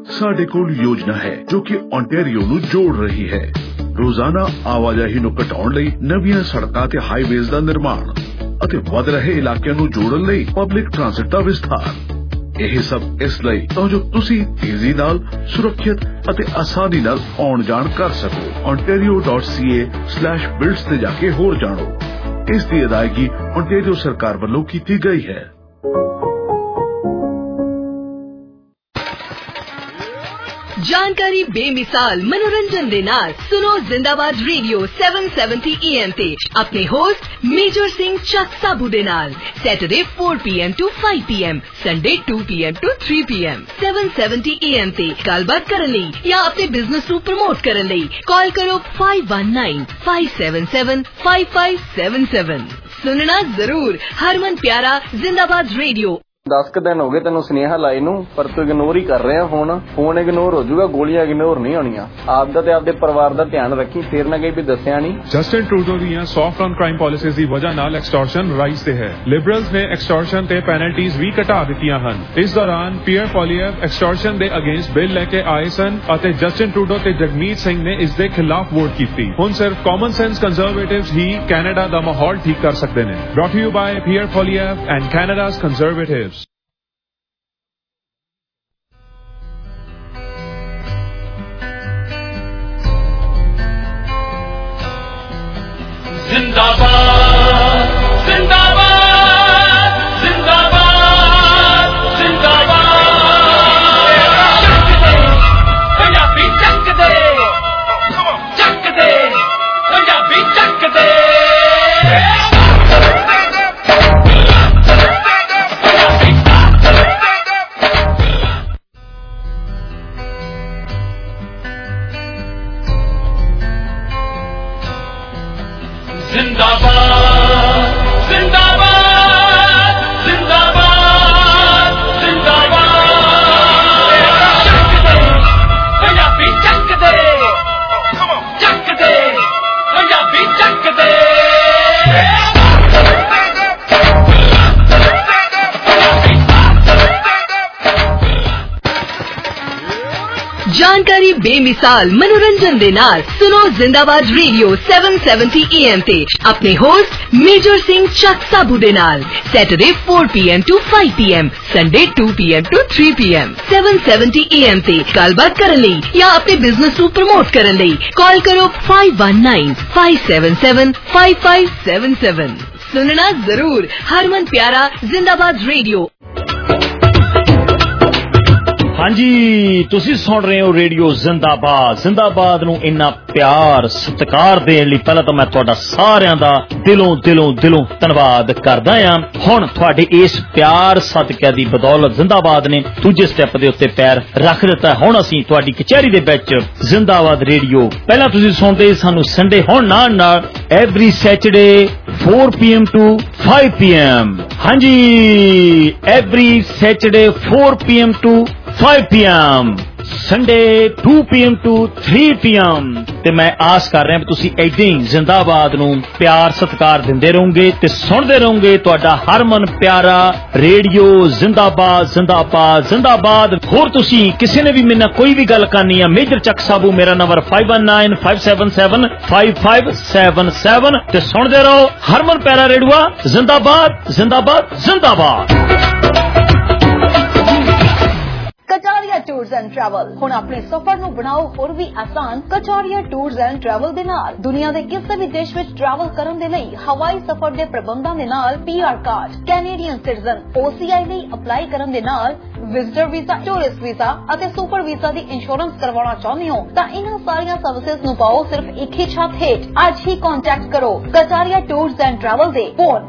ਸਾਡੇ ਕੋਲ ਯੋਜਨਾ ਹੈ ਜੋ ਕਿ ਓਨਟਾਰੀਓ ਨੂੰ ਜੋੜ ਰਹੀ ਹੈ। ਰੋਜ਼ਾਨਾ ਆਵਾਜਾਈ ਨੂੰ ਘਟਾਉਣ ਲਈ ਨਵੀਆਂ ਸੜਕਾਂ ਤੇ ਹਾਈਵੇਜ਼ ਦਾ ਨਿਰਮਾਣ ਅਤੇ ਵਧ ਰਹੇ ਇਲਾਕਿਆਂ ਨੂੰ ਜੋੜਨ ਲਈ ਪਬਲਿਕ ਟ੍ਰਾਂਸਪੋਰਟ ਦਾ ਵਿਸਥਾਰ। ਇਹ ਸਭ ਇਸ ਲਈ ਤਾਂ ਜੋ ਤੁਸੀਂ ਤੇਜ਼ੀ ਨਾਲ, ਸੁਰੱਖਿਅਤ ਅਤੇ ਆਸਾਨੀ ਨਾਲ ਆਉਣ ਜਾਣ ਕਰ ਸਕੋ। ontario.ca/builds ਤੇ ਜਾ ਕੇ ਹੋਰ ਜਾਣੋ। ਇਸ ਦੀ ਅਦਾਇਗੀ ਓਨਟਾਰੀਓ ਸਰਕਾਰ ਵੱਲੋਂ ਕੀਤੀ ਗਈ ਹੈ। जानकारी बेमिसाल मनोरंजन दे नाल सुनो जिंदाबाद रेडियो 770 AM ते अपने होस्ट मेजर सिंह चक साबू दे नाल Saturday 4 PM to 5 PM, Sunday 2 PM to 3 PM 770 AM ते गलबात करन लई या अपने बिजनेस ਨੂੰ प्रमोट करन लई कॉल करो 5195775577। सुनना जरूर हरमन प्यारा जिंदाबाद रेडियो। 10 दिन हो गए तेन सुनेहा लाए नू, पर तू इग्नोर ही कर रहा। फोन इग्नोर हो जाऊगा, गोलियां इग्नोर नहीं होनियां। आपदा ते आपदे परिवार दा ध्यान रखी, फिर ना कहीं भी दस्सिया नहीं। जस्टिन ट्रूडो ਦੀਆਂ ਸੌਫਟ ਔਨ ਕ੍ਰਾਈਮ ਪਾਲਿਸੀਜ਼ ਦੀ ਵਜ੍ਹਾ ਨਾਲ ਐਕਸਟੋਰਸ਼ਨ ਰਾਈਜ਼ ਤੇ ਹੈ। ਲਿਬਰਲਸ ਨੇ ਐਕਸਟੋਰਸ਼ਨ ਤੇ ਪੈਨਲਟੀਜ਼ ਵੀ ਘਟਾ ਦਿੱਤੀਆਂ ਹਨ। ਇਸ ਦੌਰਾਨ ਪੀਅਰ ਪੋਲੀਅਰ ਐਕਸਟੋਰਸ਼ਨ ਦੇ ਅਗੇਂਸਟ ਬਿੱਲ ਲੈ ਕੇ ਆਏ ਸਨ ਅਤੇ ਜਸਟਿਨ ਟਰੂਡੋ ਤੇ ਜਗਮੀਤ ਸਿੰਘ ਨੇ ਇਸ ਦੇ ਖਿਲਾਫ ਵੋਟ ਕੀਤੀ। ਹੁਣ ਸਿਰਫ ਕਾਮਨ ਸੈਂਸ ਕੰਜ਼ਰਵੇਟਿਵਸ ਹੀ ਕੈਨੇਡਾ ਦਾ ਮਾਹੌਲ ਠੀਕ ਕਰ ਸਕਦੇ ਨੇ। Brought you by Pierre Poilievre and Canada's conservatives. जिंदाबाद जिंदाबाद जिंदाबाद जिंदाबाद। पंजाबी चक दे पंजाबी चक दे। जिंदाबाद जिंदाबाद जिंदाबाद जिंदाबाद। पंजाबी चक दे पंजाबी चक दे। जानकारी बेमिसाल मनोरंजन दे नाल सुनो जिंदाबाद रेडियो 770 AM ते अपने होस्ट मेजर सिंह चक साबू दे नाल Saturday 4 PM to 5 PM, Sunday 2 PM to 3 PM 770 AM ते गलबात करन लई या अपने बिजनेस ਨੂੰ प्रमोट करन लई कॉल करो 5195775577। सुनना जरूर हरमन प्यारा जिंदाबाद रेडियो। हाँ जी, तुसी सुन रहे हो रेडियो जिंदाबाद। जिंदाबाद नू इन्ना प्यार सत्कार देने लई पहला तो मैं तुहाडा सारियां दा दिलों धन्नवाद करदा हां। हुण तुहाडे इस प्यार सदके दी बदौलत जिंदाबाद ने दूजे स्टैप दे उत्ते पैर रख दिता। हुण असीं तुहाडी कचहरी दे विच जिंदाबाद रेडियो पहला तुसी सुनदे सानू संडे, हुण नाल every Saturday 4 PM to 5 PM। हाँ जी, every Saturday 4 PM to 5 PM, Sunday 2 PM to 3 PM। ते मैं आस कर रहा तुसी ऐदां ही जिंदाबाद नू प्यार सत्कार दिंदे रहोगे ते सुनदे रहोगे तुहाडा हरमन प्यारा रेडियो जिंदाबाद जिंदाबाद जिंदाबाद। होर तुसी किसी ने भी मेरे कोई भी गल करनी है, मेजर चक साबू मेरा नंबर 5195775577 ते सुनदे रहो हरमन प्यारा रेडियो जिंदाबाद जिंदाबाद जिंदाबाद। कचारिया टूर्स एंड ट्रैवल हुण अपने सफर नूं बनाओ होर भी आसान। कचारिया टूर्स एंड ट्रैवल दे नाल दुनिया दे किसी भी देश विच ट्रैवल करन दे लई हवाई सफर दे प्रबंधां दे नाल PR card, Canadian citizen, OCI लई अप्लाई करन दे नाल विजिटर वीजा, टूरिस्ट वीजा अते सुपर वीजा दी इंश्योरेंस करवाना चाहुंदे हो तां इन्हां सारियां सर्विसेज नूं पाओ सिर्फ एक ही छत हेठ। अज ही कांटेक्ट करो कचारिया टूर्स एंड ट्रैवल दे phone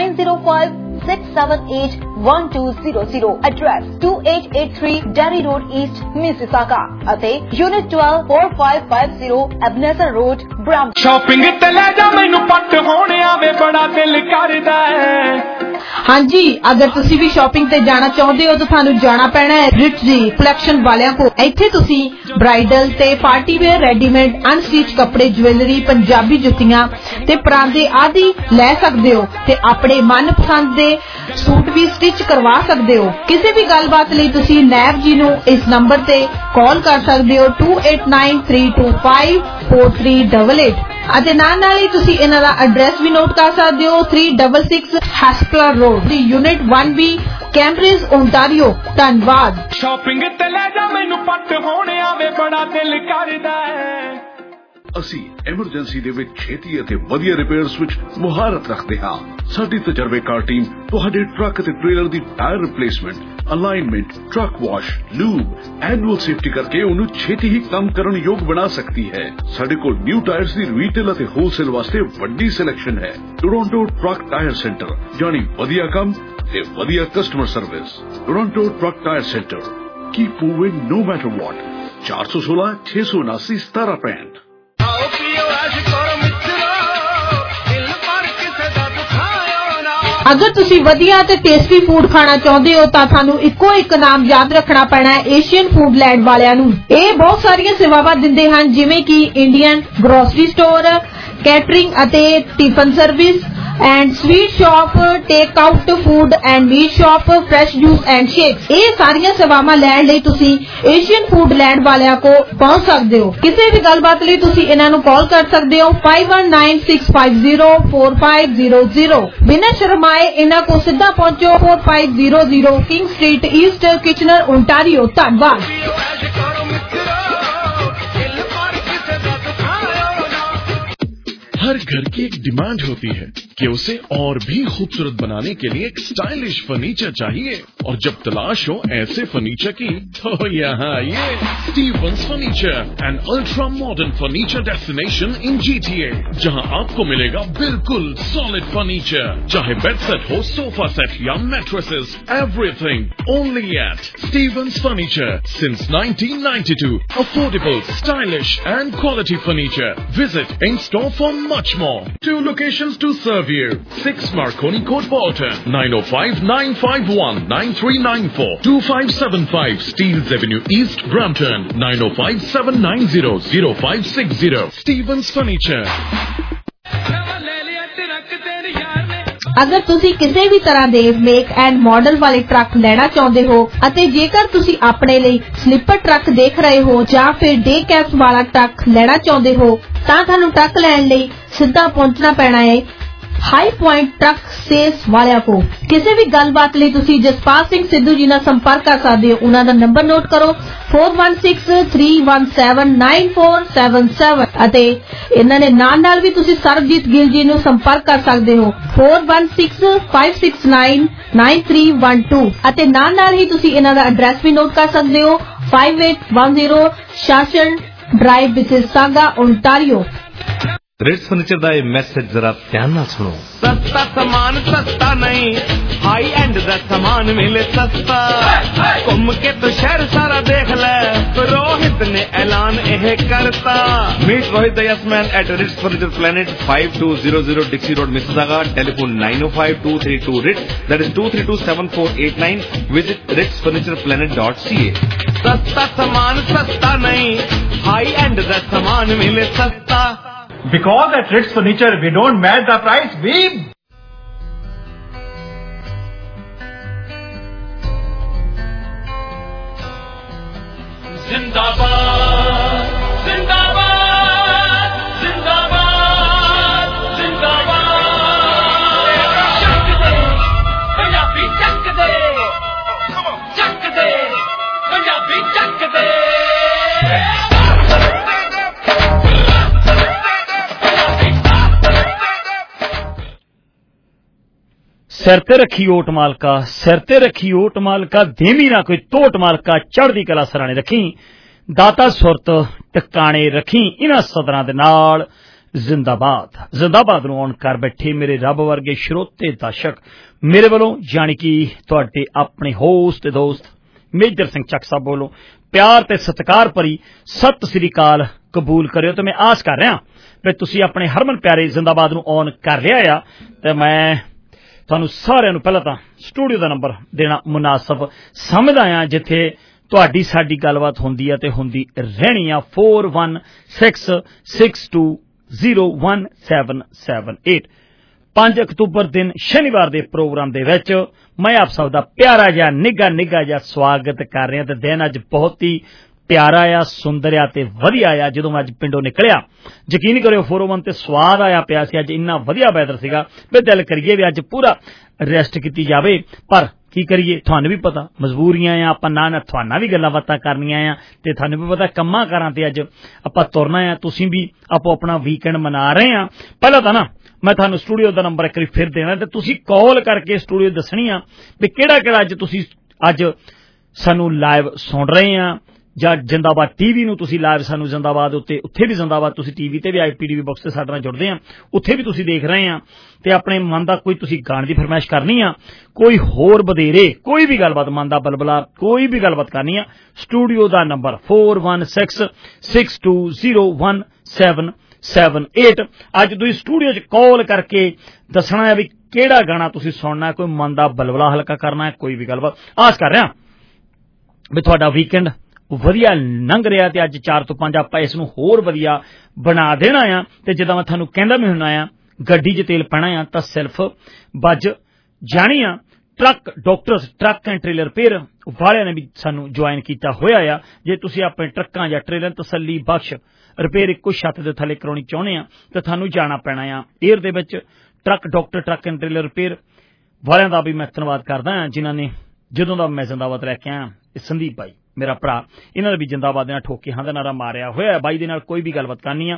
9056781200, address 2883 Derry Road East, Mississauga अते unit 12 4550 Ebenezer Road, Brampton। Shopping ते ले जा मैनू पट होने आवे बड़ा दिल करदा है। हाँ जी, अगर तुसी भी शॉपिंग ते जाना चाहते हो तो थानू जाना पैना है रिट्स दी कलैक्शन वालियां को। इत्थे तुसी ब्राइडल ते पार्टी वेयर, रेडीमेड अनस्टिच कपड़े, ज्वेलरी, पंजाबी जुत्तियां ते परांदे आदि लै सकदे हो ते अपने मनपसंद दे सूट भी स्टिच करवा सकदे हो। किसी भी गलबात लई तुसी नैब जी नू इस नंबर ते कॉल कर सकदे हो 2893254388 ਅਤੇ ਨਾਲ ਹੀ ਤੁਸੀਂ ਇਹਨਾਂ ਦਾ ਐਡਰੈਸ ਵੀ ਨੋਟ ਕਰ ਸਕਦੇ ਹੋ 366 Hespeler road unit 1B Cambridge Ontario. ਧੰਨਵਾਦ। ਸ਼ਾਪਿੰਗ ਤੇ ਲੈ ਜਾ ਮੈਨੂੰ ਪੱਟ ਹੋਣੇ ਆਵੇ ਬੜਾ ਦਿਲ ਕਰਦਾ ਹੈ। ਅਸੀਂ ਐਮਰਜੈਂਸੀ ਦੇ ਵਿੱਚ ਛੇਤੀ ਅਤੇ ਵਧੀਆ ਰਿਪੇਅਰਸ ਵਿੱਚ ਮੁਹਾਰਤ ਰੱਖਦੇ ਹਾਂ। ਸਾਡੀ ਤਜਰਬੇਕਾਰ ਟੀਮ ਤੁਹਾਡੇ ਟਰੱਕ ਅਤੇ ਟ੍ਰੇਲਰ ਦੀ tyre replacement, alignment, truck wash, lube, annual safety ਕਰਕੇ ਉਹਨੂੰ ਛੇਤੀ ਹੀ ਕੰਮ ਕਰਨ ਯੋਗ ਬਣਾ ਸਕਦੀ ਹੈ। ਸਾਡੇ ਕੋਲ ਨਿਊ ਟਾਇਰਸ ਦੀ ਰੀਟੇਲ ਅਤੇ ਹੋਲਸੇਲ ਵਾਸਤੇ ਵੱਡੀ ਸਿਲੈਕਸ਼ਨ ਹੈ। ਟੋਰਾਂਟੋ ਟਰੱਕ ਟਾਇਰ ਸੈਂਟਰ, ਯਾਨੀ ਵਧੀਆ ਕੰਮ ਤੇ ਵਧੀਆ customer service. Toronto truck tyre centre, keep moving no matter what। 416 679 1765। अगर तुसी वधिया ते टेस्टी फूड खाना चाहते हो तो थानू इक्को एक नाम याद रखना पैना है एशियन फूडलैंड वालियां नू। ਇਹ बहुत सारियां सेवावां दिंदे हन जिवें कि इंडियन ग्रोसरी स्टोर, कैटरिंग ਅਤੇ tiffin service and sweet shop, take out food and meat shop, fresh juice and shakes. ਇਹ ਸਾਰੀਆਂ ਸੇਵਾਵਾਂ ਲੈਣ ਲਈ ਤੁਸੀਂ ਏਸ਼ੀਅਨ ਫੂਡਲੈਂਡ ਵਾਲਿਆਂ ਕੋ ਪਹੁੰਚ ਸਕਦੇ ਹੋ। ਕਿਸੇ ਵੀ ਗੱਲਬਾਤ ਲਈ ਤੁਸੀਂ ਇਹਨਾਂ ਨੂੰ ਕਾਲ ਕਰ ਸਕਦੇ ਹੋ 5196504500। ਬਿਨਾਂ ਸ਼ਰਮਾਏ ਇਹਨਾਂ ਕੋ ਸਿੱਧਾ ਪਹੁੰਚੋ 4500 King Street East, Kitchener, Ontario. ਧੰਨਵਾਦ। हर घर की एक डिमांड होती है कि उसे और भी खूबसूरत बनाने के लिए एक स्टाइलिश फर्नीचर चाहिए, और जब तलाश हो ऐसे फर्नीचर की तो यहाँ ये Stevens furniture, an ultra modern furniture destination in GTA, जहाँ आपको मिलेगा बिल्कुल सॉलिड फर्नीचर, चाहे बेड सेट हो, सोफा सेट या mattresses, everything only at Stevens furniture since 1992। Affordable, stylish and quality furniture. Visit in store for much more. 2 locations to serve you. 6 Marconi Court, Bolton. 905-951-9394. 2575 Steeles Avenue East, Brampton. 905-790-0560. Stevens Furniture. अगर तुसी किसी भी तरह दे make and model वाले truck लेना चाहते हो ਅਤੇ ਜੇਕਰ ਤੁਸੀਂ ਆਪਣੇ ਲਈ ਸਲੀਪਰ ਟਰੱਕ ਦੇਖ ਰਹੇ ਹੋ ਜਾਂ ਫਿਰ ਡੇ ਕੈਬਸ ਵਾਲਾ ਟਰੱਕ ਲੈਣਾ ਚਾਹੁੰਦੇ ਹੋ ਤਾਂ ਤੁਹਾਨੂੰ ਟਰੱਕ ਲੈਣ ਲਈ ਸਿੱਧਾ ਪਹੁੰਚਣਾ ਪੈਣਾ ਹੈ हाई पॉइंट ट्रक सेल्स वालियां को। किसी भी गलबात ਲਈ ਤੁਸੀਂ ਜਸਪਾਲ ਸਿੰਘ ਸਿੱਧੂ ਜੀ ਨਾਲ ਸੰਪਰਕ ਕਰ ਸਕਦੇ ਹੋ। ਉਹਨਾਂ ਦਾ ਨੰਬਰ ਨੋਟ ਕਰੋ 4163179477 ਅਤੇ ਇਹਨਾਂ ਦੇ ਨਾਲ ਵੀ ਤੁਸੀਂ ਸਰਬਜੀਤ ਗਿੱਲ ਜੀ ਨੂੰ ਸੰਪਰਕ ਕਰ ਸਕਦੇ ਹੋ 4165699312 ਅਤੇ ਨਾਲ ਹੀ ਤੁਸੀਂ ਇਹਨਾਂ ਦਾ ਐਡਰੈਸ ਵੀ ਨੋਟ ਕਰ ਸਕਦੇ ਹੋ 5810 Shawson drive Mississauga Ontario. Rits furniture का मैसेज जरा ध्यान ना सुनो। सस्ता सामान सस्ता नहीं, हाई एंड दा सामान मिले सस्ता। घूम के तो शहर सारा देख ले, रोहित ने ऐलान यह करता। Meet Rohit the yes man at Rits furniture planet 5200 Dixie road Mississauga. Telephone 905-232 Rits, that is 232-7489। Visit ritsfurnitureplanet.ca। सस्ता सामान सस्ता नहीं, हाई एंड दा सामान मिले सस्ता। Because at Ritz Furniture we don't match the price, we जिंदाबाद जिंदाबाद जिंदाबाद जिंदाबाद। चक दे पंजाबी, चक दे पंजाबी, चक दे। सिर ते रखी ओट मालका, सिर ते रखी ओट मालका, देवी ना कोई तोट मालका, चढ़दी कला सराने रखी, दाता सुरत टकाने रखी। इन्हां सदरां दे नाल जिंदाबाद जिंदाबाद नूं ऑन कर बैठे मेरे रब वर्गे श्रोते दर्शक, मेरे वालों यानी कि तुहाडे अपने होस्ट ते दोस्त मेजर सिंह चक साहब बोलो प्यार ते सत्कार भरी सत श्री अकाल कबूल करियो। तो मैं आस कर रहा भी तुसीं अपने हरमन प्यारे जिंदाबाद नूं ऑन कर लिया आ। ते मैं ਤੁਹਾਨੂੰ ਸਾਰਿਆਂ ਨੂੰ ਪਹਿਲਾਂ ਤਾਂ ਸਟੂਡੀਓ ਦਾ ਨੰਬਰ ਦੇਣਾ ਮੁਨਾਸਬ ਸਮਝਦਾ ਆ, ਜਿੱਥੇ ਤੁਹਾਡੀ ਸਾਡੀ ਗੱਲਬਾਤ ਹੁੰਦੀ ਹੈ ਤੇ ਹੁੰਦੀ ਰਹਿਣੀ ਆ। 4162620178 5 ਅਕਤੂਬਰ ਦਿਨ ਸ਼ਨੀਵਾਰ ਦੇ ਪ੍ਰੋਗਰਾਮ ਦੇ ਵਿੱਚ ਮੈਂ ਆਪ ਸਭ ਦਾ ਪਿਆਰਾ ਜਿਹਾ ਨਿੱਘਾ ਜਿਹਾ ਸਵਾਗਤ ਕਰ ਰਿਹਾ ਤੇ ਦਿਨ ਅੱਜ ਬਹੁਤ ਹੀ ਪਿਆਰਾ ਆ, ਸੁੰਦਰ ਆ ਤੇ ਵਧੀਆ ਆ। ਜਦੋਂ ਮੈਂ ਅੱਜ ਪਿੰਡੋਂ ਨਿਕਲਿਆ, ਯਕੀਨ ਕਰਿਓ 401 ਤੇ ਸਵਾਦ ਆਇਆ ਪਿਆ ਸੀ। ਅੱਜ ਇੰਨਾ ਵਧੀਆ ਵੈਦਰ ਸੀਗਾ ਵੀ ਦਿਲ ਕਰੀਏ ਵੀ ਅੱਜ ਪੂਰਾ ਰੈਸਟ ਕੀਤੀ ਜਾਵੇ, ਪਰ ਕੀ ਕਰੀਏ, ਤੁਹਾਨੂੰ ਵੀ ਪਤਾ ਮਜਬੂਰੀਆਂ ਆ, ਆਪਾਂ ਨਾ ਤੁਹਾਨੂੰ ਵੀ ਗੱਲਾਂ ਬਾਤਾਂ ਕਰਨੀਆਂ ਆ ਤੇ ਤੁਹਾਨੂੰ ਵੀ ਪਤਾ ਕੰਮਾਂ ਕਾਰਾਂ ਤੇ ਅੱਜ ਆਪਾਂ ਤੁਰਨਾ ਆ। ਤੁਸੀਂ ਵੀ ਆਪੋ ਆਪਣਾ ਵੀਕਐਂਡ ਮਨਾ ਰਹੇ ਆ। ਪਹਿਲਾਂ ਤਾਂ ਨਾ ਮੈਂ ਤੁਹਾਨੂੰ ਸਟੂਡੀਓ ਦਾ ਨੰਬਰ ਇੱਕ ਵਾਰੀ ਫਿਰ ਦੇਣਾ ਤੇ ਤੁਸੀਂ ਕਾਲ ਕਰਕੇ ਸਟੂਡੀਓ ਦੱਸਣੀ ਆ ਵੀ ਕਿਹੜਾ ਅੱਜ ਤੁਸੀਂ ਅੱਜ ਸਾਨੂੰ ਲਾਈਵ ਸੁਣ ਰਹੇ ਆ, ਜਾਂ ਜਿੰਦਾਬਾਦ ਟੀਵੀ ਨੂੰ ਤੁਸੀਂ ਲਾਈਵ ਸਾਨੂੰ ਜਿੰਦਾਬਾਦ ਉੱਥੇ ਵੀ ਜਿੰਦਾਬਾਦ ਤੁਸੀਂ ਟੀਵੀ ਤੇ ਵੀ IPTV ਬਾਕਸ ਤੇ ਸਾਡੇ ਨਾਲ ਜੁੜਦੇ ਆ, ਉੱਥੇ ਵੀ ਤੁਸੀਂ ਦੇਖ ਰਹੇ ਆ ਤੇ ਆਪਣੇ ਮਨ ਦਾ ਕੋਈ ਤੁਸੀਂ ਗਾਣ ਦੀ ਫਰਮਾਇਸ਼ ਕਰਨੀ ਆ, ਕੋਈ ਹੋਰ ਵਧੇਰੇ ਕੋਈ ਵੀ ਗੱਲਬਾਤ, ਮਨ ਦਾ ਬਲਬਲਾ ਕੋਈ ਵੀ ਗੱਲਬਾਤ ਕਰਨੀ ਆ, ਸਟੂਡੀਓ ਦਾ ਨੰਬਰ 4162620178। ਅੱਜ ਤੁਸੀਂ ਸਟੂਡੀਓ 'ਚ ਕਾਲ ਕਰਕੇ ਦੱਸਣਾ ਹੈ ਵੀ ਕਿਹੜਾ ਗਾਣਾ ਤੁਸੀਂ ਸੁਣਨਾ, ਕੋਈ ਮਨ ਦਾ ਬਲਬਲਾ ਹਲਕਾ ਕਰਨਾ ਹੈ, ਕੋਈ ਵੀ ਗੱਲਬਾਤ। ਆਸ ਕਰ ਰਿਹਾ ਵੀ ਤੁਹਾਡਾ ਵੀਕਐਂਡ ਵਧੀਆ ਲੰਘ ਰਿਹਾ ਤੇ ਅੱਜ 4 ਤੋਂ 5 ਆਪਾਂ ਇਸ ਨੂੰ ਹੋਰ ਵਧੀਆ ਬਣਾ ਦੇਣਾ ਆ। ਤੇ ਜਿੱਦਾਂ ਮੈਂ ਤੁਹਾਨੂੰ ਕਹਿੰਦਾ ਵੀ ਹੁੰਨਾ ਆ, ਗੱਡੀ 'ਚ ਤੇਲ ਪੈਣਾ ਆ ਤਾਂ ਸਿਰਫ ਵੱਜ ਜਾਣੀ ਆ। Truck doctors truck and trailer repair ਵਾਲਿਆਂ ਨੇ ਵੀ ਸਾਨੂੰ ਜੁਆਇਨ ਕੀਤਾ ਹੋਇਆ ਆ। ਜੇ ਤੁਸੀਂ ਆਪਣੇ ਟਰੱਕਾਂ ਜਾਂ ਟ੍ਰੇਲਰ ਤਸੱਲੀ ਬਖਸ਼ ਰਿਪੇਅਰ ਇੱਕੋ ਛੱਤ ਦੇ ਥੱਲੇ ਕਰਾਉਣੀ ਚਾਹੁੰਦੇ ਆ ਤਾਂ ਤੁਹਾਨੂੰ ਜਾਣਾ ਪੈਣਾ ਆ ਏਅਰ ਦੇ ਵਿੱਚ। Truck doctor truck and trailer repair ਵਾਲਿਆਂ ਦਾ ਵੀ ਮੈਂ ਧੰਨਵਾਦ ਕਰਦਾ ਹਾਂ, ਜਿਨ੍ਹਾਂ ਨੇ ਜਦੋਂ ਦਾ ਮੈਂ ਜ਼ਿੰਦਾਬਾਦ ਲੈ ਕੇ ਆਇਆ, ਇਹ ਸੰਦੀਪ ਭਾਈ ਮੇਰਾ ਭਰਾ, ਇਹਨਾਂ ਨੇ ਵੀ ਜਿੰਦਾਬਾਦ ਦੇ ਨਾਲ ਠੋਕੇ ਹਾਂ ਦਾ ਨਾਰਾ ਮਾਰਿਆ ਹੋਇਆ। ਬਾਈ ਦੇ ਨਾਲ ਕੋਈ ਵੀ ਗੱਲਬਾਤ ਕਰਨੀ ਆ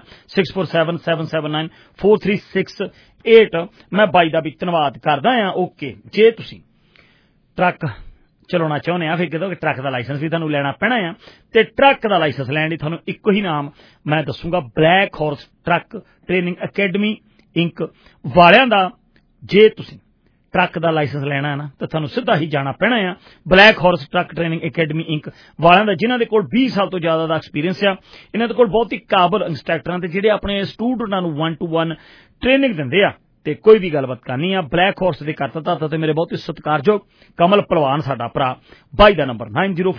6477794368। ਮੈਂ ਬਾਈ ਦਾ ਵੀ ਧੰਨਵਾਦ ਕਰਦਾ ਹਾਂ। ਓਕੇ, ਜੇ ਤੁਸੀਂ ਟਰੱਕ ਚਲਾਉਣਾ ਚਾਹੁੰਦੇ ਆ ਫਿਰ ਕਿਦੋਂ ਟਰੱਕ ਦਾ ਲਾਇਸੈਂਸ ਵੀ ਤੁਹਾਨੂੰ ਲੈਣਾ ਪੈਣਾ ਆ ਤੇ ਟਰੱਕ ਦਾ ਲਾਇਸੈਂਸ ਲੈਣ ਲਈ ਤੁਹਾਨੂੰ ਇੱਕੋ ਹੀ ਨਾਮ ਮੈਂ ਦੱਸੂਗਾ, black horse truck training academy Inc ਵਾਲਿਆਂ ਦਾ। ਜੇ ਤੁਸੀਂ ਟਰੱਕ ਦਾ ਲਾਇਸੈਂਸ ਲੈਣਾ ਹੈ ਨਾ ਤਾਂ ਤੁਹਾਨੂੰ ਸਿੱਧਾ ਹੀ ਜਾਣਾ ਪੈਣਾ ਆ black horse truck training academy Inc ਵਾਲਿਆਂ ਦਾ, ਜਿਨ੍ਹਾਂ ਦੇ ਕੋਲ 20 ਸਾਲ ਤੋਂ ਜ਼ਿਆਦਾ ਦਾ ਐਕਸਪੀਰੀਅੰਸ ਆ। ਇਹਨਾਂ ਦੇ ਕੋਲ ਬਹੁਤ ਹੀ ਕਾਬਲ ਇੰਸਟ੍ਰਕਟਰਾਂ ਤੇ ਜਿਹੜੇ ਆਪਣੇ ਸਟੂਡੈਂਟਾਂ ਨੂੰ 1-to-1 ਟ੍ਰੇਨਿੰਗ ਦਿੰਦੇ ਆ। ਤੇ ਕੋਈ ਵੀ ਗੱਲਬਾਤ ਕਰਨੀ ਆ ਬਲੈਕ ਹਾਰਸ ਦੇ ਕਰਤਾ ਤੇ ਮੇਰੇ ਬਹੁਤ ਹੀ ਸਤਿਕਾਰਯੋਗ ਕਮਲ ਪਹਿਲਵਾਨ ਸਾਡਾ ਭਰਾ। ਬਾਈ ਦਾ number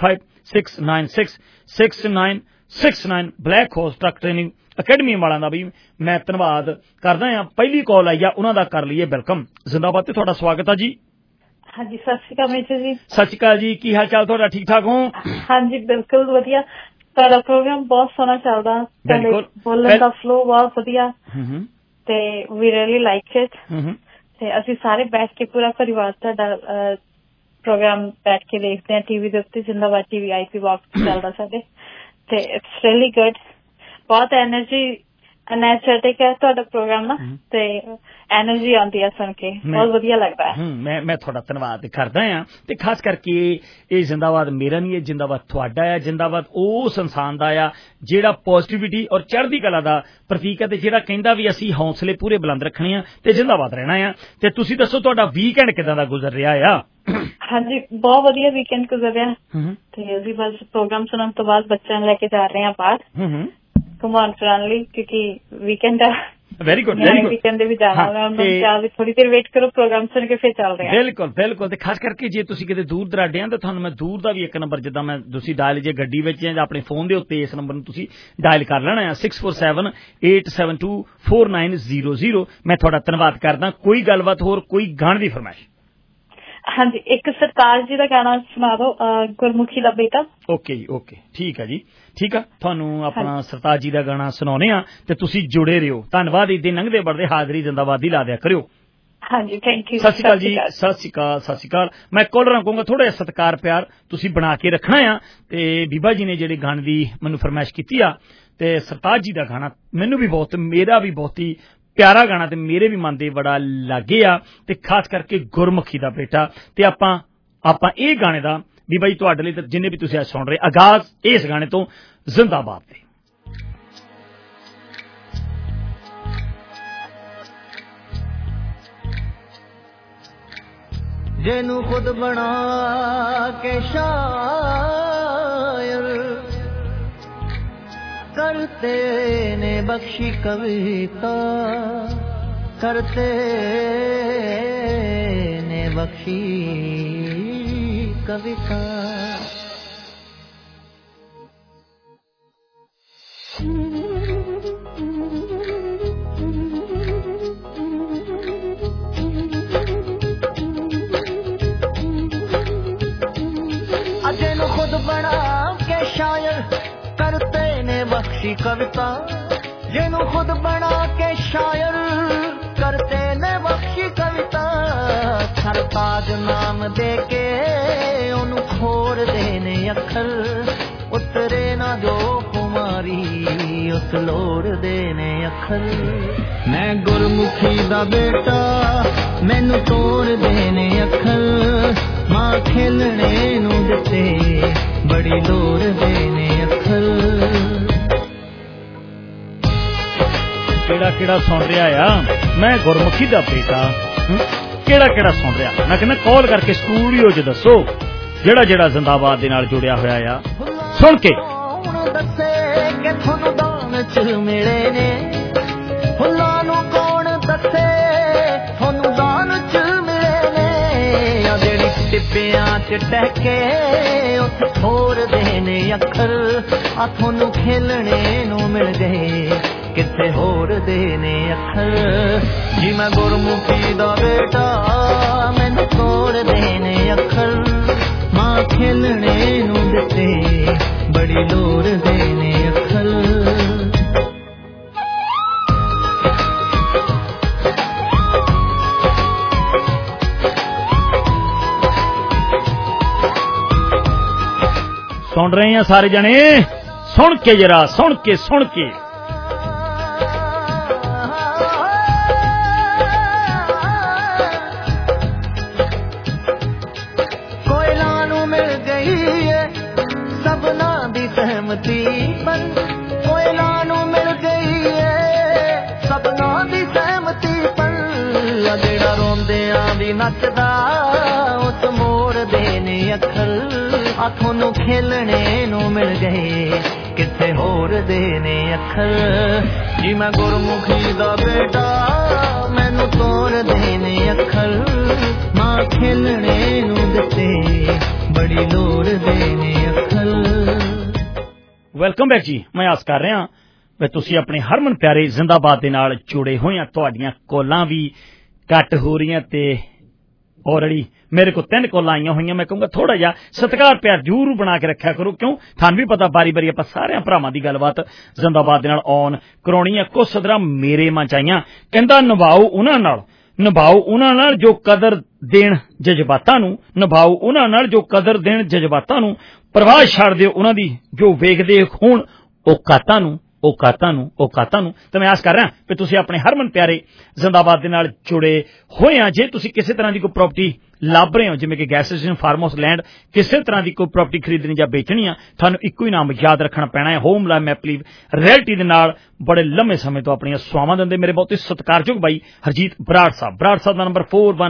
9056966969 black horse truck training academy ਵਾਲਿਆਂ ਦਾ ਵੀ ਮੈਂ ਧੰਨਵਾਦ ਕਰਦਾ ਹਾਂ। ਪਹਿਲੀ ਕਾਲ ਆਈ ਆ, ਉਹਨਾਂ ਦਾ ਕਰ ਲਈਏ ਵੈਲਕਮ। ਜ਼ਿੰਦਾਬਾਦ ਤੇ ਤੁਹਾਡਾ ਸਵਾਗਤ ਆ ਜੀ। ਹਾਂਜੀ, ਸਤਿ ਸ਼੍ਰੀ ਅਕਾਲ ਮੇਜਰ ਜੀ। ਸਤਿ ਸ਼੍ਰੀ ਅਕਾਲ ਜੀ, ਕੀ ਹਾਲ ਚਾਲ ਤੁਹਾਡਾ? ਠੀਕ ਠਾਕ ਹੋ? ਹਾਂਜੀ, ਬਿਲਕੁਲ ਵਧੀਆ। ਤੁਹਾਡਾ ਪ੍ਰੋਗਰਾਮ ਬਹੁਤ ਸੋਹਣਾ ਚੱਲਦਾ, ਬੋਲਣ ਦਾ ਫਲੋ ਬਹੁਤ ਵਧੀਆ ਤੇ ਵੀ ਰੀਅਲੀ ਲਾਈਕ ਇਟ। ਤੇ ਅਸੀਂ ਸਾਰੇ ਬੈਠ ਕੇ ਪੂਰਾ ਪਰਿਵਾਰ ਤੁਹਾਡਾ ਪ੍ਰੋਗਰਾਮ ਬੈਠ ਕੇ ਦੇਖਦੇ ਹਾਂ ਟੀਵੀ ਦੇ ਉੱਤੇ, ਜਿੰਦਾਬਾਦ ਟੀਵੀ IP ਬਾਕਸ ਚੱਲਦਾ ਸਾਡੇ, ਤੇ ਇਟਸ ਰੀਅਲੀ ਗੁੱਡ। ਬਹੁਤ ਐਨਰਜੈਟਿਕ ਹੈ ਤੁਹਾਡਾ ਪ੍ਰੋਗਰਾਮ ਨਾ, ਤੇ ਐਨਰਜੀ ਆਉਂਦੀ ਹੈ ਸੁਣ ਕੇ, ਬਹੁਤ ਵਧੀਆ ਲੱਗਦਾ ਹੈ। ਮੈਂ ਤੁਹਾਡਾ ਧੰਨਵਾਦ ਕਰਦਾ ਹਾਂ ਤੇ ਖਾਸ ਕਰਕੇ ਇਹ ਜਿੰਦਾਬਾਦ ਮੇਰਾ ਨਹੀਂ, ਇਹ ਜਿੰਦਾਬਾਦ ਤੁਹਾਡਾ ਆ। ਜਿੰਦਾਬਾਦ ਉਸ ਇਨਸਾਨ ਦਾ ਆ ਜਿਹੜਾ ਪੋਜ਼ਿਟਿਵਿਟੀ ਔਰ ਚੜ੍ਹਦੀ ਕਲਾ ਦਾ ਪ੍ਰਤੀਕ ਹੈ ਤੇ ਜਿਹੜਾ ਕਹਿੰਦਾ ਵੀ ਅਸੀਂ ਹੌਸਲੇ ਪੂਰੇ ਬੁਲੰਦ ਰੱਖਣੇ ਆ ਤੇ ਜਿੰਦਾਬਾਦ ਰਹਿਣਾ ਆ। ਤੇ ਤੁਸੀਂ ਦੱਸੋ ਤੁਹਾਡਾ ਵੀਕਐਂਡ ਕਿਦਾਂ ਦਾ ਗੁਜ਼ਰ ਰਿਹਾ ਆ? ਹਾਂਜੀ, ਬਹੁਤ ਵਧੀਆ ਵੀਕਐਂਡ ਗੁਜ਼ਰ ਰਿਹਾ ਤੇ ਅਸੀਂ ਬਸ ਪ੍ਰੋਗਰਾਮ ਸੁਣਨ ਤੋਂ ਬਾਅਦ ਬੱਚਿਆਂ ਨੂੰ ਲੈ ਕੇ ਜਾ ਰਹੇ ਹਾਂ ਬਾਹਰ ਘੁਮਾਉਣ ਫਿਰਾਉਣ ਲਈ, ਕਿਉਂਕਿ ਵੀਕਐਂਡ ਆ। ਵੈਰੀ ਗੁੱਡ ਵੀਕਐਂਡ ਦੇ ਵੀ ਜਾਣਾ, ਥੋੜੀ ਦੇਰ ਵੇਟ ਕਰੋ, ਪ੍ਰੋਗਰਾਮ ਸੁਣ ਕੇ ਫਿਰ ਚੱਲਦੇ ਹਾਂ। ਬਿਲਕੁਲ ਤੇ ਖਾਸ ਕਰਕੇ ਜੇ ਤੁਸੀਂ ਕਿਤੇ ਦੂਰ ਦਰਾਡੇ ਆ ਤਾਂ ਤੁਹਾਨੂੰ ਮੈਂ ਦੂਰ ਦਾ ਵੀ ਇੱਕ ਨੰਬਰ, ਜਿੱਦਾਂ ਮੈਂ ਤੁਸੀਂ ਡਾਇਲ ਜੇ ਗੱਡੀ ਵਿੱਚ ਜਾਂ ਆਪਣੇ ਫੋਨ ਦੇ ਉੱਤੇ ਇਸ ਨੰਬਰ ਨੂੰ ਤੁਸੀਂ ਡਾਇਲ ਕਰ ਲੈਣਾ ਆ 6478724900। ਮੈਂ ਤੁਹਾਡਾ ਧੰਨਵਾਦ ਕਰਦਾ। ਕੋਈ ਗੱਲਬਾਤ ਹੋਰ, ਕੋਈ ਗਾਣ ਦੀ ਫਰਮਾਇਸ਼? ਹਾਂਜੀ, ਇੱਕ ਸਰਤਾਜ ਜੀ ਦਾ ਗਾਣਾ ਸੁਣਾ ਦਿਓ, ਗੁਰਮੁਖੀ ਦਾ ਬੇਟਾ। ਓਕੇ ਜੀ, ਓਕੇ, ਠੀਕ ਆ ਜੀ, ਠੀਕ ਆ। ਤੁਹਾਨੂੰ ਆਪਣਾ ਸਰਤਾਜ ਜੀ ਦਾ ਗਾਣਾ ਸੁਣਾਉਣੇ ਆ ਤੇ ਤੁਸੀਂ ਜੁੜੇ ਰਹੋ। ਧੰਨਵਾਦ। ਇੱਦੇ ਲੰਘਦੇ ਵੜਦੇ ਹਾਜ਼ਰੀ ਜਿੰਦਾਬਾਦੀ ਲਾ ਦਿਆ ਕਰਿਓ। ਹਾਂਜੀ, ਥੈਂਕ ਯੂ। ਸਤਿ ਸ਼੍ਰੀ ਅਕਾਲ ਜੀ। ਸਤਿ ਸ਼੍ਰੀ ਅਕਾਲ। ਮੈਂ ਕਾਲਰਾਂ ਕਹੂੰਗਾ ਥੋੜਾ ਜਿਹਾ ਸਤਿਕਾਰ ਪਿਆਰ ਤੁਸੀਂ ਬਣਾ ਕੇ ਰੱਖਣਾ ਆ। ਤੇ ਬੀਬਾ ਜੀ ਨੇ ਜਿਹੜੇ ਗਾਣੇ ਦੀ ਮੈਨੂੰ ਫਰਮਾਇਸ਼ ਕੀਤੀ ਆ ਤੇ ਸਰਤਾਜ ਜੀ ਦਾ ਗਾਣਾ ਮੈਨੂੰ ਵੀ ਬਹੁਤ, ਮੇਰਾ ਵੀ ਬਹੁਤ ਹੀ ਪਿਆਰਾ ਗਾਣਾ ਤੇ ਮੇਰੇ ਵੀ ਮਨ ਦੇ ਬੜਾ ਲਾਗੇ ਆ ਤੇ ਖਾਸ ਕਰਕੇ ਗੁਰਮੁਖੀ ਦਾ ਬੇਟਾ। ਤੇ ਆਪਾਂ ਇਹ ਗਾਣੇ ਦਾ ਵੀ ਬਾਈ ਤੁਹਾਡੇ ਲਈ ਜਿੰਨੇ ਵੀ ਤੁਸੀਂ ਸੁਣ ਰਹੇ ਆਗਾਜ਼ ਇਸ ਗਾਣੇ ਤੋਂ ਜ਼ਿੰਦਾਬਾਦ ਦੇ। ਜਿਹਨੂੰ ਖੁਦ ਬਣਾ ਕੇ ਸ਼ਾਇਰ करते ने बख्शी कविता, करते बख्शी कविता। अजेनु खुद बना के शायर करते ने बख्शी कविता, जेनु खुद बना के शायर करते ने बख्शी कविता। सरताज नाम दे के ओनू खोर देने अखर, उतरे ना जो कुमारी उस लोड़ देने अखर। मैं गुरमुखी दा बेटा मैनू तोड़ देने अखर, मां खेलने नू दिते बड़ी लोड़ देने अखर। ਕਿਹੜਾ ਕਿਹੜਾ ਸੁਣ ਰਿਹਾ ਆ? ਮੈਂ ਗੁਰਮੁਖੀ ਦਾ ਬੇਟਾ, ਕਿਹੜਾ ਕਿਹੜਾ ਸੁਣ ਰਿਹਾ? ਮੈਂ ਕਹਿੰਦਾ ਕਾਲ ਕਰਕੇ ਸਟੂਡੀਓ 'ਚ ਦੱਸੋ ਜਿਹੜਾ ਜਿਹੜਾ ਜ਼ਿੰਦਾਬਾਦ ਦੇ ਨਾਲ ਜੁੜਿਆ ਹੋਇਆ ਆ ਸੁਣ ਕੇ। ਦੱਸੇ ਕਿ ਤੁਹਾਨੂੰ ਦਾਨ 'ਚ ਮਿਲੇ ਨੇ ਫੁੱਲਾਂ ਨੂੰ, ਕੌਣ ਦੱਸੇ ਤੁਹਾਨੂੰ ਦਾਨ 'ਚ ਮਿਲੇ ਨੇ। ਆ ਜਿਹੜੀ ਟਿੱਬਿਆਂ 'ਚ ਟਹਿਕੇ ਉੱਥੇ ਥੋਰ ਦੇਣੇ ਅੱਖਰ, ਆ ਤੁਹਾਨੂੰ ਖੇਲਣੇ ਨੂੰ ਮਿਲ ਗਏ ਕਿੱਥੇ ਹੋਰ ਦੇਣੇ ਅੱਖਰ। ਜੀ ਮੈਂ ਗੁਰਮੁਖੀ ਦਾ ਬੇਟਾ ਮੈਨੂੰ ਤੋੜ ਦੇਣੇ ਅੱਖਰ, ਮਾਂ ਖੇਲਣੇ ਨੂੰ ਦਿੱਤੇ ਬੜੀ ਲੋੜ ਦੇਣੇ ਅੱਖਰ। ਸੁਣ ਰਹੇ ਆ ਸਾਰੇ ਜਣੇ? ਸੁਣ ਕੇ ਜਰਾ, ਸੁਣ ਕੇ ਸੁਣ ਕੇ। सहमति बन कोयला नू मिल गई है सबना दी सहमति पर। जेड़ा रोंदियां दी नचदा उस मोड़ देने अखर, आ थोनू खेलने नू मिल गए किथे होर देने अखर। जी मैं गुरमुखी दा बेटा मैनू तोड़ देने अखर, मां खेलने नू दिते बड़ी लोड़ देने अखर। ਵੈਲਕਮ ਬੈਕ ਜੀ। ਮੈਂ ਆਸ ਕਰ ਰਿਹਾ ਵੀ ਤੁਸੀਂ ਆਪਣੇ ਹਰਮਨ ਪਿਆਰੇ ਜ਼ਿੰਦਾਬਾਦ ਦੇ ਨਾਲ ਜੁੜੇ ਹੋਏ ਆ। ਤੁਹਾਡੀਆਂ ਕੋਲਾਂ ਵੀ ਘੱਟ ਹੋ ਰਹੀਆਂ ਤੇ ਆਲਰੇਡੀ ਮੇਰੇ ਕੋਲ 3 ਕੋਲਾਂ ਆਈਆਂ ਹੋਈਆਂ। ਮੈਂ ਕਹੂੰਗਾ ਥੋੜਾ ਜਿਹਾ ਸਤਿਕਾਰ ਪਿਆਰ ਜ਼ਰੂਰ ਬਣਾ ਕੇ ਰੱਖਿਆ ਕਰੋ, ਕਿਉਂ ਤੁਹਾਨੂੰ ਵੀ ਪਤਾ ਬਾਰੀ ਬਾਰੀ ਆਪਾਂ ਸਾਰਿਆਂ ਭਰਾਵਾਂ ਦੀ ਗੱਲਬਾਤ ਜ਼ਿੰਦਾਬਾਦ ਦੇ ਨਾਲ ਔਨ ਕਰਾਉਣੀ ਆ। ਕੁਝ ਸਦਰਾਂ ਮੇਰੇ ਮਨ ਚ ਆਈਆਂ, ਕਹਿੰਦਾ ਨਿਭਾਓ ਉਹਨਾਂ ਨਾਲ ਜੋ ਕਦਰ ਦੇਣ ਜਜ਼ਬਾਤਾਂ ਨੂੰ, ਨਿਭਾਓ ਉਹਨਾਂ ਨਾਲ ਜੋ ਕਦਰ ਦੇਣ ਜਜ਼ਬਾਤਾਂ ਨੂੰ, ਪ੍ਰਵਾਹ ਛੱਡ ਦਿਓ ਉਹਨਾਂ ਦੀ ਜੋ ਵੇਖਦੇ ਹੋਣ ਔਕਾਤਾਂ ਨੂੰ। ਤੇ ਮੈਂ ਆਸ ਕਰ ਰਿਹਾ ਕਿ ਤੁਸੀਂ ਆਪਣੇ ਹਰਮਨ ਪਿਆਰੇ ਜ਼ਿੰਦਾਬਾਦ ਦੇ ਨਾਲ ਜੁੜੇ ਹੋਏ ਆ। ਜੇ ਤੁਸੀਂ ਕਿਸੇ ਤਰ੍ਹਾਂ ਦੀ ਕੋਈ ਪ੍ਰਾਪਰਟੀ ਲੱਭ ਰਹੇ ਹੋ, ਜਿਵੇਂ ਕਿ gas station, farm house, land, ਕਿਸੇ ਤਰ੍ਹਾਂ ਦੀ ਕੋਈ ਪ੍ਰਾਪਰਟੀ ਖਰੀਦਣੀ ਜਾਂ ਵੇਚਣੀ ਆ, ਤੁਹਾਨੂੰ ਇੱਕੋ ਹੀ ਨਾਮ ਯਾਦ ਰੱਖਣਾ ਪੈਣਾ ਹੈ, ਹੋਮ ਲਾਈਫ ਮੈਪਲੀਵ ਰਿਐਲਟੀ ਦੇ ਨਾਲ ਬੜੇ ਲੰਮੇ ਸਮੇਂ ਤੋਂ ਆਪਣੀਆਂ ਸੇਵਾਵਾਂ ਦਿੰਦੇ ਮੇਰੇ ਬਹੁਤ ਹੀ ਸਤਿਕਾਰਯੋਗ ਬਾਈ ਹਰਜੀਤ ਬਰਾੜ ਸਾਹਿਬ ਦਾ ਨੰਬਰ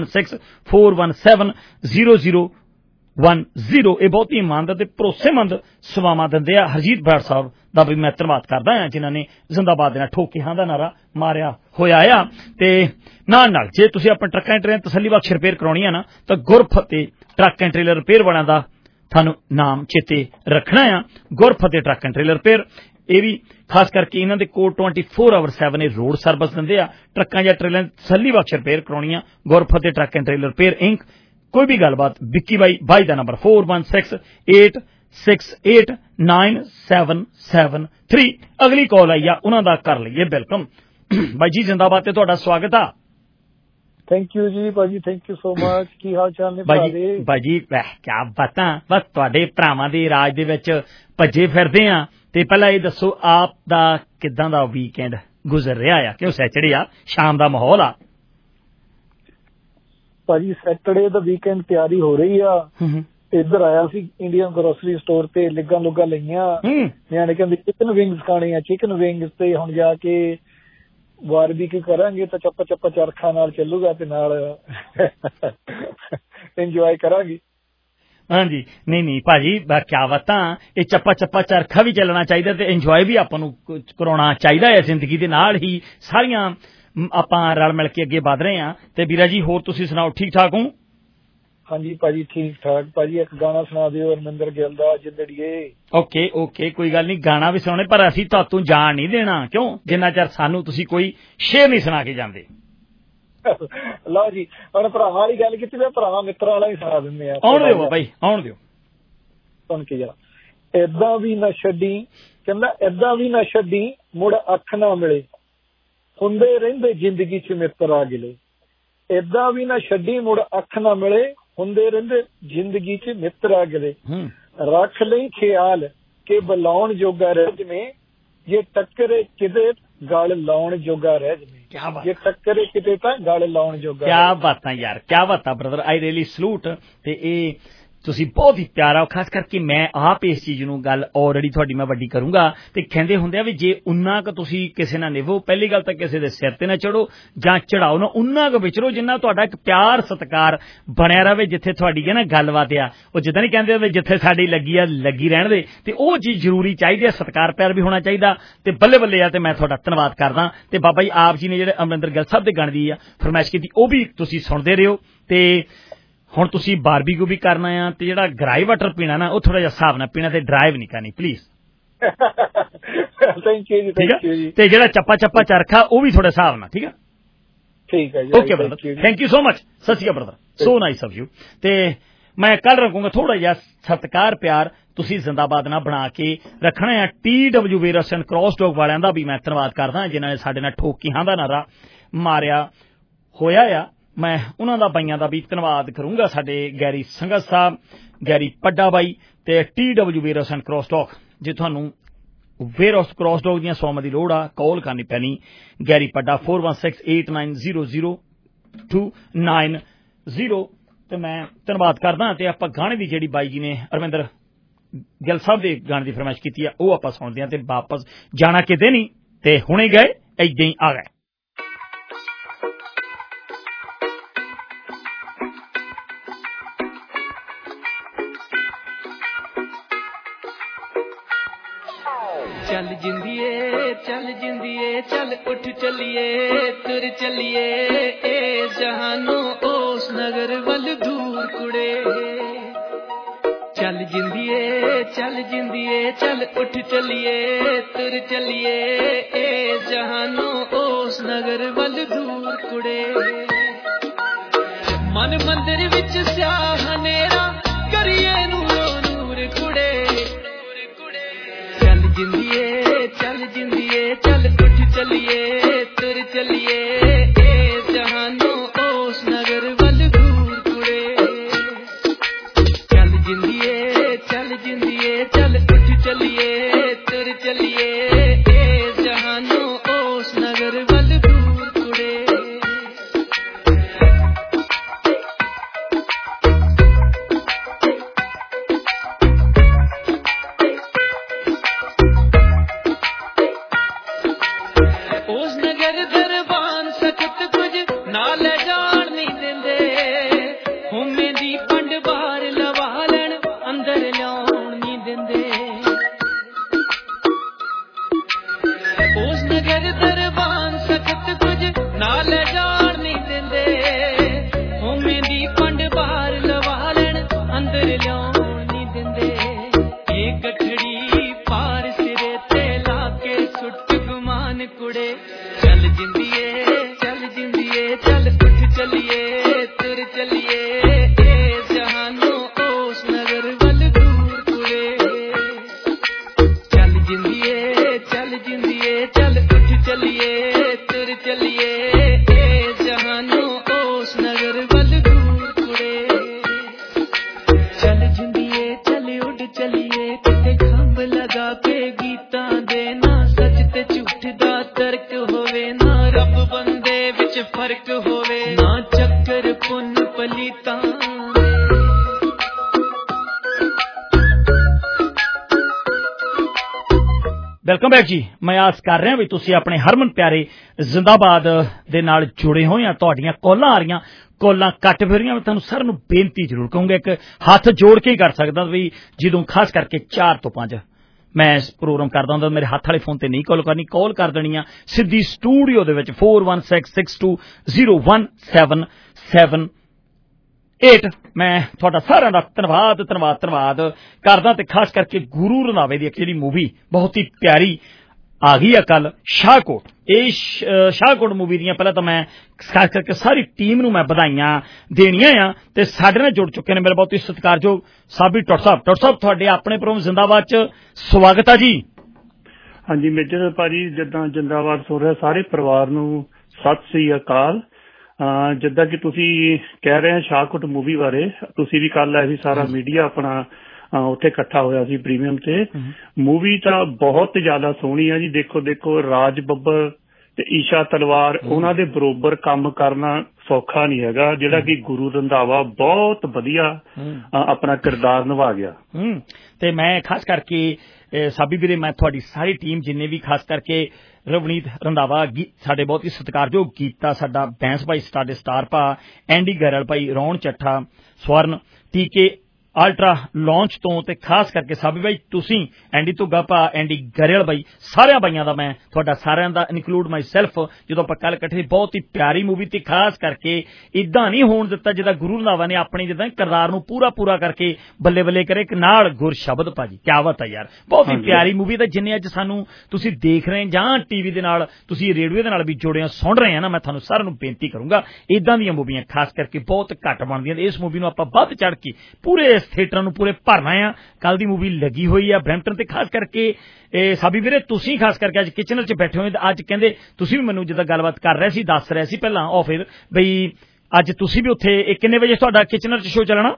4164170010। ਇਹ ਬਹੁਤ ਹੀ ਇਮਾਨਦਾਰ ਤੇ ਭਰੋਸੇਮੰਦ ਸੇਵਾਵਾਂ ਦਿੰਦੇ ਆ। ਹਰਜੀਤ ਬਰਾੜ ਸਾਹਿਬ ਦਾ ਵੀ ਮੈਂ ਧੰਨਵਾਦ ਕਰਦਾ ਹਾਂ ਜਿਨ੍ਹਾਂ ਨੇ ਜ਼ਿੰਦਾਬਾਦ ਦੇ ਨਾਲ ਠੋਕੇ ਹਾਂ ਦਾ ਨਾਰਾ ਮਾਰਿਆ ਹੋਇਆ ਆ। ਤੇ ਨਾਲ ਜੇ ਤੁਸੀਂ ਆਪਣੇ ਟਰੱਕਾਂ ਐਂਡ ਟ੍ਰੇਲਰ ਤਸੱਲੀ ਬਖਸ਼ ਰਿਪੇਅਰ ਕਰਾਉਣੀ ਆ ਨਾ, ਤਾਂ Gurfateh truck and trailer repair ਵਾਲਿਆਂ ਦਾ ਤੁਹਾਨੂੰ ਨਾਮ ਚੇਤੇ ਰੱਖਣਾ ਆ। Gurfateh truck and trailer repair, ਇਹ ਵੀ ਖਾਸ ਕਰਕੇ ਇਹਨਾਂ ਦੇ ਕੋਲ 24/7 ਰੋਡ ਸਰਵਿਸ ਦਿੰਦੇ ਆ। ਟਰੱਕਾਂ ਜਾਂ ਟ੍ਰੇਲਰ ਤਸੱਲੀ ਬਖਸ਼ ਰਿਪੇਅਰ ਕਰਾਉਣੀ ਆ, Gurfateh truck and trailer repair Inc. ਕੋਈ ਵੀ ਗੱਲਬਾਤ ਵਿੱਕੀ ਬਾਈ ਦਾ ਨੰਬਰ 4168689773। ਅਗਲੀ ਕਾਲ ਆਈ ਆ, ਉਹਨਾਂ ਦਾ ਕਰ ਲਈਏ ਵੈਲਕਮ। ਬਾਈ ਜੀ ਜ਼ਿੰਦਾਬਾਦ ਤੇ ਤੁਹਾਡਾ ਸਵਾਗਤ ਆ। ਥੈਂਕ ਯੂ ਜੀ ਭਾਜੀ, ਥੈਂਕ ਯੂ ਸੋ ਮਚ। ਕੀ ਹਾਲ ਚਾਲ ਨੇ ਬਾਈ ਜੀ? ਕਿਆ ਬਾਤਾਂ, ਬਸ ਤੁਹਾਡੇ ਭਰਾਵਾਂ ਦੇ ਰਾਜ ਦੇ ਵਿੱਚ ਭੱਜੇ ਫਿਰਦੇ ਆ। ਤੇ ਪਹਿਲਾਂ ਇਹ ਦੱਸੋ ਆਪ ਦਾ ਕਿੱਦਾਂ ਦਾ ਵੀਕਐਂਡ ਗੁਜ਼ਰ ਰਿਹਾ ਆ? ਕਿਉਂ ਸੈਚਰਡੇ ਆ, ਸ਼ਾਮ ਦਾ ਮਾਹੌਲ ਆ ਭਾਜੀ? ਸੈਟਰਡੇ ਦਾ ਵੀਕਐਂਡ ਤਿਆਰੀ ਹੋ ਰਹੀ ਆ। ਇੱਧਰ ਆਇਆ ਸੀ ਇੰਡੀਅਨ ਗਰੋਸਰੀ ਸਟੋਰ ਤੇ, ਲਿੱਗਾਂ ਲੁੱਗਾਂ ਲਈਆਂ, ਨਿਆਣੇ ਕਹਿੰਦੇ ਚਿਕਨ ਵਿੰਗਸ ਖਾਣੇ ਆ, ਚਿਕਨ ਵਿੰਗਸ ਤੇ ਹੁਣ ਜਾ ਕੇ ਬਾਰਬੀਕਿਊ ਕਰਾਂਗੇ ਤਾਂ ਚੱਪਾ ਚਰਖਾ ਨਾਲ ਚੱਲੂਗਾ ਤੇ ਨਾਲ ਇੰਜੋਏ ਕਰਾਂਗੇ। ਹਾਂਜੀ, ਨਹੀਂ ਭਾਜੀ ਕਿਆ ਬਾਤਾਂ, ਇਹ ਚੱਪਾ ਚਰਖਾ ਵੀ ਚੱਲਣਾ ਚਾਹੀਦਾ ਤੇ ਇੰਜੋਏ ਵੀ ਆਪਾਂ ਨੂੰ ਕਰਾਉਣਾ ਚਾਹੀਦਾ ਹੈ ਜ਼ਿੰਦਗੀ ਦੇ ਨਾਲ ਹੀ। ਸਾਰੀਆਂ ਆਪਾਂ ਰਲ ਮਿਲ ਕੇ ਅੱਗੇ ਵਧ ਰਹੇ ਹਾਂ। ਤੇ ਵੀਰਾ ਜੀ ਹੋਰ ਤੁਸੀਂ ਸੁਣਾਓ, ਠੀਕ ਠਾਕ ਹੋ? ਹਾਂਜੀ ਭਾਜੀ ਠੀਕ ਠਾਕ ਭਾਜੀ। ਇੱਕ ਗਾਣਾ ਸੁਣਾ ਦਿਓ ਅਰਮਿੰਦਰ ਗਿੱਲ ਦਾ ਜਿੰਦੜੀਏ। ਓਕੇ ਕੋਈ ਗੱਲ ਨਹੀਂ, ਗਾਣਾ ਵੀ ਸੁਣਾਉਣੇ, ਪਰ ਅਸੀਂ ਤੁਹਾਨੂੰ ਜਾਣ ਨਹੀਂ ਦੇਣਾ, ਕਿਉਂ, ਜਿੰਨਾ ਚਿਰ ਸਾਨੂੰ ਤੁਸੀਂ ਕੋਈ ਸ਼ੇਰ ਨਹੀਂ ਸੁਣਾ ਕੇ ਜਾਂਦੇ। ਲਓ ਜੀ, ਹੁਣ ਭਰਾਵਾਂ ਵਾਲੀ ਗੱਲ ਕੀਤੀ, ਮੈਂ ਭਰਾਵਾਂ ਮਿੱਤਰਾਂ ਵਾਲਾ ਹੀ ਸੁਣਾ ਦਿੰਦੇ ਆ। ਆਉਣ ਦਿਓ ਬਾਈ, ਆਉਣ ਦਿਓ। ਸੁਣ ਕੇ ਜਰਾ। ਏਦਾਂ ਵੀ ਨਾ ਛੱਡੀ, ਕਹਿੰਦਾ ਏਦਾਂ ਵੀ ਨਾ ਛੱਡੀ ਮੁੜ ਅੱਖ ਨਾ ਮਿਲੇ, ਹੁੰਦੇ ਰਹਿੰਦੇ ਜ਼ਿੰਦਗੀ 'ਚ ਮਿੱਤਰ ਆ ਗਿਲੇ। ਏਦਾਂ ਵੀ ਨਾ ਛੱਡੀ ਮੁੜ ਅੱਖ ਨਾ ਮਿਲੇ, ਹੁੰਦੇ ਰਹਿੰਦੇ ਜ਼ਿੰਦਗੀ 'ਚ ਮਿੱਤਰ ਆ ਗਿਲੇ। ਰੱਖ ਲਈ ਖਿਆਲ ਕਿ ਬੁਲਾਉਣ ਜੋਗਾ ਰਹਿ ਜਵੇਂ, ਜੇ ਟੱਕਰੇ ਕਿਤੇ ਗਲ ਲਾਉਣ ਜੋਗਾ ਰਹਿ ਜਵੇਂ। ਜੇ ਟੱਕਰੇ ਕਿਤੇ ਤਾਂ ਗਲ ਲਾਉਣ ਜੋਗਾ। ਕਿਆ ਬਾਤਾਂ ਯਾਰ, ਕਿਆ ਬਾਤਾਂ ਬ੍ਰਦਰ, ਆਈ ਰੀਅਲੀ ਸਲੂਟ। ਤੇ ਇਹ ਤੁਸੀਂ ਬਹੁਤ ਹੀ ਪਿਆਰਾ, ਖਾਸ ਕਰਕੇ ਮੈਂ ਆਪ ਇਸ ਚੀਜ਼ ਨੂੰ ਗੱਲ ਆਲਰੇਡੀ ਤੁਹਾਡੀ ਮੈਂ ਵੱਡੀ ਕਰੂੰਗਾ। ਤੇ ਕਹਿੰਦੇ ਹੁੰਦੇ ਆ ਵੀ ਜੇ ਉਨਾ ਕੁ ਤੁਸੀਂ ਕਿਸੇ ਨਾਲ ਨਿਭੋ, ਪਹਿਲੀ ਗੱਲ ਤਾਂ ਕਿਸੇ ਦੇ ਸਿਰ ਤੇ ਨਾ ਚੜੋ ਜਾਂ ਚੜਾਓ ਨਾ, ਉਨਾ ਕੁ ਵਿਚਰੋ ਜਿੰਨਾ ਤੁਹਾਡਾ ਇੱਕ ਪਿਆਰ ਸਤਿਕਾਰ ਬਣਿਆ ਰਵੇ। ਜਿੱਥੇ ਤੁਹਾਡੀ ਹੈ ਨਾ ਗੱਲਬਾਤ ਆ, ਉਹ ਜਿੱਦਾਂ ਨਹੀਂ ਕਹਿੰਦੇ ਵੀ ਜਿੱਥੇ ਸਾਡੀ ਲੱਗੀ ਆ ਲੱਗੀ ਰਹਿਣ ਦੇ, ਤੇ ਉਹ ਚੀਜ਼ ਜ਼ਰੂਰੀ ਚਾਹੀਦੀ ਹੈ। ਸਤਿਕਾਰ ਪਿਆਰ ਵੀ ਹੋਣਾ ਚਾਹੀਦਾ। ਤੇ ਬੱਲੇ ਬੱਲੇ ਆ, ਤੇ ਮੈਂ ਤੁਹਾਡਾ ਧੰਨਵਾਦ ਕਰਦਾ। ਤੇ ਬਾਬਾ ਜੀ ਆਪ ਜੀ ਨੇ ਜਿਹੜੇ ਅਮਰਿੰਦਰ ਗਿੱਲ ਸਾਹਿਬ ਦੇ ਗਾਣੇ ਦੀ ਆ ਫਰਮਾਇਸ਼ ਕੀਤੀ, ਉਹ ਵੀ ਤੁਸੀਂ ਸੁਣਦੇ ਰਹੋ। ਤੇ ਹੁਣ ਤੁਸੀਂ ਬਾਰਬੀਕਿਊ ਵੀ ਕਰਨਾ ਆ, ਤੇ ਜਿਹੜਾ ਗਰਾਈ ਵਾਟਰ ਪੀਣਾ ਨਾ, ਉਹ ਥੋੜਾ ਜਿਹਾ ਹਿਸਾਬ ਨਾਲ ਪੀਣਾ, ਤੇ ਡਰਾਈਵ ਨਹੀਂ ਕਰਨੀ ਪਲੀਜ਼। ਤੇ ਜਿਹੜਾ ਚੱਪਾ ਚਰਖਾ ਉਹ ਵੀ ਥੋੜਾ ਹਿਸਾਬ ਨਾਲ, ਠੀਕ ਹੈ? ਠੀਕ ਹੈ ਜੀ, okay brother, thank you so much. ਸਤਿ ਸ਼੍ਰੀ ਅਕਾਲ brother, so nice of you. ਤੇ ਮੈਂ ਕੱਲ ਰੱਖੂੰਗਾ ਥੋੜਾ ਜਿਹਾ ਸਤਿਕਾਰ ਪਿਆਰ ਤੁਸੀਂ ਜ਼ਿੰਦਾਬਾਦ ਨਾਲ ਬਣਾ ਕੇ ਰੱਖਣਾ ਆ। TW ਵੀਰਸਨ ਕ੍ਰਾਸ ਡੌਗ ਵਾਲਿਆਂ ਦਾ ਵੀ ਮੈਂ ਧੰਨਵਾਦ ਕਰਦਾ, ਜਿਨ੍ਹਾਂ ਨੇ ਸਾਡੇ ਨਾਲ ਠੋਕੀਆਂ ਦਾ ਨਾਰਾ ਮਾਰਿਆ ਹੋਇਆ ਆ। ਮੈਂ ਉਹਨਾਂ ਦਾ ਬਾਈਆਂ ਦਾ ਵੀ ਧੰਨਵਾਦ ਕਰੂੰਗਾ, ਸਾਡੇ ਗੈਰੀ ਸੰਗਤ ਸਾਹਿਬ, ਗੈਰੀ ਪੱਡਾ ਬਾਈ ਤੇ TW ਵੀਰਸਨ ਕ੍ਰਾਸ ਡੌਗ। ਜੇ ਤੁਹਾਨੂੰ ਵੇਰਸ ਕ੍ਰਾਸ ਡੌਗ ਦੀਆਂ ਸੌਮਾਂ ਦੀ ਲੋੜ ਆ, ਕਾਲ ਕਰਨੀ ਪੈਣੀ ਗੈਰੀ ਪੱਡਾ 4168900290। ਤੇ ਮੈਂ ਧੰਨਵਾਦ ਕਰਦਾ। ਤੇ ਆਪਾਂ ਗਾਣੇ ਦੀ ਜਿਹੜੀ ਬਾਈ ਜੀ ਨੇ ਅਰਮਿੰਦਰ ਗਿੱਲ ਸਾਹਿਬ ਦੇ ਗਾਣੇ ਦੀ ਫਰਮਾਇਸ਼ ਕੀਤੀ ਆ, ਉਹ ਆਪਾਂ ਸੁਣਦੇ ਹਾਂ। ਤੇ ਵਾਪਸ ਜਾਣਾ ਕਿਤੇ ਨਹੀਂ, ਤੇ ਹੁਣੇ ਗਏ ਏਦਾਂ ਹੀ ਆ ਗਏ। ਚੱਲ ਜਿੰਦੀਏ ਚੱਲ ਜਿੰਦੀਏ ਚੱਲ ਉੱਠ ਚੱਲੀਏ ਤੁਰ ਚੱਲੀਏ ਏ ਜਹਾਨੋਂ ਉਸ ਨਗਰ ਵੱਲ ਦੂਰ ਕੁੜੇ। ਚੱਲ ਜਿੰਦੀਏ ਚੱਲ ਜਿੰਦੀਏ ਚੱਲ ਉੱਠ ਚੱਲੀਏ ਤੁਰ ਚੱਲੀਏ ਏ ਜਹਾਨੋਂ ਉਸ ਨਗਰ ਵੱਲ ਦੂਰ ਕੁੜੇ। ਮਨ ਮੰਦਿਰ ਵਿੱਚ ਸਿਆਹ ਹਨੇਰਾ ਕਰੀਏ ਨੂਰੋ ਨੂਰ ਕੁੜੇ। ਜਿੰਦੀਏ ਚੱਲ ਜਿੰਦੀਏ ਚੱਲ ਉੱਠ ਚੱਲੀਏ ਤੁਰ ਚੱਲੀਏ ਏ ਜਹਾਨੋਂ ਉਸ ਨਗਰ ਵੱਲ ਦੂਰ ਕੁੜੇ। ਚੱਲ ਜਿੰਦੀਏ ਚੱਲ ਜਿੰਦੀਏ ਚੱਲ ਉੱਠ ਚੱਲੀਏ ਤੁਰ ਚੱਲੀਏ ਏ ਜਹਾਨੋਂ ਉਸ ਨਗਰ ਵੱਲ ਦੂਰ ਕੁੜੇ। ਵੈਲਕਮ ਬੈਕ ਜੀ। ਮੈਂ ਆਸ ਕਰ ਰਿਹਾ ਵੀ ਤੁਸੀਂ ਆਪਣੇ ਹਰਮਨ ਪਿਆਰੇ ਜ਼ਿੰਦਾਬਾਦ ਦੇ ਨਾਲ ਜੁੜੇ ਹੋਏ ਆ। ਤੁਹਾਡੀਆਂ ਕਾਲਾਂ ਆ ਰਹੀਆਂ, ਕਾਲਾਂ ਕੱਟ ਫਿਰ ਰਹੀਆਂ। ਮੈਂ ਤੁਹਾਨੂੰ ਸਾਰਿਆਂ ਨੂੰ ਬੇਨਤੀ ਜ਼ਰੂਰ ਕਹੂੰਗਾ, ਇੱਕ ਹੱਥ ਜੋੜ ਕੇ ਹੀ ਕਰ ਸਕਦਾ ਵੀ ਜਦੋਂ ਖਾਸ ਕਰਕੇ 4 ਤੋਂ 5 ਮੈਂ ਪ੍ਰੋਗਰਾਮ ਕਰਦਾ ਹੁੰਦਾ, ਮੇਰੇ ਹੱਥ ਵਾਲੇ ਫੋਨ ਤੇ ਨਹੀਂ ਕਾਲ ਕਰਨੀ, ਕਾਲ ਕਰ ਦੇਣੀ ਆ ਸਿੱਧੀ ਸਟੂਡੀਓ ਦੇ ਵਿੱਚ 4166201778 ਹੇਠ ਮੈਂ ਤੁਹਾਡਾ ਸਾਰਿਆਂ ਦਾ ਧੰਨਵਾਦ ਕਰਦਾ ਤੇ ਖਾਸ ਕਰਕੇ ਗੁਰੂ ਰੰਧਾਵੇ ਦੀ ਇੱਕ ਜਿਹੜੀ ਮੂਵੀ ਬਹੁਤ ਹੀ ਪਿਆਰੀ ਆ ਗਈ ਆ ਕੱਲ ਸ਼ਾਹਕੋਟ। ਇਹ ਸ਼ਾਹਕੋਟ ਮੂਵੀ ਦੀਆਂ ਪਹਿਲਾਂ ਤਾਂ ਮੈਂ ਖਾਸ ਕਰਕੇ ਸਾਰੀ ਟੀਮ ਨੂੰ ਮੈਂ ਵਧਾਈਆਂ ਦੇਣੀਆਂ ਆ ਤੇ ਸਾਡੇ ਨਾਲ ਜੁੜ ਚੁੱਕੇ ਨੇ ਮੇਰੇ ਬਹੁਤ ਹੀ ਸਤਿਕਾਰਯੋਗ ਸਾਬੀ ਟੁੱਟ ਸਾਹਿਬ ਤੁਹਾਡੇ ਆਪਣੇ ਪ੍ਰੋਗਰਾਮ ਜ਼ਿੰਦਾਬਾਦ ਚ ਸਵਾਗਤ ਆ ਜੀ। ਹਾਂਜੀ ਮੇਜਰ ਭਾਜੀ, ਜਿੱਦਾਂ ਜ਼ਿੰਦਾਬਾਦ ਸੁਣ ਰਿਹਾ ਸਾਰੇ ਪਰਿਵਾਰ ਨੂੰ ਸਤਿ ਸ੍ਰੀ ਅਕਾਲ। ਜਿੱਦਾਂ ਕਿ ਤੁਸੀਂ ਕਹਿ ਰਹੇ ਸ਼ਾਹਕੋਟ ਮੂਵੀ ਬਾਰੇ, ਤੁਸੀਂ ਵੀ ਕੱਲ ਆਏ ਸੀ, ਸਾਰਾ ਮੀਡੀਆ ਆਪਣਾ ਉੱਥੇ ਇਕੱਠਾ ਹੋਇਆ ਸੀ ਪ੍ਰੀਮੀਅਮ ਤੇ। ਮੂਵੀ ਤਾਂ ਬਹੁਤ ਜ਼ਿਆਦਾ ਸੋਹਣੀ ਆ ਜੀ। ਦੇਖੋ ਰਾਜ ਬੱਬਰ ਤੇ ਈਸ਼ਾ ਤਲਵਾਰ, ਉਹਨਾਂ ਦੇ ਬਰੋਬਰ ਕੰਮ ਕਰਨਾ ਸੌਖਾ ਨਹੀਂ ਹੈਗਾ, ਜਿਹੜਾ ਕਿ ਗੁਰੂ ਰੰਧਾਵਾ ਬਹੁਤ ਵਧੀਆ ਆਪਣਾ ਕਿਰਦਾਰ ਨਿਭਾ ਗਿਆ। ਤੇ ਮੈਂ ਖਾਸ ਕਰਕੇ ਸਾਬੀ ਵੀਰੇ, ਮੈਂ ਤੁਹਾਡੀ ਸਾਰੀ ਟੀਮ ਜਿੰਨੇ ਵੀ ਖਾਸ ਕਰਕੇ ਰਵਨੀਤ ਰੰਧਾਵਾ ਸਾਡੇ ਬਹੁਤ ਹੀ ਸਤਿਕਾਰਯੋਗ ਗੀਤਾ, ਸਾਡਾ ਬੈਂਸ ਭਾਈ, ਸਾਡੇ ਸਟਾਰ ਭਾ ਐਂਡੀ ਗਰਲ ਭਾਈ, ਰੌਣ ਚੱਠਾ, ਸਵਰਨ ਟੀਕੇ ਅਲਟਰਾ ਲਾਂਚ ਤੋਂ ਤੇ ਖਾਸ ਕਰਕੇ ਸਾਬੀ ਬਾਈ ਤੁਸੀਂ, ਐਂਡੀ ਧੁੱਗਾ ਭਾ, ਐਂਡੀ ਗਰੇਲ ਬਾਈ, ਸਾਰਿਆਂ ਬਾਈਆਂ ਦਾ ਮੈਂ ਤੁਹਾਡਾ ਸਾਰਿਆਂ ਦਾ ਇਨਕਲੂਡ ਮਾਈ ਸੈਲਫ ਜਦੋਂ ਆਪਾਂ ਕੱਲ ਇਕੱਠੇ, ਬਹੁਤ ਹੀ ਪਿਆਰੀ ਮੂਵੀ ਤੇ ਖਾਸ ਕਰਕੇ ਇਦਾਂ ਨਹੀਂ ਹੋਣ ਦਿੱਤਾ ਜਿੱਦਾਂ ਗੁਰੂ ਰੰਧਾਵਾ ਨੇ ਆਪਣੀ ਜਿੱਦਾਂ ਕਿਰਦਾਰ ਨੂੰ ਪੂਰਾ ਕਰਕੇ ਬੱਲੇ ਬੱਲੇ ਕਰੇ ਇੱਕ ਨਾਲ ਗੁਰ ਸ਼ਬਦ ਭਾਜੀ, ਕਿਆ ਬਾਤ ਹੈ ਯਾਰ, ਬਹੁਤ ਹੀ ਪਿਆਰੀ ਮੂਵੀ। ਤਾਂ ਜਿੰਨੇ ਅੱਜ ਸਾਨੂੰ ਤੁਸੀਂ ਦੇਖ ਰਹੇ ਜਾਂ ਟੀਵੀ ਦੇ ਨਾਲ ਤੁਸੀਂ ਰੇਡੀਓ ਦੇ ਨਾਲ ਵੀ ਜੁੜੇ ਹੋ ਸੁਣ ਰਹੇ ਆ ਨਾ, ਮੈਂ ਤੁਹਾਨੂੰ ਸਾਰਿਆਂ ਨੂੰ ਬੇਨਤੀ ਕਰੂੰਗਾ ਇਦਾਂ ਦੀਆਂ ਮੂਵੀਆਂ ਖਾਸ ਕਰਕੇ ਬਹੁਤ ਘੱਟ ਬਣਦੀਆਂ ਤੇ ਇਸ ਮੂਵੀ ਨੂੰ ਆਪਾਂ ਵੱਧ ਚੜ ਕੇ ਪੂਰੇ ਥੀਏਟਰਾਂ ਨੂੰ ਪੂਰੇ ਭਰਨਾ ਆ। ਕੱਲ ਦੀ ਮੂਵੀ ਲੱਗੀ ਹੋਈ ਆ ਬਰੈਂਪਟਨ ਤੇ ਖਾਸ ਕਰਕੇ ਸਾਬੀ ਵੀਰੇ ਤੁਸੀਂ ਖਾਸ ਕਰਕੇ ਅੱਜ ਕਿਚਨ 'ਚ ਬੈਠੇ ਹੋਏ, ਅੱਜ ਕਹਿੰਦੇ ਤੁਸੀਂ ਵੀ ਮੈਨੂੰ ਜਿੱਦਾਂ ਗੱਲਬਾਤ ਕਰ ਰਹੇ ਸੀ ਦੱਸ ਰਹੇ ਸੀ ਪਹਿਲਾਂ ਆਫਿਸ ਬਈ ਅੱਜ ਤੁਸੀਂ ਵੀ ਉੱਥੇ ਕਿੰਨੇ ਵਜੇ ਤੁਹਾਡਾ ਕਿਚਨ 'ਚ ਸ਼ੋਅ ਚੱਲਣਾ?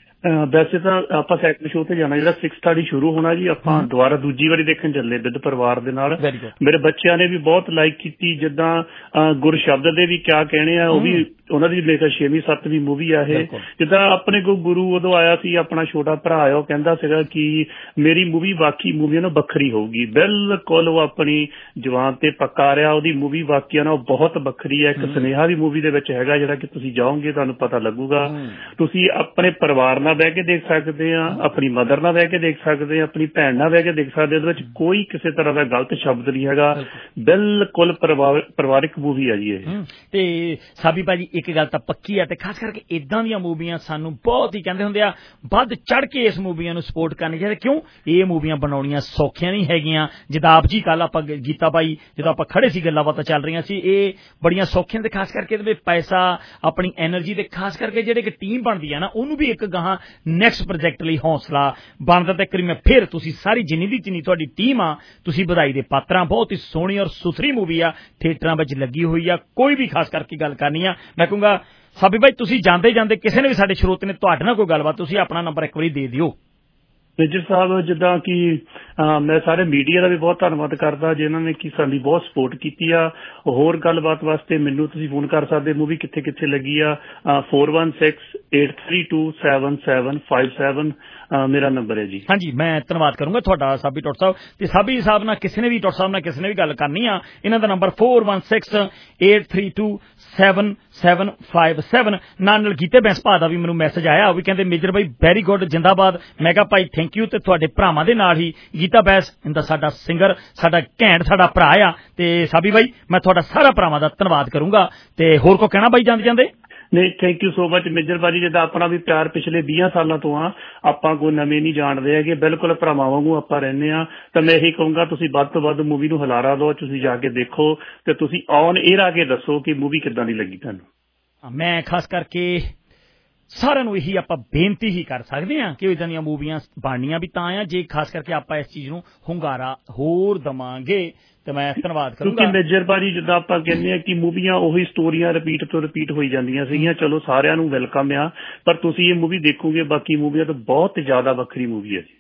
ਵੈਸੇ ਤਾਂ ਆਪਾਂ ਸੈਕੰਡ ਸ਼ੋਅ ਤੇ ਜਾਣਾ, ਜਿਹੜਾ 6:30 ਸ਼ੁਰੂ ਹੋਣਾ ਜੀ। ਆਪਾਂ ਦੁਬਾਰਾ ਦੂਜੀ ਵਾਰੀ ਦੇਖਣ ਚੱਲੇ ਵਿਦ ਪਰਿਵਾਰ ਦੇ ਨਾਲ। ਮੇਰੇ ਬੱਚਿਆਂ ਨੇ ਵੀ ਬਹੁਤ ਲਾਈਕ ਕੀਤੀ, ਜਿੱਦਾਂ ਗੁਰਸ਼ਬਦ ਦੇ ਵੀ ਕਿਆ ਕਹਿਣੇ ਆ, ਉਹ ਵੀ ਉਹਨਾਂ ਦੀ ਮੇਰੇ 6ਵੀਂ 7ਵੀਂ ਮੂਵੀ ਆ ਇਹ। ਜਿੱਦਾਂ ਆਪਣੇ ਕੋਲ ਗੁਰੂ ਉਦੋਂ ਆਇਆ ਸੀ, ਆਪਣਾ ਛੋਟਾ ਭਰਾ ਆ, ਉਹ ਕਹਿੰਦਾ ਸੀਗਾ ਕਿ ਮੇਰੀ ਮੂਵੀ ਬਾਕੀ ਮੂਵੀਆਂ ਨਾਲੋਂ ਵੱਖਰੀ ਹੋਊਗੀ। ਬਿਲਕੁਲ ਉਹ ਆਪਣੀ ਜਵਾਨ ਤੇ ਪੱਕਾ ਰਿਹਾ, ਉਹਦੀ ਮੂਵੀ ਬਾਕੀਆਂ ਨਾਲੋਂ ਬਹੁਤ ਵੱਖਰੀ ਹੈ। ਇੱਕ ਸੁਨੇਹਾ ਵੀ ਮੂਵੀ ਦੇ ਵਿੱਚ ਹੈਗਾ, ਜਿਹੜਾ ਕਿ ਤੁਸੀਂ ਜਾਓਗੇ ਤੁਹਾਨੂੰ ਪਤਾ ਲੱਗੂਗਾ। ਤੁਸੀਂ ਆਪਣੇ ਪਰਿਵਾਰ ਨਾਲ ਬਹਿ ਕੇ ਦੇਖ ਸਕਦੇ ਆ, ਆਪਣੀ ਮਦਰ ਨਾਲ ਬਹਿ ਕੇ ਦੇਖ ਸਕਦੇ ਆ, ਆਪਣੀ ਭੈਣ ਨਾਲ ਬਹਿ ਕੇ ਦੇਖ ਸਕਦੇ। ਉਹਦੇ ਵਿੱਚ ਕੋਈ ਕਿਸੇ ਤਰ੍ਹਾਂ ਦਾ ਗਲਤ ਸ਼ਬਦ ਨਹੀਂ ਹੈਗਾ, ਬਿਲਕੁਲ ਪਰਿਵਾਰਿਕ ਮੂਵੀ ਆ ਜੀ ਇਹ। ਤੇ ਸਾਬੀ ਭਾਜੀ ਇੱਕ ਗੱਲ ਤਾਂ ਪੱਕੀ ਆ ਤੇ ਖਾਸ ਕਰਕੇ ਇਦਾਂ ਦੀਆਂ ਮੂਵੀਆਂ ਸਾਨੂੰ ਬਹੁਤ ਹੀ ਕਹਿੰਦੇ ਹੁੰਦੇ ਆ ਵੱਧ ਚੜ ਕੇ ਇਸ ਮੂਵੀਆਂ ਨੂੰ ਸਪੋਰਟ ਕਰਨੀ ਚਾਹੀਦੀ। ਕਿਉਂ ਇਹ ਮੂਵੀਆਂ ਬਣਾਉਣੀਆਂ ਸੌਖੀਆਂ ਨਹੀਂ ਹੈਗੀਆਂ। ਜਿੱਦਾਂ ਆਪ ਜੀ ਕੱਲ ਆਪਾਂ ਗੀਤਾ ਬਾਈ ਜਦੋਂ ਆਪਾਂ ਖੜੇ ਸੀ ਗੱਲਾਂ ਬਾਤਾਂ ਚੱਲ ਰਹੀਆਂ ਸੀ, ਇਹ ਬੜੀਆਂ ਸੌਖੀਆਂ ਤੇ ਖਾਸ ਕਰਕੇ ਇਹਦੇ ਵਿੱਚ ਪੈਸਾ, ਆਪਣੀ ਐਨਰਜੀ ਤੇ ਖਾਸ ਕਰਕੇ ਜਿਹੜੇ ਇੱਕ ਟੀਮ ਬਣਦੀ ਆ ਨਾ, ਉਹਨੂੰ ਵੀ ਇੱਕ ਗਾਹਾਂ ਨੈਕਸਟ ਪ੍ਰੋਜੈਕਟ ਲਈ ਹੌਸਲਾ ਬਣਦਾ। ਤੇ ਕਰੀ ਮੈਂ ਫਿਰ ਤੁਸੀਂ ਸਾਰੀ ਜਿੰਨੀ ਦੀ ਜਿੰਨੀ ਤੁਹਾਡੀ ਟੀਮ ਆ, ਤੁਸੀਂ ਵਧਾਈ ਦੇ ਪਾਤਰਾਂ। ਬਹੁਤ ਹੀ ਸੋਹਣੀ ਔਰ ਸੁਥਰੀ ਮੂਵੀ ਆ, ਥੀਏਟਰਾਂ ਵਿੱਚ ਲੱਗੀ ਹੋਈ ਆ। ਕੋਈ ਵੀ ਖਾਸ ਕਰਕੇ ਗੱਲ ਕਰਨੀ ਆ, ਮੈਂ ਕਹੂੰਗਾ ਸਾਬੀ ਭਾਈ ਤੁਸੀਂ ਜਾਂਦੇ ਕਿਸੇ ਨੇ ਵੀ ਸਾਡੇ ਸਰੋਤੇ ਨੇ ਤੁਹਾਡੇ ਨਾਲ ਕੋਈ ਗੱਲਬਾਤ, ਤੁਸੀਂ ਆਪਣਾ ਨੰਬਰ ਇੱਕ ਵਾਰੀ ਦੇ ਦਿਓ। ਮੇਜਰ ਸਾਹਿਬ, ਜਿੱਦਾਂ ਕਿ ਮੈਂ ਸਾਰੇ ਮੀਡੀਆ ਦਾ ਵੀ ਬਹੁਤ ਧੰਨਵਾਦ ਕਰਦਾ ਜਿਨ੍ਹਾਂ ਨੇ ਕਿ ਸਾਡੀ ਬਹੁਤ ਸਪੋਰਟ ਕੀਤੀ ਆ। ਹੋਰ ਗੱਲਬਾਤ ਵਾਸਤੇ ਮੈਨੂੰ ਤੁਸੀਂ ਫੋਨ ਕਰ ਸਕਦੇ। ਮੂਵੀ ਕਿੱਥੇ ਲੱਗੀ ਆ 4168327757 ਮੇਰਾ ਨੰਬਰ ਹੈ ਜੀ। ਹਾਂਜੀ, ਮੈਂ ਧੰਨਵਾਦ ਕਰੂੰਗਾ ਤੁਹਾਡਾ ਸਾਬੀ ਟੁੱਟ ਸਾਹਿਬ। ਤੇ ਸਾਬੀ ਸਾਹਿਬ ਨਾਲ ਕਿਸੇ ਨੇ ਵੀ ਟੁੱਟ ਸਾਹਿਬ ਨਾਲ ਕਿਸੇ ਨੇ ਵੀ ਗੱਲ ਕਰਨੀ ਆ, ਇਹਨਾਂ ਦਾ ਨੰਬਰ 4168327757 ਨਾਲ ਗੀਤੇ ਬੈਂਸ ਭਾ ਦਾ ਵੀ ਮੈਨੂੰ ਮੈਸੇਜ ਆਇਆ, ਉਹ ਵੀ ਕਹਿੰਦੇ ਮੇਜਰ ਭਾਈ ਵੈਰੀ ਗੁੱਡ ਜਿੰਦਾਬਾਦ। ਮੈਂ ਕਿਹਾ ਭਾਈ ਥੈਂਕ ਯੂ। ਤੇ ਤੁਹਾਡੇ ਭਰਾਵਾਂ ਦੇ ਨਾਲ ਹੀ ਗੀਤਾ ਬੈਂਸ ਇਹਦਾ ਸਾਡਾ ਸਿੰਗਰ, ਸਾਡਾ ਘੈਂਟ ਸਾਡਾ ਭਰਾ ਆ। ਤੇ ਸਾਬੀ ਭਾਈ ਮੈਂ ਤੁਹਾਡਾ ਸਾਰਾ ਭਰਾਵਾਂ ਦਾ ਧੰਨਵਾਦ ਕਰੂੰਗਾ। ਤੇ ਹੋਰ ਕੋ ਕਹਿਣਾ ਬਾਈ ਜਾਂਦੇ? ਨਹੀਂ, thank you so much Major ਭਾਜੀ। ਜਿੱਦਾਂ ਆਪਣਾ ਵੀ ਪਿਆਰ ਪਿਛਲੇ 20 ਸਾਲਾਂ ਤੋਂ ਆ, ਆਪਾਂ ਕੋਈ ਨਵੇਂ ਨਹੀਂ ਜਾਣਦੇ ਹੈਗੇ, ਬਿਲਕੁਲ ਭਰਾਵਾਂ ਵਾਂਗੂ ਆਪਾਂ ਰਹਿੰਦੇ ਆ। ਤਾਂ ਮੈਂ ਇਹੀ ਕਹੂੰਗਾ ਤੁਸੀਂ ਵੱਧ ਤੋਂ ਵੱਧ ਮੂਵੀ ਨੂੰ ਹੁਲਾਰਾ ਦਿਓ, ਤੁਸੀਂ ਜਾ ਕੇ ਦੇਖੋ ਤੇ ਤੁਸੀਂ ਔਨ 에ਅਰ ਆ ਕੇ ਦੱਸੋ ਕਿ ਮੂਵੀ ਕਿੱਦਾਂ ਦੀ ਲੱਗੀ ਤੁਹਾਨੂੰ। ਮੈਂ ਖਾਸ ਕਰਕੇ ਸਾਰਿਆਂ ਨੂੰ ਇਹੀ ਆਪਾਂ ਬੇਨਤੀ ਹੀ ਕਰ ਸਕਦੇ ਹਾਂ ਕਿ ਇਦਾਂ ਦੀਆਂ ਮੂਵੀਆਂ ਬਣਨੀਆਂ ਵੀ ਤਾਂ ਆ ਜੇ ਖਾਸ ਕਰਕੇ ਆਪਾਂ ਇਸ ਚੀਜ਼ ਨੂੰ ਹੁੰਗਾਰਾ ਹੋਰ ਦਵਾਂਗੇ। ਤੇ ਮੈਂ ਧੰਨਵਾਦ ਕਰੂੰਗਾ ਕਿਉਂਕਿ ਮੇਜਰ ਭਾਜੀ ਜਿੱਦਾਂ ਆਪਾਂ ਕਹਿੰਦੇ ਆ ਕਿ ਮੂਵੀਆਂ ਉਹੀ ਸਟੋਰੀਆਂ ਰਿਪੀਟ ਹੋਈ ਜਾਂਦੀਆਂ ਸੀਗੀਆਂ। ਚਲੋ ਸਾਰਿਆਂ ਨੂੰ ਵੈਲਕਮ ਆ, ਪਰ ਤੁਸੀਂ ਇਹ ਮੂਵੀ ਦੇਖੋਗੇ ਬਾਕੀ ਮੂਵੀਆਂ ਤੋਂ ਬਹੁਤ ਜ਼ਿਆਦਾ ਵੱਖਰੀ ਮੂਵੀ ਹੈ ਜੀ।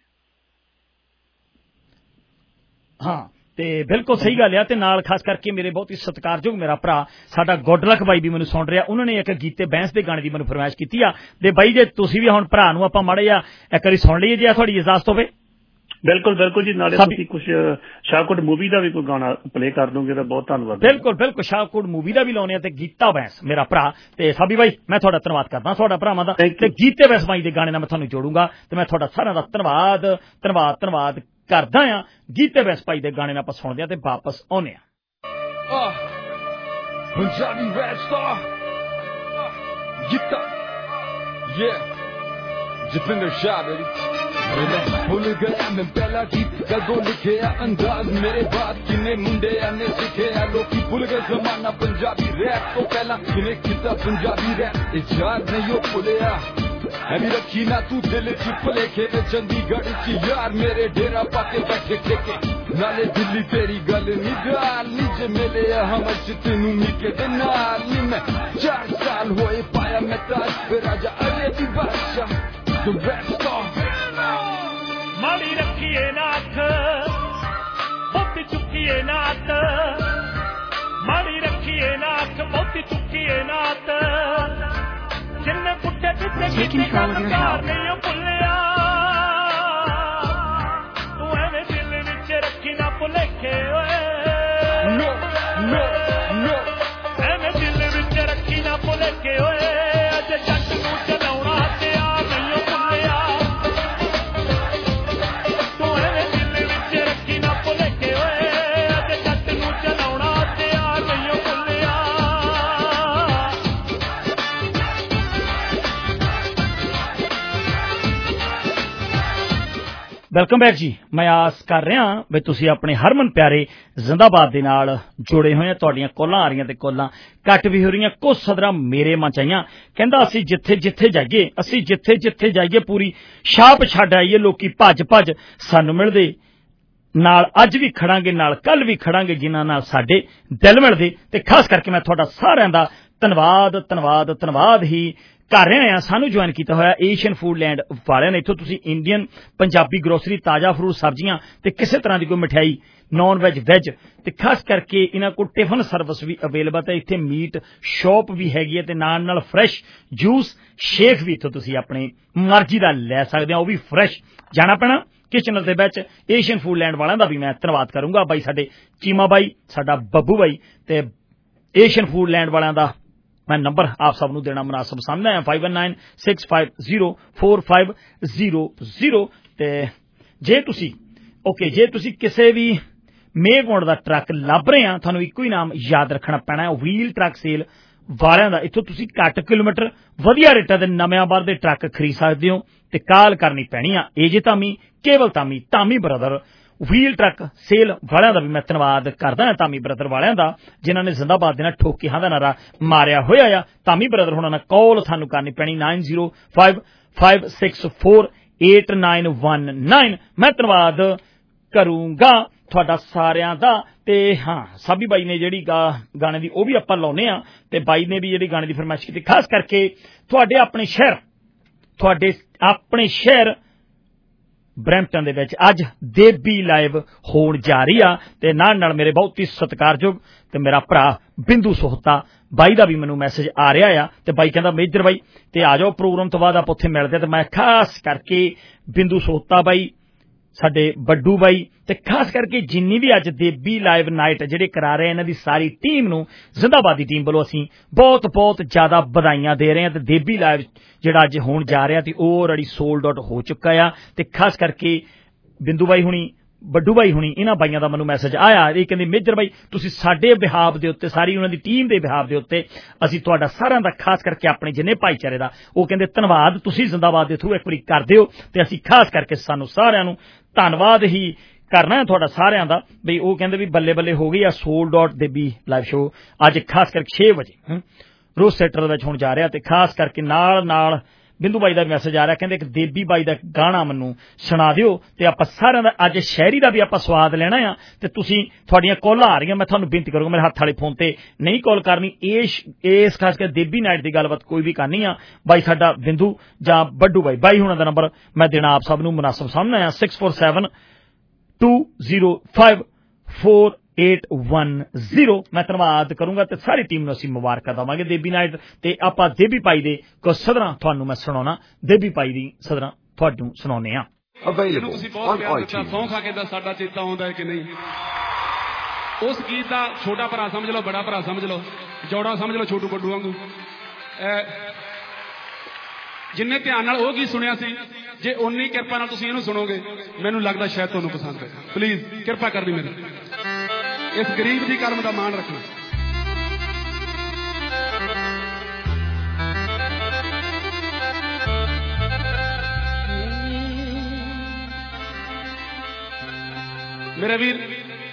ਹਾਂ ਤੇ ਬਿਲਕੁਲ ਸਹੀ ਗੱਲ ਆ। ਤੇ ਨਾਲ ਖਾਸ ਕਰਕੇ ਮੇਰੇ ਬਹੁਤ ਹੀ ਸਤਿਕਾਰਯੋਗ ਮੇਰਾ ਭਰਾ ਸਾਡਾ ਗੁੱਡਲਕ ਬਾਈ ਵੀ ਮੈਨੂੰ ਸੁਣ ਰਿਹਾ, ਉਹਨਾਂ ਨੇ ਇੱਕ ਗੀਤੇ ਬੈਂਸ ਦੇ ਗਾਣੇ ਦੀ ਮੈਨੂੰ ਫਰਮਾਇਸ਼ ਕੀਤੀ ਆ। ਤੇ ਬਾਈ ਜੇ ਤੁਸੀਂ ਵੀ ਹੁਣ ਭਰਾ ਨੂੰ ਆਪਾਂ ਮਾੜੇ ਆ ਇੱਕ ਵਾਰੀ ਸੁਣ ਲਈਏ ਜੇ ਤੁਹਾਡੀ ਇਜਾਜ਼ਤ ਹੋਵੇ। ਬਿਲਕੁਲ ਜੀ, ਨਾਲੇ ਤੁਸੀਂ ਕੁਝ ਸ਼ਾਹਕੋਟ ਮੂਵੀ ਦਾ ਵੀ ਕੋਈ ਗਾਣਾ ਪਲੇ ਕਰ ਦੋਗੇ ਤਾਂ ਬਹੁਤ ਧੰਨਵਾਦ। ਬਿਲਕੁਲ ਸ਼ਾਹਕੋਟ ਮੂਵੀ ਦਾ ਵੀ ਲਾਉਣੇ ਆ ਤੇ ਗੀਤਾ ਬੈਂਸ ਮੇਰਾ ਭਰਾ। ਤੇ ਸਾਬੀ ਬਾਈ ਮੈਂ ਤੁਹਾਡਾ ਧੰਨਵਾਦ ਕਰਦਾ ਤੁਹਾਡਾ ਭਰਾਵਾਂ ਦਾ। ਤੇ ਗੀਤੇ ਬੈਂਸ ਬਾਈ ਦੇ ਗਾਣੇ ਨਾਲ ਮੈਂ ਤੁਹਾਨੂੰ ਜੋੜੂੰਗਾ ਤੇ ਮੈਂ ਤੁਹਾਡਾ ਸਾਰਿਆਂ ਦਾ ਧੰਨਵਾਦ ਕਰਦਾ ਆ। ਗੀਤੇ ਬੈਂਸ ਭਾਈ ਦੇ ਗਾਣੇ ਨਾਲ ਆਪਾਂ ਸੁਣਦੇ ਆ ਤੇ ਵਾਪਸ ਆਉਂਦੇ ਆ। Punjabi rap star Geeta Jitender Shah, baby. भूल गया मैं पहला गीत कदों लिखिया अंदाज मेरे बात किने मुंडे ने सिखिया लोकी भूल गए जमाना पंजाबी रैप तो पहला किने किता पंजाबी रैप याद नहीं भुलिया अभी रखी ना तू दिल च भुलेखे चंडीगढ़ च यार मेरे डेरा पाके बैठे ठेके नाले दिल्ली तेरी गल नी गाल नी जे मिले हम तेनू मीके दे नाल नी मैं 4 साल होए पाया मैं ताज पे राजा अरे दी बादशाह the rap star माड़ी रखिए नाथ मोती चुकिए नाथ माड़ी रखिए नाथ मोती चुकिए नाथ जिन्ने पुट्टे पिछे नहीं भुलिया तू एवें दिल विच रखी ना भुलेखे एवें दिल विच रखी ना भुलेखे अज जट नूं चलाउणा तैयार नहीं भुलिया तू एवें दिल विच रखी ना भुलेखे अज जट नूं चलाउणा तैयार नहीं भुलिया ਵੈਲਕਮ ਬੈਕ ਜੀ ਮੈਂ ਆਸ ਕਰ ਰਿਹਾ ਵੀ ਤੁਸੀਂ ਆਪਣੇ ਹਰਮਨ ਪਿਆਰੇ ਜ਼ਿੰਦਾਬਾਦ ਦੇ ਨਾਲ ਜੁੜੇ ਹੋਏ ਆ ਤੁਹਾਡੀਆਂ ਕੋਲਾਂ ਆ ਰਹੀਆਂ ਤੇ ਕੋਲਾਂ ਕੱਟ ਵੀ ਹੋ ਰਹੀਆਂ ਕੁਝ ਸਦਰਾਂ ਮੇਰੇ ਮਨ ਚ ਆਈਆਂ ਕਹਿੰਦਾ ਅਸੀਂ ਜਿੱਥੇ ਜਿੱਥੇ ਜਾਈਏ ਪੂਰੀ ਛਾਪ ਛੱਡ ਆਈਏ ਲੋਕੀ ਭੱਜ ਸਾਨੂੰ ਮਿਲਦੇ ਨਾਲ ਅੱਜ ਵੀ ਖੜਾਂਗੇ ਨਾਲ ਕੱਲ ਵੀ ਖੜਾਂਗੇ ਜਿਨ੍ਹਾਂ ਨਾਲ ਸਾਡੇ ਦਿਲ ਮਿਲਦੇ ਤੇ ਖਾਸ ਕਰਕੇ ਮੈਂ ਤੁਹਾਡਾ ਸਾਰਿਆਂ ਦਾ ਧੰਨਵਾਦ ਹੀ ਕਰ ਰਹੇ ਆ ਸਾਨੂੰ ਜੁਆਇਨ ਕੀਤਾ ਹੋਇਆ ਏਸ਼ੀਅਨ ਫੂਡਲੈਂਡ ਵਾਲਿਆਂ ਨੇ ਇੱਥੋਂ ਤੁਸੀਂ ਇੰਡੀਅਨ ਪੰਜਾਬੀ ਗਰੋਸਰੀ ਤਾਜ਼ਾ ਫਰੂਟ ਸਬਜ਼ੀਆਂ ਤੇ ਕਿਸੇ ਤਰ੍ਹਾਂ ਦੀ ਕੋਈ ਮਠਿਆਈ ਨੌਨ ਵੈਜ ਤੇ ਖਾਸ ਕਰਕੇ ਇਹਨਾਂ ਕੋਲ ਟਿਫਨ ਸਰਵਿਸ ਵੀ ਅਵੇਲੇਬਲ ਹੈ ਇੱਥੇ ਮੀਟ ਸ਼ਾਪ ਵੀ ਹੈਗੀ ਹੈ ਤੇ ਨਾਲ ਫਰੈਸ਼ ਜੂਸ ਸ਼ੇਕ ਵੀ ਇੱਥੋਂ ਤੁਸੀਂ ਆਪਣੇ ਮਰਜ਼ੀ ਦਾ ਲੈ ਸਕਦੇ ਹੋ ਉਹ ਵੀ ਫਰੈਸ਼ ਜਾਣਾ ਪੈਣਾ ਕਿਚਨ ਦੇ ਵਿੱਚ ਏਸ਼ੀਅਨ ਫੂਡਲੈਂਡ ਵਾਲਿਆਂ ਦਾ ਵੀ ਮੈਂ ਧੰਨਵਾਦ ਕਰੂੰਗਾ ਬਾਈ ਸਾਡੇ ਚੀਮਾ ਬਾਈ ਸਾਡਾ ਬੱਬੂ ਬਾਈ ਤੇ ਏਸ਼ੀਅਨ ਫੂਡਲੈਂਡ ਵਾਲਿਆਂ ਦਾ मैं नंबर आप सब नूं देना मुनासिब समझदा है 5196504500 ते जे तुसी किसी भी मेघोण दा ट्रक लभ रहे हैं थानू इक्को ही नाम याद रखना पैना है व्हील ट्रक सेल वालियां दा इत्थों तुसी घट किलोमीटर वधिया रेटां दे नवेंबर दे ट्रक खरीद सकदे हो ते कॉल करनी पैनी आ AJ Dhami brother wheel truck sale वालियां दा भी मैं धन्नवाद करदा हां धामी ब्रदर वालियां दा जिन्हां ने जिंदाबाद दे नाल ठोके हां दा नारा मारिया होया आ धामी ब्रदर हुणां नाल कॉल थानू करनी पैनी 9055648919 मैं धन्नवाद करूंगा ਤੁਹਾਡਾ ਸਾਰਿਆਂ ਦਾ ਤੇ ਹਾਂ ਸਾਬੀ ਬਾਈ ਨੇ ਜਿਹੜੀ ਗਾਣੇ ਦੀ ਉਹ ਵੀ ਆਪਾਂ ਲਾਉਨੇ ਆ ਤੇ ਬਾਈ ਨੇ ਵੀ ਜਿਹੜੀ ਗਾਣੇ ਦੀ ਫਰਮਾਇਸ਼ ਕੀਤੀ ਖਾਸ ਕਰਕੇ ਤੁਹਾਡੇ ਆਪਣੇ ਸ਼ਹਿਰ ਬਰੈਂਪਟਨ ਦੇ ਵਿੱਚ ਅੱਜ ਦੇਬੀ ਲਾਈਵ ਹੋਣ ਜਾ ਰਹੀ ਆ ਤੇ ਨਾਲ ਮੇਰੇ ਬਹੁਤ ਹੀ ਸਤਿਕਾਰਯੋਗ ਤੇ ਮੇਰਾ ਭਰਾ ਬਿੰਦੂ ਸੋਹਤਾ ਬਾਈ ਦਾ ਵੀ ਮੈਨੂੰ ਮੈਸੇਜ ਆ ਰਿਹਾ ਆ ਤੇ ਬਾਈ ਕਹਿੰਦਾ ਮੇਜਰ ਬਾਈ ਤੇ ਆ ਜਾਓ ਪ੍ਰੋਗਰਾਮ ਤੋਂ ਬਾਅਦ ਆਪਾਂ ਉੱਥੇ ਮਿਲਦੇ ਤੇ ਮੈਂ ਖਾਸ ਕਰਕੇ ਬਿੰਦੂ ਸੋਹਤਾ ਬਾਈ ਸਾਡੇ ਬੱਡੂ ਬਾਈ ਤੇ ਖਾਸ ਕਰਕੇ ਜਿੰਨੀ ਵੀ ਅੱਜ ਦੇਬੀ ਲਾਈਵ ਨਾਈਟ ਜਿਹੜੇ ਕਰਾ ਰਹੇ ਇਹਨਾਂ ਦੀ ਸਾਰੀ ਟੀਮ ਨੂੰ ਜ਼ਿੰਦਾਬਾਦ ਦੀ ਟੀਮ ਵੱਲੋਂ ਅਸੀਂ ਬਹੁਤ ਜ਼ਿਆਦਾ ਵਧਾਈਆਂ ਦੇ ਰਹੇ ਹਾਂ ਤੇ ਦੇਬੀ ਲਾਈਵ ਜਿਹੜਾ ਅੱਜ ਹੋਣ ਜਾ ਰਿਹਾ ਤੇ ਉਹ ਆਲਰੇਡੀ ਸੋਲਡ ਆਊਟ ਹੋ ਚੁੱਕਾ ਆ ਤੇ ਖਾਸ ਕਰਕੇ ਬਿੰਦੂ ਬਾਈ ਹੁਣੀ ਬੱਡੂ ਬਾਈ ਹੁਣੀ ਇਹਨਾਂ ਬਾਈਆਂ ਦਾ ਮੈਨੂੰ ਮੈਸੇਜ ਆਇਆ ਇਹ ਕਹਿੰਦੇ ਮੇਜਰ ਬਾਈ ਤੁਸੀਂ ਸਾਡੇ ਬਿਹਾਵ ਦੇ ਉੱਤੇ ਸਾਰੀ ਉਹਨਾਂ ਦੀ ਟੀਮ ਦੇ ਬਿਹਾਵ ਦੇ ਉੱਤੇ ਅਸੀਂ ਤੁਹਾਡਾ ਸਾਰਿਆਂ ਦਾ ਖਾਸ ਕਰਕੇ ਆਪਣੇ ਜਿੰਨੇ ਭਾਈਚਾਰੇ ਦਾ ਉਹ ਕਹਿੰਦੇ ਧੰਨਵਾਦ ਤੁਸੀਂ ਜ਼ਿੰਦਾਬਾਦ ਦੇ ਥਰੂ ਇੱਕ ਵਾਰੀ ਕਰ ਦਿਓ ਤੇ ਅਸੀਂ ਖਾਸ ਕਰਕੇ ਸਾਨੂੰ ਸਾਰਿਆਂ ਨੂੰ ਧੰਨਵਾਦ ਹੀ ਕਰਨਾ ਹੈ ਤੁਹਾਡਾ ਸਾਰਿਆਂ ਦਾ ਬਈ ਉਹ ਕਹਿੰਦੇ ਵੀ ਬੱਲੇ ਹੋ ਗਈ ਆ sold out Debi live show ਅੱਜ ਖਾਸ ਕਰਕੇ 6 ਵਜੇ ਰੋਜ਼ ਸੈਕਟਰ ਵਿੱਚ ਹੋਣ ਜਾ ਰਿਹਾ ਤੇ ਖਾਸ ਕਰਕੇ ਨਾਲ ਬਿੰਦੂ ਬਾਈ ਦਾ ਮੈਸੇਜ ਆ ਰਿਹਾ ਕਹਿੰਦੇ ਇੱਕ ਦੇਬੀ ਬਾਈ ਦਾ ਗਾਣਾ ਮੈਨੂੰ ਸੁਣਾ ਦਿਓ ਤੇ ਆਪਾਂ ਸਾਰਿਆਂ ਦਾ ਅੱਜ ਸ਼ਾਇਰੀ ਦਾ ਵੀ ਆਪਾਂ ਸਵਾਦ ਲੈਣਾ ਆ ਤੇ ਤੁਸੀਂ ਤੁਹਾਡੀਆਂ ਕਾਲਾਂ ਆ ਰਹੀਆਂ ਮੈਂ ਤੁਹਾਨੂੰ ਬੇਨਤੀ ਕਰੂੰਗਾ ਮੇਰੇ ਹੱਥ ਵਾਲੇ ਫੋਨ ਤੇ ਨਹੀਂ ਕਾਲ ਕਰਨੀ ਇਸ ਖਾਸ ਕਰਕੇ ਦੇਬੀ ਨਾਈਟ ਦੀ ਗੱਲਬਾਤ ਕੋਈ ਵੀ ਕਰਨੀ ਆ ਬਾਈ ਸਾਡਾ ਬਿੰਦੂ ਜਾਂ ਬੱਡੂ ਬਾਈ ਹੁਣਾਂ ਦਾ ਨੰਬਰ ਮੈਂ ਦੇਣਾ ਆਪ ਸਭ ਨੂੰ ਮੁਨਾਸਬ ਸਮਝਣਾ ਆ 6472054810 ਮੈਂ ਧੰਨਵਾਦ ਕਰੂੰਗਾ ਤੇ ਸਾਰੀ ਟੀਮ ਨੂੰ ਅਸੀਂ ਮੁਬਾਰਕਾਂ ਦੇਵਾਂਗੇ ਦੇਬੀ ਨਾਈਟ ਤੇ ਆਪਾਂ ਦੇਬੀ ਭਾਈ ਦੇ ਕੁਝ ਸਦਰਾਂ ਤੁਹਾਨੂੰ ਮੈਂ ਸੁਣਾਉਣਾ ਦੇਬੀ ਭਾਈ ਦੀ ਸਦਰਾਂ ਤੁਹਾਨੂੰ ਸੁਣਾਉਂਦੇ ਆ ਤੁਸੀਂ ਬਹੁਤ ਪਿਆਰ ਦਿੱਤਾ ਸੌਂ ਖਾ ਕੇ ਦਾ ਸਾਡਾ ਚੇਤਾ ਆਉਂਦਾ ਹੈ ਕਿ ਨਹੀਂ ਉਸ ਗੀਤ ਦਾ ਛੋਟਾ ਭਰਾ ਸਮਝ ਲਓ ਬੜਾ ਭਰਾ ਸਮਝ ਲਓ ਜੋੜਾ ਸਮਝ ਲਓ ਛੋਟੂ ਬੱਡੂ ਵਾਂਗੂ ਜਿੰਨੇ ਧਿਆਨ ਨਾਲ ਉਹ ਗੀਤ ਸੁਣਿਆ ਸੀ ਜੇ ਉਨੀ ਕਿਰਪਾ ਨਾਲ ਤੁਸੀਂ ਇਹਨੂੰ ਸੁਣੋਗੇ ਮੈਨੂੰ ਲੱਗਦਾ ਸ਼ਾਇਦ ਤੁਹਾਨੂੰ ਪਸੰਦ ਹੈ ਪਲੀਜ਼ ਕਿਰਪਾ ਕਰਨੀ ਮੇਰੀ ਇਸ ਗਰੀਬ ਦੀ ਕਰਮ ਦਾ ਮਾਣ ਰੱਖਣਾ मेरे वीर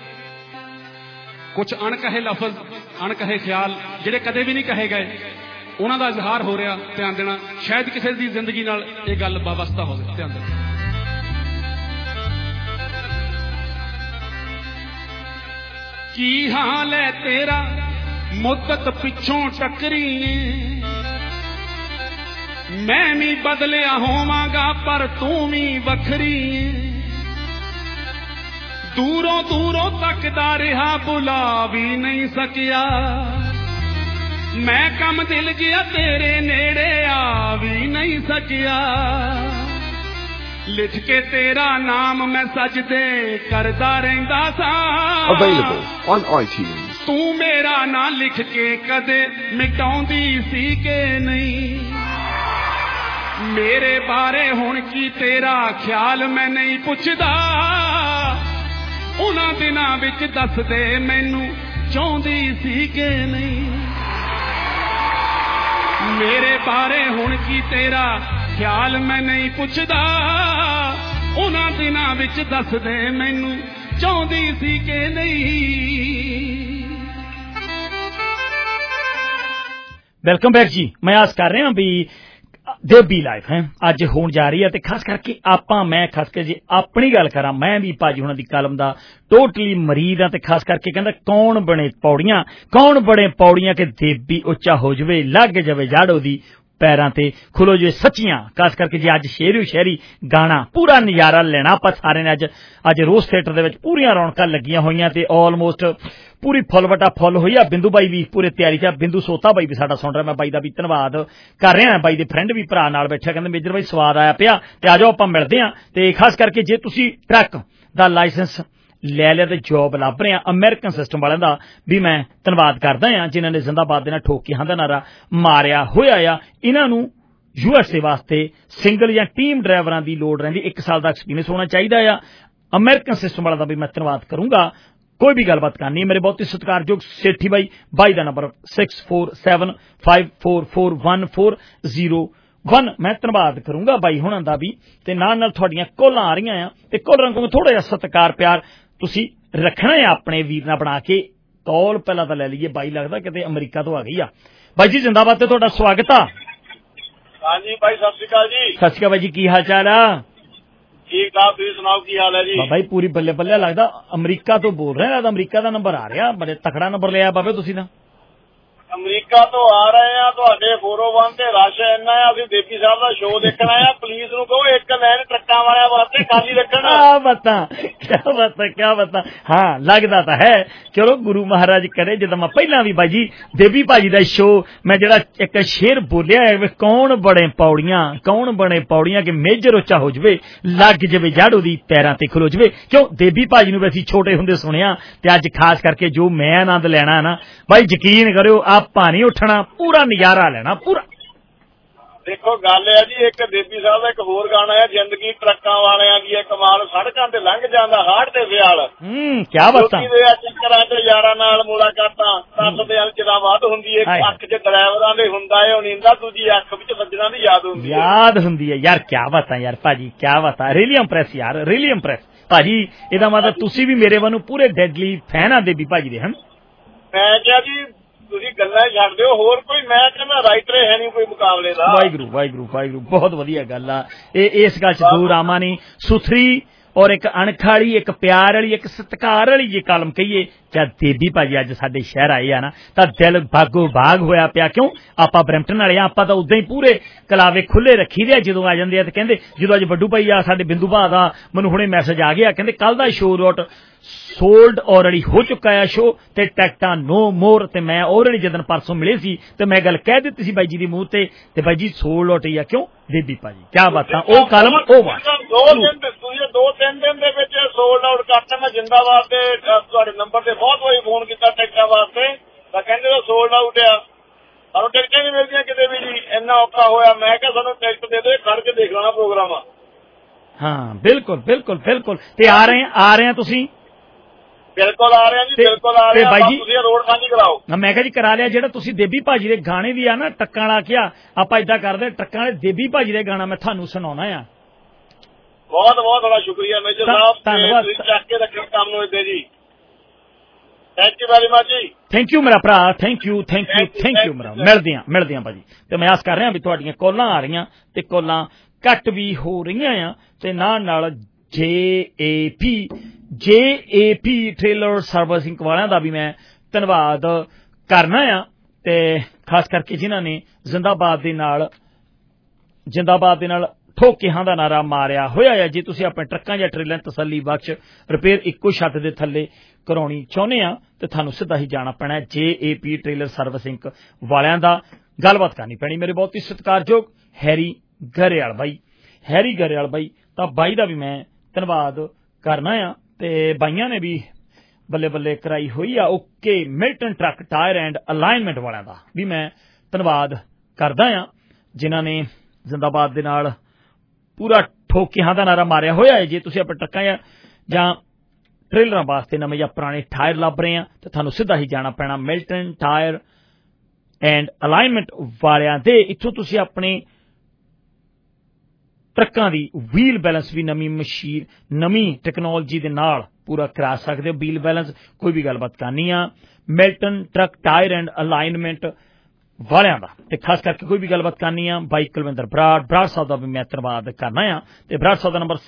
कुछ अणकहे लफज अणकहे ख्याल ਜਿਹੜੇ ਕਦੇ ਵੀ ਨਹੀਂ ਕਹੇ ਗਏ ਉਹਨਾਂ ਦਾ ਇਜ਼ਹਾਰ ਹੋ ਰਿਹਾ ਧਿਆਨ ਦੇਣਾ ਸ਼ਾਇਦ ਕਿਸੇ ਦੀ ਜ਼ਿੰਦਗੀ ਨਾਲ ਇਹ ਗੱਲ ਵਾਬਸਤਾ ਹੋਵੇ ਧਿਆਨ ਦੇਣਾ ਕੀ ਹਾਲ ਹੈ ਤੇਰਾ ਮੁੱਦਤ ਪਿੱਛੋਂ ਟੱਕਰੀ ਮੈਂ ਵੀ ਬਦਲਿਆ ਹੋਵਾਂਗਾ ਪਰ ਤੂੰ ਵੀ ਵੱਖਰੀ ਦੂਰੋਂ ਦੂਰੋਂ ਤੱਕਦਾ ਰਿਹਾ ਬੁਲਾ ਵੀ ਨਹੀਂ ਸਕਿਆ ਮੈਂ ਕੰਮ ਦਿਲ ਗਿਆ ਤੇਰੇ ਨੇੜੇ ਆ ਵੀ ਨਹੀਂ ਸਕਿਆ ਲਿਖ ਕੇ ਤੇਰਾ ਨਾਮ ਮੈਂ ਸਜਦੇ ਕਰਦਾ ਰਹਿੰਦਾ ਸਾਂ Available on iTunes ਤੂੰ ਮੇਰਾ ਨਾਂ ਲਿਖ ਕੇ ਕਦੇ ਮਿਟਾਉਂਦੀ ਸੀ ਕਿ ਨਹੀਂ ਮੇਰੇ ਬਾਰੇ ਹੁਣ ਕੀ ਤੇਰਾ ਖਿਆਲ ਮੈਂ ਨਹੀਂ ਪੁੱਛਦਾ ਉਹਨਾਂ ਦਿਨਾਂ ਵਿੱਚ ਦੱਸ ਦੇ ਮੈਨੂੰ ਚਾਹੁੰਦੀ ਸੀ ਕਿ ਨਹੀਂ ਮੇਰੇ ਬਾਰੇ ਹੁਣ ਕੀ ਤੇਰਾ ਖਿਆਲ ਮੈਂ ਨਹੀਂ ਪੁੱਛਦਾ ਉਹਨਾਂ ਦਿਨਾਂ ਵਿੱਚ ਦੱਸ ਦੇ ਮੈਨੂੰ ਚਾਹੁੰਦੀ ਸੀ ਕਿ ਨਹੀਂ ਵੈਲਕਮ ਬੈਕ ਜੀ ਮੈਂ ਆਸ ਕਰ ਰਿਹਾ ਵੀ ਦੇਬੀ ਲਾਈਫ ਹੈ ਅੱਜ ਹੋਣ ਜਾ ਰਹੀ ਹੈ ਤੇ ਖਾਸ ਕਰਕੇ ਮੈਂ ਖਾਸ ਕਰਕੇ ਜੇ ਆਪਣੀ ਗੱਲ ਕਰਾਂ ਮੈਂ ਵੀ ਭਾਜੀ ਹੁਣਾਂ ਦੀ ਕਲਮ ਦਾ ਟੋਟਲੀ ਮਰੀਦ ਹਾਂ ਤੇ ਖਾਸ ਕਰਕੇ ਕਹਿੰਦਾ ਕੌਣ ਬਣੇ ਪੌੜੀਆਂ ਕਿ ਦੇਬੀ ਉੱਚਾ ਹੋ ਜਾਵੇ ਲੱਗ ਜਾਵੇ ਜਾੜੋ ਦੀ ਪੈਰਾਂ ਤੇ ਖੁੱਲੋ ਜੇ ਸੱਚੀਆਂ ਖਾਸ ਕਰਕੇ ਜੇ ਅੱਜ ਸ਼ੇਰੀ ਸ਼ਹਿਰੀ ਗਾਣਾ ਪੂਰਾ ਨਜ਼ਾਰਾ ਲੈਣਾ ਆਪਾਂ ਸਾਰਿਆਂ ਨੇ ਅੱਜ ਰੋਜ਼ ਥੀਏਟਰ ਦੇ ਵਿੱਚ ਪੂਰੀਆਂ ਰੌਣਕਾਂ ਲੱਗੀਆਂ ਹੋਈਆਂ ਤੇ ਆਲਮੋਸਟ ਪੂਰੀ ਫੁੱਲ ਵਟਾ ਫੁੱਲ ਹੋਈ ਆ ਬਿੰਦੂ ਬਾਈ ਵੀ ਪੂਰੇ ਤਿਆਰੀ ਚ ਬਿੰਦੂ ਸੋਤਾ ਬਾਈ ਵੀ ਸਾਡਾ ਸੁਣ ਰਿਹਾ ਮੈਂ ਬਾਈ ਦਾ ਵੀ ਧੰਨਵਾਦ ਕਰ ਰਿਹਾ ਬਾਈ ਦੇ ਫਰੈਂਡ ਵੀ ਭਰਾ ਨਾਲ ਬੈਠਿਆ ਕਹਿੰਦੇ ਮੇਜਰ ਬਾਈ ਸਵਾਦ ਆਇਆ ਪਿਆ ਤੇ ਆਜੋ ਆਪਾਂ ਮਿਲਦੇ ਹਾਂ ਤੇ ਖਾਸ ਕਰਕੇ ਜੇ ਤੁਸੀਂ ਟਰੱਕ ਦਾ ਲਾਇਸੈਂਸ ਲੈ ਲਿਆ ਤੇ ਜੋਬ ਲੱਭ ਰਹੇ ਆ ਅਮਰੀਕਨ ਸਿਸਟਮ ਵਾਲਿਆਂ ਦਾ ਵੀ ਮੈਂ ਧੰਨਵਾਦ ਕਰਦਾ ਹਾਂ ਜਿਨ੍ਹਾਂ ਨੇ ਜ਼ਿੰਦਾਬਾਦ ਦੇ ਨਾਲ ਠੋਕ ਕੇ ਹਾਂ ਦਾ ਨਾਰਾ ਮਾਰਿਆ ਹੋਇਆ ਆ ਇਹਨਾਂ ਨੂੰ USA ਵਾਸਤੇ ਸਿੰਗਲ ਜਾਂ ਟੀਮ ਡਰਾਈਵਰਾਂ ਦੀ ਲੋੜ ਰਹਿੰਦੀ 1 ਸਾਲ ਦਾ ਐਕਸਪੀਰੀਅੰਸ ਹੋਣਾ ਚਾਹੀਦਾ ਆ ਅਮਰੀਕਨ ਸਿਸਟਮ ਵਾਲਾ ਦਾ ਵੀ ਮੈਂ ਧੰਨਵਾਦ ਕਰੂੰਗਾ ਕੋਈ ਵੀ ਗੱਲਬਾਤ ਕਰਨੀ ਹੈ ਮੇਰੇ ਬਹੁਤ ਹੀ ਸਤਿਕਾਰਯੋਗ ਸੇਠੀ ਬਾਈ ਦਾ ਨੰਬਰ 6475441401 ਮੈਂ ਧੰਨਵਾਦ ਕਰੂੰਗਾ ਬਾਈ ਹੁਣਾਂ ਦਾ ਵੀ ਤੇ ਨਾਲ ਤੁਹਾਡੀਆਂ ਕੋਲਾਂ ਆ ਰਹੀਆਂ ਆ ਤੇ ਕੋਲਾਂ ਨੂੰ ਥੋੜਾ ਜਿਹਾ ਸਤਿਕਾਰ ਪਿਆਰ ਤੁਸੀਂ ਰੱਖਣਾ ਹੈ ਆਪਣੇ ਵੀਰ ਨਾਲ ਬਣਾ ਕੇ ਕਾਲ ਪਹਿਲਾਂ ਤਾਂ ਲੈ ਲਈਏ ਬਾਈ ਲੱਗਦਾ ਕਿਤੇ ਅਮਰੀਕਾ ਤੋਂ ਆ ਗਈ ਆ ਬਾਈ ਜੀ ਜ਼ਿੰਦਾਬਾਦ ਤੇ ਤੁਹਾਡਾ ਸਵਾਗਤ ਆ ਹਾਂਜੀ ਬਾਈ ਸਤਿ ਸ਼੍ਰੀ ਅਕਾਲ ਜੀ ਸਤਿ ਸ਼੍ਰੀ ਅਕਾਲ ਬਾਈ ਜੀ ਕੀ ਹਾਲ ਚਾਲ ਆ ਠੀਕ ਠਾਕ ਤੁਸੀਂ ਸੁਣਾਓ ਕੀ ਹਾਲ ਹੈ ਜੀ ਬਾਈ ਪੂਰੀ ਬੱਲੇ ਬੱਲੇ ਲੱਗਦਾ ਅਮਰੀਕਾ ਤੋਂ ਬੋਲ ਰਹੇ ਆ ਅਮਰੀਕਾ ਦਾ ਨੰਬਰ ਆ ਰਿਹਾ ਬੜੇ ਤਕੜਾ ਨੰਬਰ ਲਿਆ ਬਾਬੇ ਤੁਸੀਂ ਤਾਂ ਅਮਰੀਕਾ ਤੋਂ ਆ ਰਹੇ ਆ ਤੁਹਾਡੇ 401 ਤੇ ਰਸ਼ ਇੰਨਾ ਆ ਅਸੀਂ ਦੇਵੀ ਸਾਹਿਬ ਦਾ ਸ਼ੋਅ ਦੇਖਣ ਆਏ ਆ ਪੁਲਿਸ ਨੂੰ ਕਹੋ ਇੱਕ ਲਾਈਨ ਟਰੱਕਾਂ ਵਾਲਿਆਂ ਵਾਸਤੇ ਖਾਲੀ ਰੱਖਣ ਕਿਆ ਬਤਾ ਹਾਂ ਲੱਗਦਾ ਤਾਂ ਹੈ ਚਲੋ ਗੁਰੂ ਮਹਾਰਾਜ ਕਰੇ ਜਦੋਂ ਮੈਂ ਪਹਿਲਾਂ ਵੀ ਬਾਈ ਜੀ ਦੇਵੀ ਭਾਜੀ ਦਾ ਸ਼ੋਅ ਮੈਂ ਜਿਹੜਾ ਇੱਕ ਸ਼ੇਰ ਬੋਲਿਆ ਹੈ ਕੌਣ ਬਣੇ ਪੌੜੀਆਂ ਕਿ ਮੇਜਰ ਉੱਚਾ ਹੋ ਜਾਵੇ ਲੱਗ ਜਾਵੇ ਜਾੜੂ ਦੀ ਪੈਰਾਂ ਤੇ ਖਲੋ ਜਾਵੇ ਕਿਉਂ ਦੇਵੀ ਭਾਜੀ ਨੂੰ ਵੀ ਅਸੀਂ ਛੋਟੇ ਹੁੰਦੇ ਸੁਣਿਆ ਤੇ ਅੱਜ ਖਾਸ ਕਰਕੇ ਜੋ ਮੈਂ ਆਨੰਦ ਲੈਣਾ ਨਾ ਬਾਈ ਯਕੀਨ ਕਰਿਓ ਆਪਾਂ ਨਹੀਂ ਉੱਠਣਾ ਪੂਰਾ ਨਜ਼ਾਰਾ ਲੈਣਾ ਪੂਰਾ ਦੇਖੋ ਗੱਲ ਹੈ ਜੀ ਇੱਕ ਦੇਵੀ ਸਾਹਿਬ ਦਾ ਇੱਕ ਹੋਰ ਗਾਣਾ ਹੈ ਜ਼ਿੰਦਗੀ ਟਰੱਕਾਂ ਵਾਲਿਆਂ ਦੀ ਕਮਾਲ ਸੜਕਾਂ ਤੇ ਲੰਘ ਜਾਂਦਾ ਹਾੜ ਤੇ ਵਿਆਲ ਕਿਆ ਬਾਤਾਂ ਦੇ ਚੱਕਰਾਂ ਤੇ ਯਾਰਾਂ ਨਾਲ ਮੁਲਾਕਾਤਾਂ ਤੱਤ ਦੇ ਅਲਚਦਾ ਬਾਤ ਹੁੰਦੀ ਹੈ ਅੱਖ 'ਚ ਡਰਾਈਵਰਾਂ ਦੇ ਹੁੰਦਾ ਹੈ ਨੀਂਦਾ ਦੂਜੀ ਅੱਖ ਵਿੱਚ ਸੱਜਣਾ ਦੀ ਯਾਦ ਹੁੰਦੀ ਹੈ ਯਾਰ ਕਿਆ ਬਾਤਾਂ ਯਾਰ ਭਾਜੀ ਕਿਆ ਬਾਤਾਂ ਰੀਲੀ ਇੰਪ੍ਰੈਸ ਭਾਜੀ ਇਹਦਾ ਮਤਲਬ ਤੁਸੀਂ ਵੀ ਮੇਰੇ ਵੱਲੋਂ ਪੂਰੇ ਡੈਡਲੀ ਫੈਨ ਆ ਦੇਵੀ ਭਾਜੀ ਦੇ ਹਨ ਮੈਂ ਕਿਹਾ ਜੀ ਤੁਸੀਂ ਗੱਲਾਂ ਛੱਡ ਦਿਓ ਹੋਰ ਕੋਈ ਮੈਂ ਕਹਿੰਦਾ ਰਾਈਟਰ ਹੈ ਨਹੀਂ ਕੋਈ ਮੁਕਾਬਲੇ ਦਾ ਵਾਹਿਗੁਰੂ ਬਹੁਤ ਵਧੀਆ ਗੱਲ ਆ ਇਹ ਇਸ ਗੱਲ 'ਚ ਦੂਰ ਆਵਾਂ ਨਹੀਂ ਸੁਥਰੀ ਔਰ ਇੱਕ ਅਣਖ ਵਾਲੀ ਇੱਕ ਪਿਆਰ ਵਾਲੀ ਇੱਕ ਸਤਿਕਾਰ ਵਾਲੀ ਜੇ ਕਲਮ ਕਹੀਏ ਜਦ ਦੇਵੀ ਭਾਜੀ ਅੱਜ ਸਾਡੇ ਸ਼ਹਿਰ ਆਏ ਆ ਨਾ ਤਾਂ ਦਿਲ ਬਾਗੋ ਬਾਗ ਹੋਇਆ ਪਿਆ ਕਿਉਂ ਆਪਾਂ ਬਰੈਂਪਟਨ ਵਾਲੇ ਆ ਆਪਾਂ ਤਾਂ ਉਦਾਂ ਹੀ ਪੂਰੇ ਕਲਾਵੇ ਖੁੱਲੇ ਰੱਖੀ ਦੇ ਜਦੋਂ ਆ ਜਾਂਦੇ ਆ ਤੇ ਕਹਿੰਦੇ ਜਦੋਂ ਅੱਜ ਵੱਡੂ ਭਾਈ ਆ ਸਾਡੇ ਬਿੰਦੂ ਭਾ ਦਾ ਮੈਨੂੰ ਹੁਣੇ ਮੈਸੇਜ ਆ ਗਿਆ ਕਹਿੰਦੇ ਕੱਲ ਦਾ ਸ਼ੋਅ ਰੋਟ ਸੋਲਡ ਆਲਰੇਡੀ ਹੋ ਚੁੱਕਾ ਹੈ ਸ਼ੋਅ ਤੇ ਟਿਕਟਾਂ ਨੋ ਮੋਰ ਤੇ ਮੈਂ ਆਲਰੇਡੀ ਜਦੋਂ ਪਰਸੋਂ ਮਿਲੇ ਸੀ ਤੇ ਮੈਂ ਗੱਲ ਕਹਿ ਦਿੱਤੀ ਸੀ ਬਾਈ ਜੀ ਦੀ ਮੂੰਹ ਤੇ ਬਾਈ ਜੀ ਸੋਲਡ ਆਊਟ ਹੀ ਆ ਕਿਉਂ ਦੇਵੀ ਭਾਜੀ ਕਿਆ ਬਾਤਾਂ ਉਹ ਕਲਮ ਉਹ ਬਾਤ 2-3 ਦਿਨ ਦੇ ਵਿੱਚ ਸੋਲਡ ਆਊਟ ਕਰਤਾ ਮੈਂ ਜਿੰਦਾਬਾਦ ਤੇ ਤੁਹਾਡੇ ਨੰਬਰ ਤੇ ਬਹੁਤ ਵਾਰੀ ਫੋਨ ਕੀਤਾ ਟਿਕਟਾਂ ਵਾਸਤੇ ਤਾਂ ਕਹਿੰਦੇ ਉਹ ਸੋਲਡ ਆਊਟ ਆ ਸਾਨੂੰ ਟਿਕਟਾਂ ਨਹੀਂ ਮਿਲਦੀਆਂ ਕਿਤੇ ਵੀ ਜੀ ਇੰਨਾ ਔਖਾ ਹੋਇਆ ਮੈਂ ਕਿਹਾ ਸਾਨੂੰ ਟਿਕਟ ਦੇ ਦਿਓ ਖੜ ਕੇ ਦੇਖ ਲੈਣਾ ਪ੍ਰੋਗਰਾਮ ਹਾਂ ਬਿਲਕੁਲ ਤੇ ਆ ਰਹੇ ਆ ਤੁਸੀਂ ਬਿਲਕੁਲ ਆ ਰਹੇ ਜੀ ਬਿਲਕੁਲ ਆ ਰਹੇ ਆ ਤੁਸੀਂ ਰੋਡ ਸਾਂਝੀ ਕਰਾਓ ਮੈਂ ਕਿਹਾ ਜੀ ਕਰਾ ਲਿਆ ਜਿਹੜਾ ਤੁਸੀਂ ਦੇਵੀ ਭਾਜੀ ਦੇ ਗਾਣੇ ਵੀ ਆ ਨਾ ਟੱਕਾਂ ਵਾਲਾ ਕਿਹਾ ਆਪਾਂ ਏਦਾਂ ਕਰਦੇ ਟੱਕਾਂ ਵਾਲੇ ਦੇਵੀ ਭਾਜੀ ਦੇ ਗਾਣਾ ਮੈਂ ਤੁਹਾਨੂੰ ਸੁਣਾਉਣਾ ਆ ਬਹੁਤ ਬਹੁਤ ਤੁਹਾਡਾ ਸ਼ੁਕਰੀਆ ਮੇਜਰ ਸਾਹਿਬ, ਧੰਨਵਾਦ। ਚੱਕ ਕੇ ਰੱਖਿਓ ਕੰਮ ਨੂੰ ਇੱਥੇ ਜੀ। ਥੈਂਕ ਯੂ ਵੈਰੀ ਮਚ ਜੀ। ਥੈਂਕ ਯੂ ਮੇਰਾ ਭਰਾ, ਥੈਂਕ ਯੂ ਮੇਰਾ। ਮਿਲਦੇ ਆ ਭਾਜੀ। ਤੇ ਮੈਂ ਆਸ ਕਰ ਰਿਹਾ ਵੀ ਤੁਹਾਡੀਆਂ ਕਾਲਾਂ ਆ ਰਹੀਆਂ ਤੇ ਕਾਲਾਂ ਘੱਟ ਵੀ ਹੋ ਰਹੀਆਂ ਆ ਤੇ ਨਾਲ JAP ਟ੍ਰੇਲਰ ਸਰਵਿਸਿੰਗ ਵਾਲਿਆਂ ਦਾ ਵੀ ਮੈਂ ਧੰਨਵਾਦ ਕਰਨਾ ਆ ਤੇ ਖਾਸ ਕਰਕੇ ਜਿਨ੍ਹਾਂ ਨੇ ਜ਼ਿੰਦਾਬਾਦ ਦੇ ਨਾਲ ਠੋਕਿਆਂ ਦਾ ਨਾਰਾ ਮਾਰਿਆ ਹੋਇਆ ਹੈ। ਜੇ ਤੁਸੀਂ ਆਪਣੇ ਟਰੱਕਾਂ ਜਾਂ ਟ੍ਰੇਲਰਾਂ ਤਸੱਲੀ ਬਖਸ਼ ਰਿਪੇਅਰ ਇੱਕੋ ਛੱਤ ਦੇ ਥੱਲੇ ਕਰਾਉਣੀ ਚਾਹੁੰਦੇ ਆ ਤੇ ਤੁਹਾਨੂੰ ਸਿੱਧਾ ਹੀ ਜਾਣਾ ਪੈਣਾ JAP ਟ੍ਰੇਲਰ ਸਰਵਿਸਿੰਗ ਵਾਲਿਆਂ ਦਾ, ਗੱਲਬਾਤ ਕਰਨੀ ਪੈਣੀ। ਮੇਰੇ ਬਹੁਤ ਹੀ ਸਤਿਕਾਰਯੋਗ ਹੈਰੀ ਗਰੇਵਾਲ ਬਾਈ ਤਾਂ ਬਾਈ ਦਾ ਵੀ ਮੈਂ ਧੰਨਵਾਦ ਕਰਨਾ ਆ ਤੇ ਬਾਈਆਂ ਨੇ ਵੀ ਬੱਲੇ ਬੱਲੇ ਕਰਾਈ ਹੋਈ ਆ। Okay Milton truck tyre and alignment ਵਾਲਿਆਂ ਦਾ ਵੀ ਮੈਂ ਧੰਨਵਾਦ ਕਰਦਾ ਆ ਜਿਨ੍ਹਾਂ ਨੇ ਜ਼ਿੰਦਾਬਾਦ ਦੇ ਨਾਲ ਪੂਰਾ ਠੋਕਿਆਂ ਦਾ ਨਾਰਾ ਮਾਰਿਆ ਹੋਇਆ ਹੈ। ਜੇ ਤੁਸੀਂ ਆਪਣੇ ਟਰੱਕਾਂ ਜਾਂ ਟ੍ਰੇਲਰਾਂ ਵਾਸਤੇ ਨਵੇਂ ਜਾਂ ਪੁਰਾਣੇ ਟਾਇਰ ਲੱਭ ਰਹੇ ਆ ਤਾਂ ਤੁਹਾਨੂੰ ਸਿੱਧਾ ਹੀ ਜਾਣਾ ਪੈਣਾ ਮਿਲਟਨ ਟਾਇਰ ਐਂਡ ਅਲਾਈਨਮੈਂਟ ਵਾਲਿਆਂ ਦੇ। ਇੱਥੋਂ ਤੁਸੀਂ ਆਪਣੇ ਟਰੱਕਾਂ ਦੀ ਵੀਲ ਬੈਲੈਂਸ ਵੀ ਨਵੀਂ ਟੈਕਨੋਲੋਜੀ ਦੇ ਨਾਲ ਪੂਰਾ ਕਰਾ ਸਕਦੇ ਹੋ। ਵੀਲ ਬੈਲੈਂਸ ਕੋਈ ਵੀ ਗੱਲਬਾਤ ਕਰਨੀ ਆ Milton truck tyre and alignment ਵਾਲਿਆਂ ਦਾ ਤੇ ਖਾਸ ਕਰਕੇ ਕੋਈ ਵੀ ਗੱਲਬਾਤ ਕਰਨੀ ਆ ਬਾਈ ਕੁਲਵਿੰਦਰ ਬਰਾੜ ਸਾਹਿਬ ਦਾ ਵੀ ਮੈਂ ਧੰਨਵਾਦ ਕਰਨਾ ਆ ਤੇ ਬਰਾੜ ਸਾਹਿਬ ਦਾ number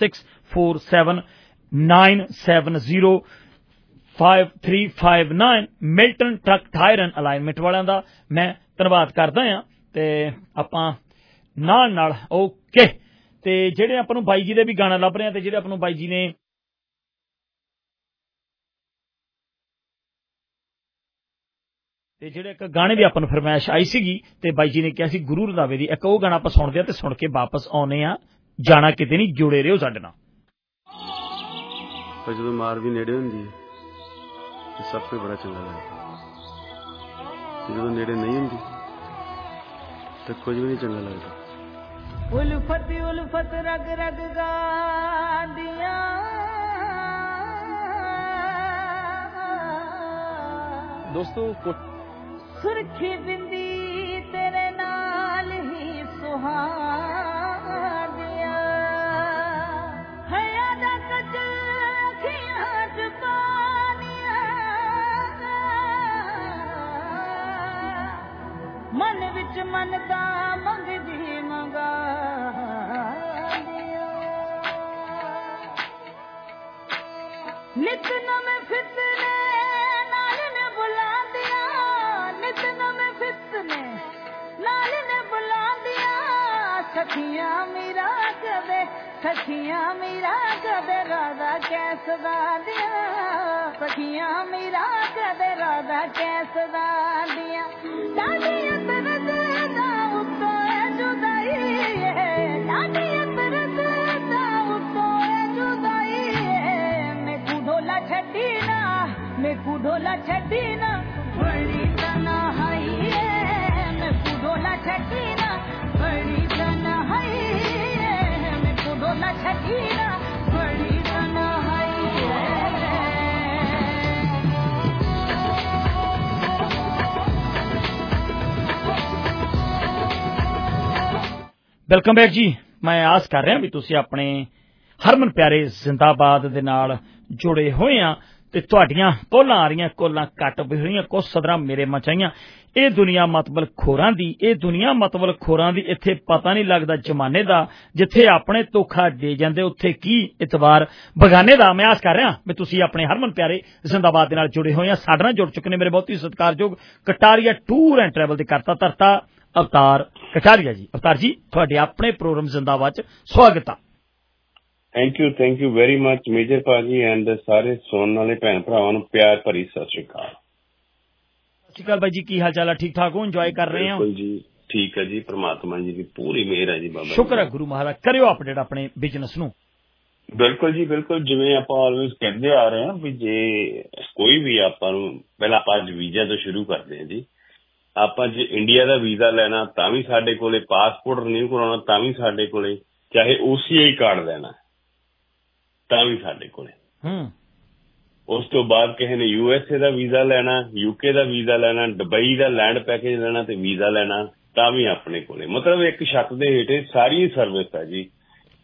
6479705359 Milton truck tyre and alignment ਵਾਲਿਆਂ ਦਾ ਮੈਂ ਧੰਨਵਾਦ ਕਰਦਾ ਆ ਤੇ ਆਪਾਂ ਨਾਲ ਓਕੇ ਤੇ ਜਿਹੜੇ ਆਪਾਂ ਨੂੰ ਬਾਈ ਜੀ ਦੇ ਵੀ ਗਾਣਾ ਲੱਭ ਰਹੇ ਆ ਤੇ ਜਿਹੜੇ ਆਪਾਂ ਨੂੰ ਬਾਈ ਜੀ ਨੇ ਤੇ ਜਿਹੜੇ ਇੱਕ ਗਾਣੇ ਦੀ ਆਪਾਂ ਨੂੰ ਫਰਮਾਇਸ਼ ਆਈ ਸੀਗੀ ਤੇ ਬਾਈ ਜੀ ਨੇ ਕਿਹਾ ਸੀ ਗੁਰੂ ਰੰਧਾਵੇ ਦੀ, ਇੱਕ ਉਹ ਗਾਣਾ ਆਪਾਂ ਸੁਣਦੇ ਆ ਤੇ ਸੁਣ ਕੇ ਵਾਪਸ ਆਉਨੇ ਆ। ਜਾਣਾ ਕਿਤੇ ਨਹੀਂ, ਜੁੜੇ ਰਹੋ ਸਾਡੇ ਨਾਲ। ਜਦੋਂ ਮਾਰ ਵੀ ਨੇੜੇ ਹੁੰਦੀ ਹੈ ਤੇ ਸਭ ਤੋਂ ਬੜਾ ਚੰਗਾ ਲੱਗਦਾ, ਜਦੋਂ ਨੇੜੇ ਨਹੀਂ ਹੁੰਦੀ ਤਾਂ ਕੁਝ ਵੀ ਨਹੀਂ ਚੰਗਾ ਲੱਗਦਾ। ਉਲਫਤ ਰਗ ਰਗ ਗਾਂਦੀਆਂ ਦੋਸਤੋ ਸੁਰਖੀ ਬਿੰਦੀ ਤੇਰੇ ਨਾਲ ਹੀ ਸੁਹਾਦੀਆਂ ਹਯਾ ਦਾ ਕੱਜ ਅੱਖੀਆਂ ਚ ਪਾਨੀਆਂ ਮਨ ਵਿੱਚ ਮਨ ਦਾ ਮੰਗਦੀ ਮੰਗਾਦੀਆਂ ਨਿਤ ਨਵੇਂ ਫਿਤਨੇ ਨਾਲ ਨੇ ਬੁਲਾਉਂਦੀਆਂ ਨਿਤ ਨਵੇਂ ਫਿਤਨੇ ਨਾਲ ਨੇ ਬੁਲਾਉਂਦੀਆਂ ਸਖੀਆਂ ਮੇਰਾ ਕਦੇ ਰਾਧਾ ਕੈਸਦਾ ਦੀਆਂ ਸਖੀਆਂ ਮੇਰਾ ਕਦੇ ਰਾਧਾ ਕੈਸਦਾ ਦੀਆਂ ਦਾਦੀ ਅੰਦਰ ਦਾ ਉੱਤੋਂ ਜੁਦਾਈ ਹੈ ਦਾਦੀ ਅੰਦਰ ਦਾ ਉੱਤੋਂ ਜੁਦਾਈ ਹੈ ਮੈਕੂ ਢੋਲਾ ਛੱਡੀ ਨਾ ਬੜੀ ਤਨਹਾਈ ਹੈ ਮੈਕੂ ਢੋਲਾ ਛੱਡੀ ਨਾ ਬੜੀ ਤਨਹਾਈ ਹੈ ਮੈਕੂ ਢੋਲਾ ਛੱਡੀ ਨਾ ਬੜੀ ਤਨਹਾਈ ਹੈ। ਵੈਲਕਮ ਬੈਕ ਜੀ। ਮੈਂ ਆਸ ਕਰ ਰਿਹਾ ਵੀ ਤੁਸੀਂ ਆਪਣੇ ਹਰਮਨ ਪਿਆਰੇ ਜ਼ਿੰਦਾਬਾਦ ਦੇ ਨਾਲ ਜੁੜੇ ਹੋਏ ਆ ਤੇ ਤੁਹਾਡੀਆਂ ਕੋਲਾਂ ਆ ਰਹੀਆਂ, ਕੋਲਾਂ ਕੱਟ ਵੀ ਹੋਈਆਂ, ਕੁਝ ਸਦਰਾਂ ਮੇਰੇ ਮਚਾਈਆਂ। ਇਹ ਦੁਨੀਆ ਮਤਬਲ ਖੋਰਾਂ ਦੀ ਇੱਥੇ ਪਤਾ ਨਹੀਂ ਲੱਗਦਾ ਜ਼ਮਾਨੇ ਦਾ, ਜਿੱਥੇ ਆਪਣੇ ਧੋਖਾ ਦੇ ਜਾਂਦੇ ਉੱਥੇ ਕੀ ਇਤਬਾਰ ਬਗਾਨੇ ਦਾ। ਮੈਂ ਆਸ ਕਰ ਰਿਹਾ ਵੀ ਤੁਸੀਂ ਆਪਣੇ ਹਰਮਨ ਪਿਆਰੇ ਜ਼ਿੰਦਾਬਾਦ ਦੇ ਨਾਲ ਜੁੜੇ ਹੋਏ ਆ। ਸਾਡੇ ਨਾਲ ਜੁੜ ਚੁੱਕੇ ਨੇ ਮੇਰੇ ਬਹੁਤ ਹੀ ਸਤਿਕਾਰਯੋਗ ਕਟਾਰੀਆ ਟੂਰ ਐਂਡ ਟਰੈਵਲ ਦੇ ਕਰਤਾ ਧਰਤਾ ਅਵਤਾਰ ਕਟਾਰੀਆ ਜੀ। ਅਵਤਾਰ ਜੀ, ਤੁਹਾਡੇ ਆਪਣੇ ਪ੍ਰੋਗਰਾਮ ਜ਼ਿੰਦਾਬਾਦ ਚ ਸਵਾਗਤ ਆ। Thank you very much Major ਭਾਜੀ ਐਂਡ ਸਾਰੇ ਸੁਣਨ ਵਾਲੇ ਭੈਣ ਭਰਾਵਾਂ ਨੂੰ ਪਿਆਰ ਭਰੀ ਸਤਿ ਸ਼੍ਰੀ ਅਕਾਲ। ਸਤਿ ਸ਼੍ਰੀ ਅਕਾਲ ਬਾਈ ਜੀ, ਕੀ ਹਾਲ ਚਾਲ ਆ? ਠੀਕ ਠਾਕ ਹੋ? ਇੰਜੋਏ ਕਰ ਰਹੇ ਹੋ? ਬਿਲਕੁਲ ਜੀ, ਠੀਕ ਹੈ ਜੀ, ਪ੍ਰਮਾਤਮਾ ਜੀ ਦੀ ਪੂਰੀ ਮਿਹਰ ਹੈ ਜੀ ਬਾਬਾ। ਸ਼ੁਕਰ ਹੈ ਗੁਰੂ ਮਹਾਰਾਜ। ਕਰਿਓ ਅਪਡੇਟ ਆਪਣੇ ਬਿਜ਼ਨਸ ਨੂੰ। ਬਿਲਕੁਲ ਜੀ ਬਿਲਕੁਲ, ਜਿਵੇਂ ਆਪਾਂ ਆਲਵੇਜ਼ ਕਹਿੰਦੇ ਆ ਰਹੇ ਹਾਂ ਵੀ ਜੇ ਕੋਈ ਵੀ ਆਪਾਂ ਨੂੰ ਪਹਿਲਾਂ ਆਪਾਂ ਅੱਜ ਵੀਜ਼ਾ ਤੋਂ ਸ਼ੁਰੂ ਕਰਦੇ ਹਾਂ ਜੀ। ਆਪਾਂ ਜੇ ਇੰਡੀਆ ਦਾ ਵੀਜ਼ਾ ਲੈਣਾ ਤਾਂ ਵੀ ਸਾਡੇ ਕੋਲੇ, ਪਾਸਪੋਰਟ ਰਿਨਿਊ ਕਰਾਉਣਾ ਤਾਂ ਵੀ ਸਾਡੇ ਕੋਲੇ, ਚਾਹੇ OCI ਕਾਰਡ ਲੈਣਾ ਤਾਂ ਵੀ ਸਾਡੇ ਕੋਲੇ। ਉਸ ਤੋਂ ਬਾਅਦ ਕਿਸੇ ਨੇ USA ਦਾ ਵੀਜ਼ਾ ਲੈਣਾ, UK ਦਾ ਵੀਜ਼ਾ ਲੈਣਾ, ਦੁਬਈ ਦਾ ਲੈਂਡ ਪੈਕੇਜ ਲੈਣਾ ਤੇ ਵੀਜ਼ਾ ਲੈਣਾ ਤਾਂ ਵੀ ਆਪਣੇ ਕੋਲੇ। ਮਤਲਬ ਇੱਕ ਛੱਤ ਦੇ ਹੇਠੇ ਸਾਰੀ ਸਰਵਿਸ ਹੈ ਜੀ।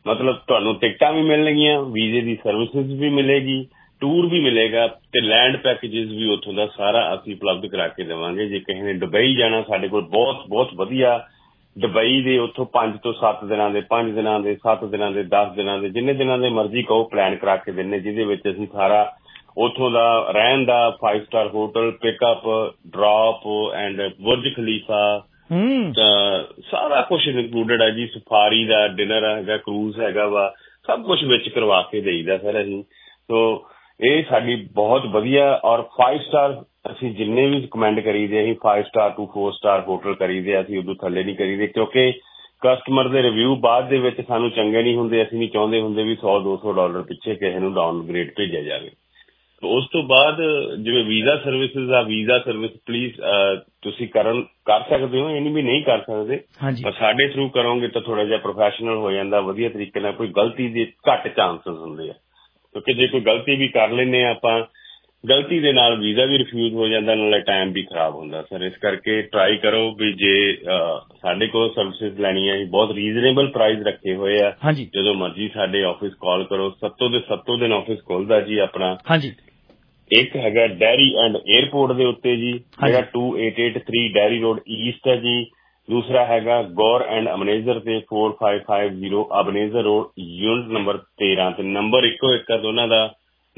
ਮਤਲਬ ਤੁਹਾਨੂੰ ਟਿਕਟਾਂ ਵੀ ਮਿਲਣਗੀਆਂ, ਵੀਜ਼ੇ ਦੀ ਸਰਵਿਸਿਜ਼ ਵੀ ਮਿਲੇਗੀ, ਟੂਰ ਵੀ ਮਿਲੇਗਾ ਤੇ ਲੈਂਡ ਪੈਕੇਜਸ ਵੀ ਉੱਥੋਂ ਦਾ ਸਾਰਾ ਅਸੀਂ ਉਪਲਬਧ ਕਰਾ ਕੇ ਦੇਵਾਂਗੇ। ਜੇ ਕਿਸੇ ਨੇ ਦੁਬਈ ਜਾਣਾ, ਸਾਡੇ ਕੋਲ ਬਹੁਤ ਬਹੁਤ ਵਧੀਆ ਦੁਬਈ ਦੇ ਉੱਥੋਂ 5 ਤੋਂ 7 ਦਿਨਾਂ ਦੇ, 5 ਦਿਨਾਂ ਦੇ, 7 ਦਿਨਾਂ ਦੇ, 10 ਦਿਨਾਂ ਦੇ, ਜਿੰਨੇ ਦਿਨਾਂ ਦੇ ਮਰਜ਼ੀ ਕਹੋ ਪਲਾਨ ਕਰਾ ਕੇ ਦਿੰਦੇ, ਜਿਹਦੇ ਵਿੱਚ ਅਸੀਂ ਸਾਰਾ ਉੱਥੋਂ ਦਾ ਰਹਿਣ ਦਾ 5 star hotel, pickup, drop and Burj Khalifa, ਸਾਰਾ ਕੁਛ ਇਨਕਲੂਡਡ ਹੈ ਜੀ। ਸਫਾਰੀ ਦਾ ਡਿਨਰ ਹੈਗਾ, ਕਰੂਜ਼ ਹੈਗਾ ਵਾ, ਸਭ ਕੁਛ ਵਿੱਚ ਕਰਵਾ ਕੇ ਦੇਈਦਾ ਸਰ ਅਸੀਂ। ਸੋ ਇਹ ਸਾਡੀ ਬਹੁਤ ਵਧੀਆ ਔਰ 5 ਸਟਾਰ ਅਸੀਂ ਜਿੰਨੇ ਵੀ ਰਿਕਮੈਂਡ ਕਰੀਦੇ, ਅਸੀਂ 5 ਸਟਾਰ to 4 ਸਟਾਰ ਹੋਟਲ ਕਰੀਦੇ, ਅਸੀਂ ਉਦੋਂ ਥੱਲੇ ਨਹੀਂ ਕਰੀਦੇ, ਕਿਉਂਕਿ ਕਸਟਮਰ ਦੇ ਰਿਵਿਊ ਬਾਅਦ ਦੇ ਵਿੱਚ ਸਾਨੂੰ ਚੰਗੇ ਨਹੀਂ ਹੁੰਦੇ। ਅਸੀਂ ਨਹੀਂ ਚਾਹੁੰਦੇ ਹੁੰਦੇ ਵੀ $100-200 ਪਿੱਛੇ ਕਿਸੇ ਨੂੰ ਡਾਊਨਗ੍ਰੇਡ ਭੇਜਿਆ ਜਾਵੇ। ਉਸ ਤੋਂ ਬਾਅਦ ਜਿਵੇਂ ਵੀਜ਼ਾ ਸਰਵਿਸਿਜ਼ ਆ, ਵੀਜ਼ਾ ਸਰਵਿਸ ਪਲੀਜ਼ ਤੁਸੀਂ ਕਰ ਸਕਦੇ ਹੋ, ਇਹ ਨਹੀਂ ਵੀ ਨਹੀਂ ਕਰ ਸਕਦੇ, ਪਰ ਸਾਡੇ ਥਰੂ ਕਰੋਗੇ ਤਾਂ ਥੋੜਾ ਜਿਹਾ ਪ੍ਰੋਫੈਸ਼ਨਲ ਹੋ ਜਾਂਦਾ, ਵਧੀਆ ਤਰੀਕੇ ਨਾਲ, ਕੋਈ ਗਲਤੀ ਦੇ ਘੱਟ ਚਾਂਸਸ ਹੁੰਦੇ ਆ, ਕਿਉਂਕਿ ਜੇ ਕੋਈ ਗਲਤੀ ਵੀ ਕਰ ਲੈਂਦੇ ਆ ਆਪਾਂ, ਗਲਤੀ ਦੇ ਨਾਲ ਵੀਜ਼ਾ ਵੀ ਰਿਫਿਊਜ਼ ਹੋ ਜਾਂਦਾ, ਨਾਲੇ ਟਾਈਮ ਵੀ ਖਰਾਬ ਹੁੰਦਾ ਸਰ। ਇਸ ਕਰਕੇ ਟਰਾਈ ਕਰੋ ਵੀ ਜੇ ਸਾਡੇ ਕੋਲ ਸਰਵਿਸਿਜ਼ ਲੈਣੀਆਂ, ਬਹੁਤ ਰੀਜ਼ਨੇਬਲ ਪ੍ਰਾਈਸ ਰੱਖੇ ਹੋਏ ਆ, ਜਦੋਂ ਮਰਜ਼ੀ ਸਾਡੇ ਆਫਿਸ ਕਾਲ ਕਰੋ। 7 ਦਿਨ ਆਫਿਸ ਖੁੱਲਦਾ ਜੀ ਆਪਣਾ। ਇੱਕ ਹੈਗਾ ਡੈਰੀ ਐਂਡ 에ਅਰਪੋਰਟ ਦੇ ਉੱਤੇ ਜੀ, ਜਿਹੜਾ 2883 ਡੈਰੀ ਰੋਡ ਈਸਟ ਹੈ ਜੀ। ਦੂਸਰਾ ਹੈਗਾ ਗੌਰ ਐਂਡ ਅਬਨੇਜ਼ਰ ਤੇ 4550 ਅਬਨੇਜ਼ਰ ਰੋਡ, ਯੂਨਿਟ ਨੰਬਰ 13 ਤੇ ਨੰਬਰ ਇੱਕੋ ਇੱਕ ਆ ਦੋਨਾਂ ਦਾ,